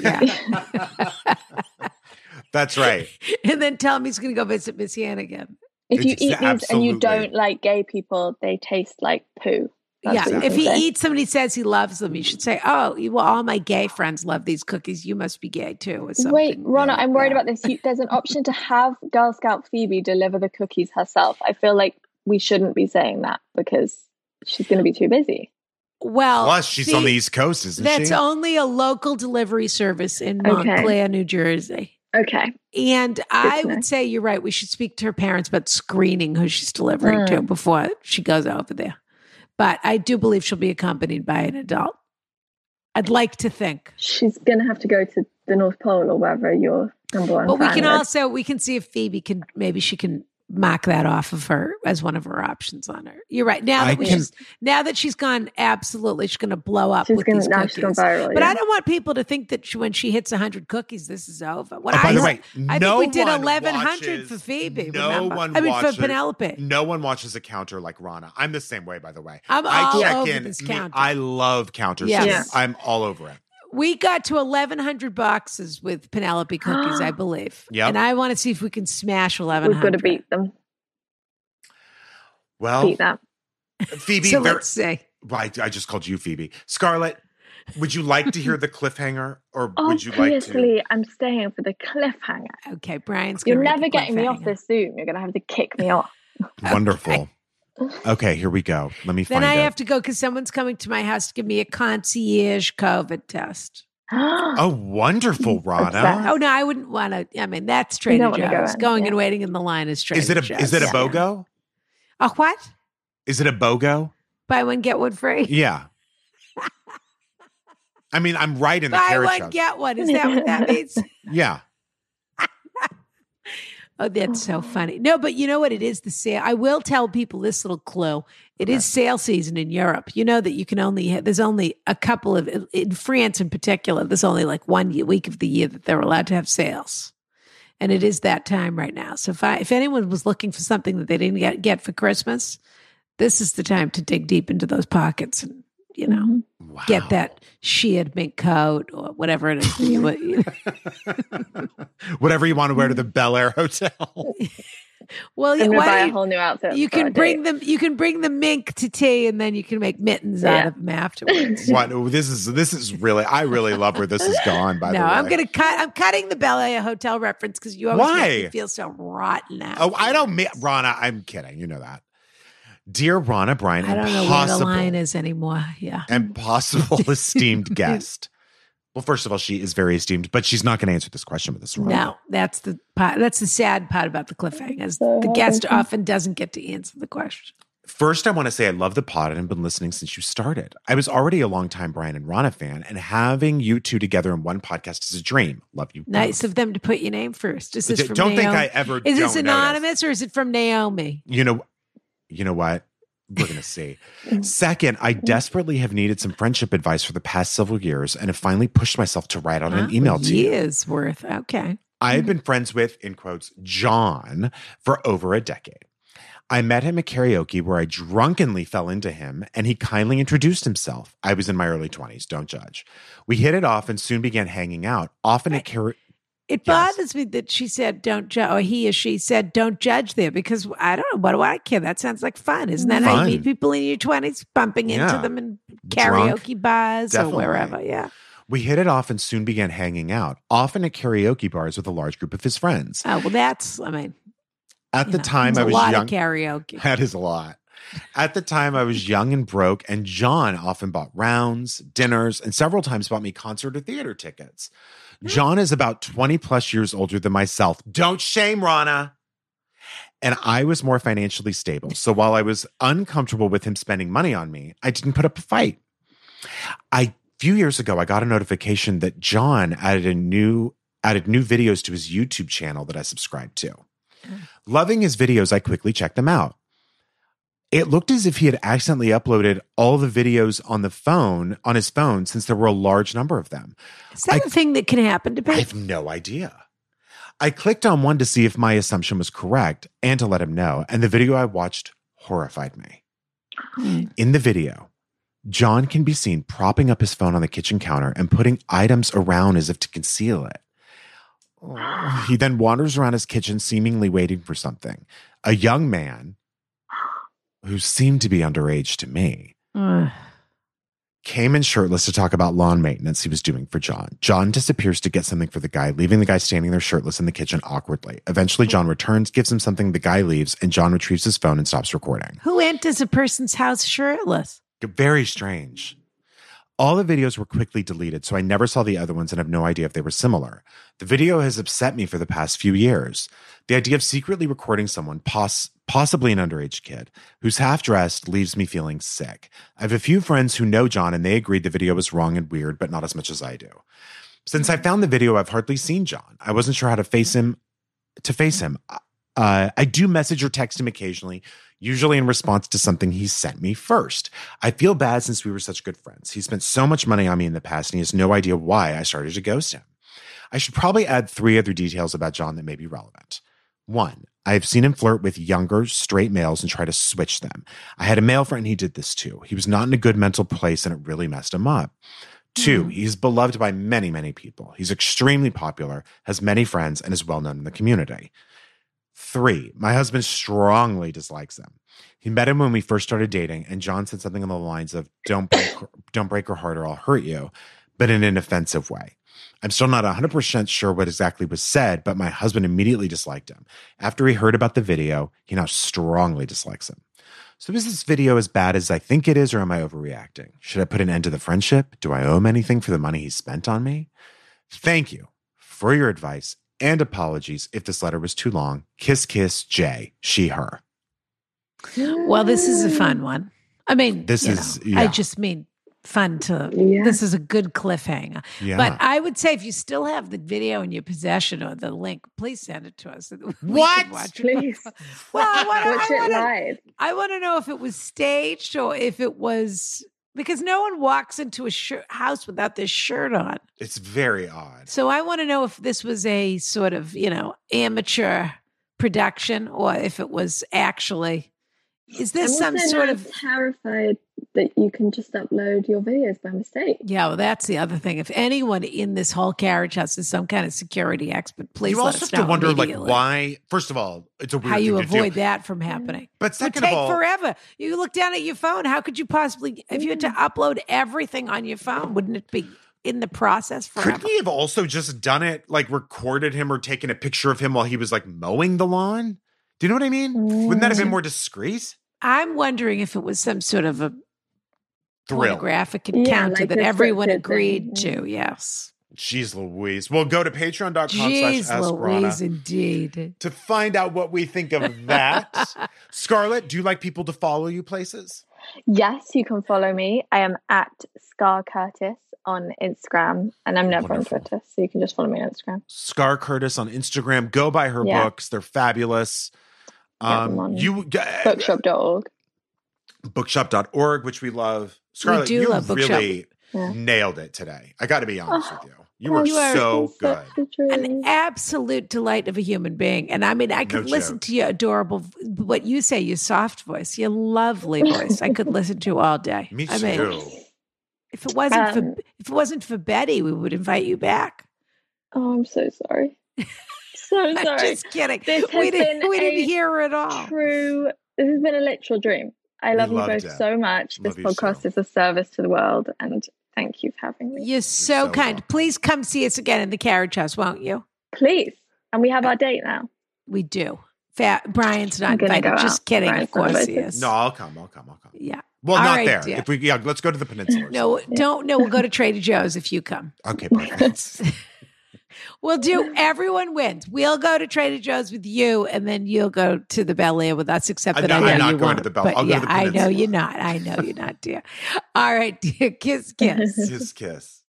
B: Yeah.
D: That's right.
B: And then tell him he's going to go visit Miss Hannigan.
E: If you
D: It's
E: eat these and
D: absolutely-
E: you don't like gay people, they taste like poo. That's what you
B: If
E: can
B: he
E: say.
B: eats them and he says he loves them, you should say, "Oh, well, all my gay friends love these cookies. You must be gay too." Or something.
E: Wait, Ronna,
B: like
E: I'm worried
B: that.
E: about this. There's an option to have Girl Scout Phoebe deliver the cookies herself. I feel like we shouldn't be saying that because she's going to be too busy.
B: Well,
D: Plus, she's on the East Coast, isn't
B: That's
D: she?
B: only a local delivery service in
E: Okay.
B: Montclair, New Jersey.
E: Okay.
B: And I
E: to know.
B: would say you're right. We should speak to her parents about screening who she's delivering to before she goes over there. But I do believe she'll be accompanied by an adult. I'd like to think.
E: She's going to have to go to the North Pole or wherever your number one
B: But we
E: fan
B: can
E: is.
B: also, we can see if Phoebe can, maybe she can mark that off of her as one of her options on her. You're right. Now that she's gone, absolutely, she's going to blow up with these
E: Now
B: cookies.
E: she's gone viral.
B: But
E: yeah.
B: I don't want people to think that when she hits 100 cookies, this is over. What
D: By
B: I
D: the
B: said-
D: way,
B: I
D: no
B: think we did
D: one
B: 1,100
D: watches-
B: for Phoebe.
D: No
B: remember?
D: one
B: I mean,
D: watches,
B: for Penelope.
D: No one watches a counter like Rana. I'm the same way, by the way.
B: I'm
D: I
B: all
D: check
B: over
D: in.
B: this
D: Me-
B: counter.
D: I love counters.
B: Yes.
D: too.
E: Yeah.
D: I'm all over it.
B: We got to 1,100 boxes with Penelope cookies, I believe.
D: Yep.
B: And I want to see if we can smash 1,100.
E: We've got to beat them.
D: Well,
E: Beat that.
D: Phoebe,
B: So let's see.
D: I just called you Phoebe. Scarlett, would you like to hear the cliffhanger, or
E: Oh,
D: would you like to?
E: Obviously, I'm staying for the cliffhanger.
B: Okay, Brian's
E: You're
B: gonna read
E: never
B: the
E: getting me off
B: cliffhanger.
E: this Zoom. You're going to have to kick me off.
D: Wonderful. Okay, here we go. Let me
B: Then
D: find
B: I
D: it.
B: have to go because someone's coming to my house to give me a concierge COVID test.
D: Oh, wonderful,
E: Obsessed.
D: Rana.
B: Oh no, I wouldn't want to. I mean, that's Trader
E: don't wanna go
B: Joe's.
E: in,
B: Going
E: yeah.
B: and waiting in the line is Trader
D: Is it a
B: Joe's.
D: is it a
E: Yeah.
D: BOGO?
B: A what?
D: Is it a BOGO?
B: Buy one get one free.
D: Yeah. I mean, I'm right in the
B: Buy
D: carriage
B: one
D: house.
B: get one. Is that what that means?
D: Yeah.
B: Oh, that's so funny. No, but you know what? It is the sale. I will tell people this little clue. It is sale season in Europe. You know that you can only, there's only a couple of, in France in particular, there's only like 1 week of the year that they're allowed to have sales. And it is that time right now. So if anyone was looking for something that they didn't get for Christmas, this is the time to dig deep into those pockets and, you know,
D: Wow.
B: get that sheared mink coat or whatever it is.
D: Whatever you want to wear to the Bel Air Hotel.
B: Well,
E: I'm going to
B: why
E: buy
B: don't
E: a
B: you-
E: whole new outfit.
B: You
E: for our
B: can bring
E: date.
B: them. You can bring the mink to tea, and then you can make mittens out
E: Yeah.
B: of them afterwards.
D: What? This is really. I really love where this has gone. By the
B: No,
D: way,
B: I'm gonna cut. I'm cutting the Bel Air Hotel reference because you always
D: Why?
B: make me feel so rotten now.
D: Oh, I don't. Rana, I'm kidding. You know that. Dear Rana Bryan,
B: I don't know where the line is anymore. Yeah.
D: and possible esteemed guest. Well, first of all, she is very esteemed, but she's not going to answer this question with us. Rana.
B: No, that's the part. That's the sad part about the cliffhanger. Is
E: So
B: the guest
E: heartbreaking.
B: often doesn't get to answer the question.
D: First, I want to say I love the pod and have been listening since you started. I was already a longtime Brian and Rana fan, and having you two together in one podcast is a dream. Love you.
B: Nice
D: both.
B: of them to put your name first. Is this from
D: Don't
B: Naomi?
D: think I ever.
B: Is this
D: don't
B: anonymous
D: notice.
B: or is it from Naomi?
D: You know what? We're going to see. Second, I desperately have needed some friendship advice for the past several years and have finally pushed myself to write out an email to you.
B: Years worth. Okay.
D: I have been friends with, in quotes, John for over a decade. I met him at karaoke where I drunkenly fell into him and he kindly introduced himself. I was in my early 20s, don't judge. We hit it off and soon began hanging out, often at karaoke.
B: It bothers me that she said don't judge, or he or she said don't judge there, because I don't know, what do I care? That sounds like fun. Isn't that how you meet people in your 20s, bumping into them in karaoke bars
D: Definitely.
B: or wherever? Yeah.
D: We hit it off and soon began hanging out, often at karaoke bars with a large group of his friends.
B: Oh, well, that's, I mean,
D: At the time, I was
B: a lot
D: young.
B: of karaoke.
D: That is a lot. At the time, I was young and broke, and John often bought rounds, dinners, and several times bought me concert or theater tickets. John is about 20 plus years older than myself. Don't shame Rana. And I was more financially stable. So while I was uncomfortable with him spending money on me, I didn't put up a fight. A few years ago, I got a notification that John added new videos to his YouTube channel that I subscribed to. Loving his videos, I quickly checked them out. It looked as if he had accidentally uploaded all the videos on his phone, since there were a large number of them.
B: Is that a thing that can happen to
D: I
B: people?
D: have no idea. I clicked on one to see if my assumption was correct and to let him know, and the video I watched horrified me. In the video, John can be seen propping up his phone on the kitchen counter and putting items around as if to conceal it. He then wanders around his kitchen, seemingly waiting for something. A young man, who seemed to be underage to me, came in shirtless to talk about lawn maintenance he was doing for John. John disappears to get something for the guy, leaving the guy standing there shirtless in the kitchen awkwardly. Eventually, John returns, gives him something, the guy leaves, and John retrieves his phone and stops recording.
B: Who enters a person's house shirtless?
D: Very strange. All the videos were quickly deleted, so I never saw the other ones and have no idea if they were similar. The video has upset me for the past few years. The idea of secretly recording someone, possibly an underage kid, who's half-dressed leaves me feeling sick. I have a few friends who know John, and they agreed the video was wrong and weird, but not as much as I do. Since I found the video, I've hardly seen John. I wasn't sure how to face him. I do message or text him occasionally, usually in response to something he sent me first. I feel bad since we were such good friends. He spent so much money on me in the past, and he has no idea why I started to ghost him. I should probably add 3 other details about John that may be relevant. 1, I have seen him flirt with younger, straight males and try to switch them. I had a male friend, he did this too. He was not in a good mental place, and it really messed him up. 2, he's beloved by many, many people. He's extremely popular, has many friends, and is well known in the community. 3, my husband strongly dislikes him. He met him when we first started dating, and John said something on the lines of, don't break her heart or I'll hurt you, but in an offensive way. I'm still not 100% sure what exactly was said, but my husband immediately disliked him. After he heard about the video, he now strongly dislikes him. So is this video as bad as I think it is, or am I overreacting? Should I put an end to the friendship? Do I owe him anything for the money he spent on me? Thank you for your advice and apologies if this letter was too long. Kiss, kiss, Jay, she, her.
B: Well, this is a fun one. I mean, I just mean fun to, this is a good cliffhanger.
D: Yeah.
B: But I would say if you still have the video in your possession or the link, please send it to us. So that we
D: What?
B: can watch it.
E: Please.
B: Well,
E: Watch it live.
B: I want to know if it was staged or if it was, because no one walks into a house without their shirt on.
D: It's very odd.
B: So I want to know if this was a sort of, amateur production or if it was actually, is this some sort of
E: terrified that you can just upload your videos by mistake?
B: Yeah, well, that's the other thing. If anyone in this whole carriage house is some kind of security expert, please
D: You
B: let
D: also
B: us
D: have to
B: know
D: wonder,
B: immediately.
D: why. First of all, it's a weird
B: how you
D: thing to
B: avoid
D: do.
B: that from happening.
D: But
B: It would
D: second
B: take
D: of all,
B: forever. You look down at your phone. How could you possibly, if you had to upload everything on your phone, wouldn't it be in the process forever?
D: couldn't he have also just done it, like recorded him or taken a picture of him while he was like mowing the lawn? Do you know what I mean? Wouldn't that have been more discreet?
B: I'm wondering if it was some sort of a
D: Thrill.
B: pornographic encounter
E: like
B: that
E: a
B: everyone
E: scripted
B: agreed
E: thing.
B: to. Yes.
D: Jeez Louise. Well, go to
B: Jeez
D: patreon.com/AskRana
B: Louise, indeed.
D: to find out what we think of that. Scarlett, do you like people to follow you places?
E: Yes, you can follow me. I am at Scar Curtis on Instagram, and I'm never
D: Wonderful.
E: on Twitter, so you can just follow me on Instagram.
D: Scar Curtis on Instagram. Go buy her books. They're fabulous.
E: Bookshop.org.
D: Bookshop.org, which we love. Scarlett,
B: do
D: you
B: love Bookshop.
D: really nailed it today. I got to be honest with you. You were
E: You are
D: so good.
B: An absolute delight of a human being. And I mean, I could listen to your adorable, what you say, your soft voice, your lovely voice. I could listen to all day.
D: Me
B: I
D: too.
B: mean, if it wasn't for Betty, we would invite you back.
E: Oh, I'm so sorry. So sorry.
B: I'm just kidding.
E: We
B: didn't hear her at all.
E: This has been a literal dream. I love you both so much. This podcast is a service to the world, and thank you for having me.
B: You're so kind.
D: welcome.
B: Please come see us again in the Carriage House, won't you?
E: Please. And we have our date now.
B: We do. Brian's not
E: I'm gonna
B: invited.
E: go
B: Just
E: out.
B: kidding.
E: Brian's
B: Of course
E: not
B: he
E: invited.
B: is.
D: No, I'll come.
B: Yeah.
D: Well,
B: All
D: not
B: right,
D: there.
B: dear.
D: If we, let's go to the peninsula.
B: No, don't. No, we'll go to Trader Joe's if you come.
D: Okay, perfect.
B: We'll do everyone wins. We'll go to Trader Joe's with you, and then you'll go to the Bel Air with us, except that
D: I'm
B: I know
D: not
B: you
D: going
B: won't.
D: to the Bel-
B: But
D: I'll go
B: yeah,
D: to the
B: I know
D: Peninsula.
B: you're not. I know you're not, dear. All right, dear. Kiss, kiss.
D: Kiss, kiss.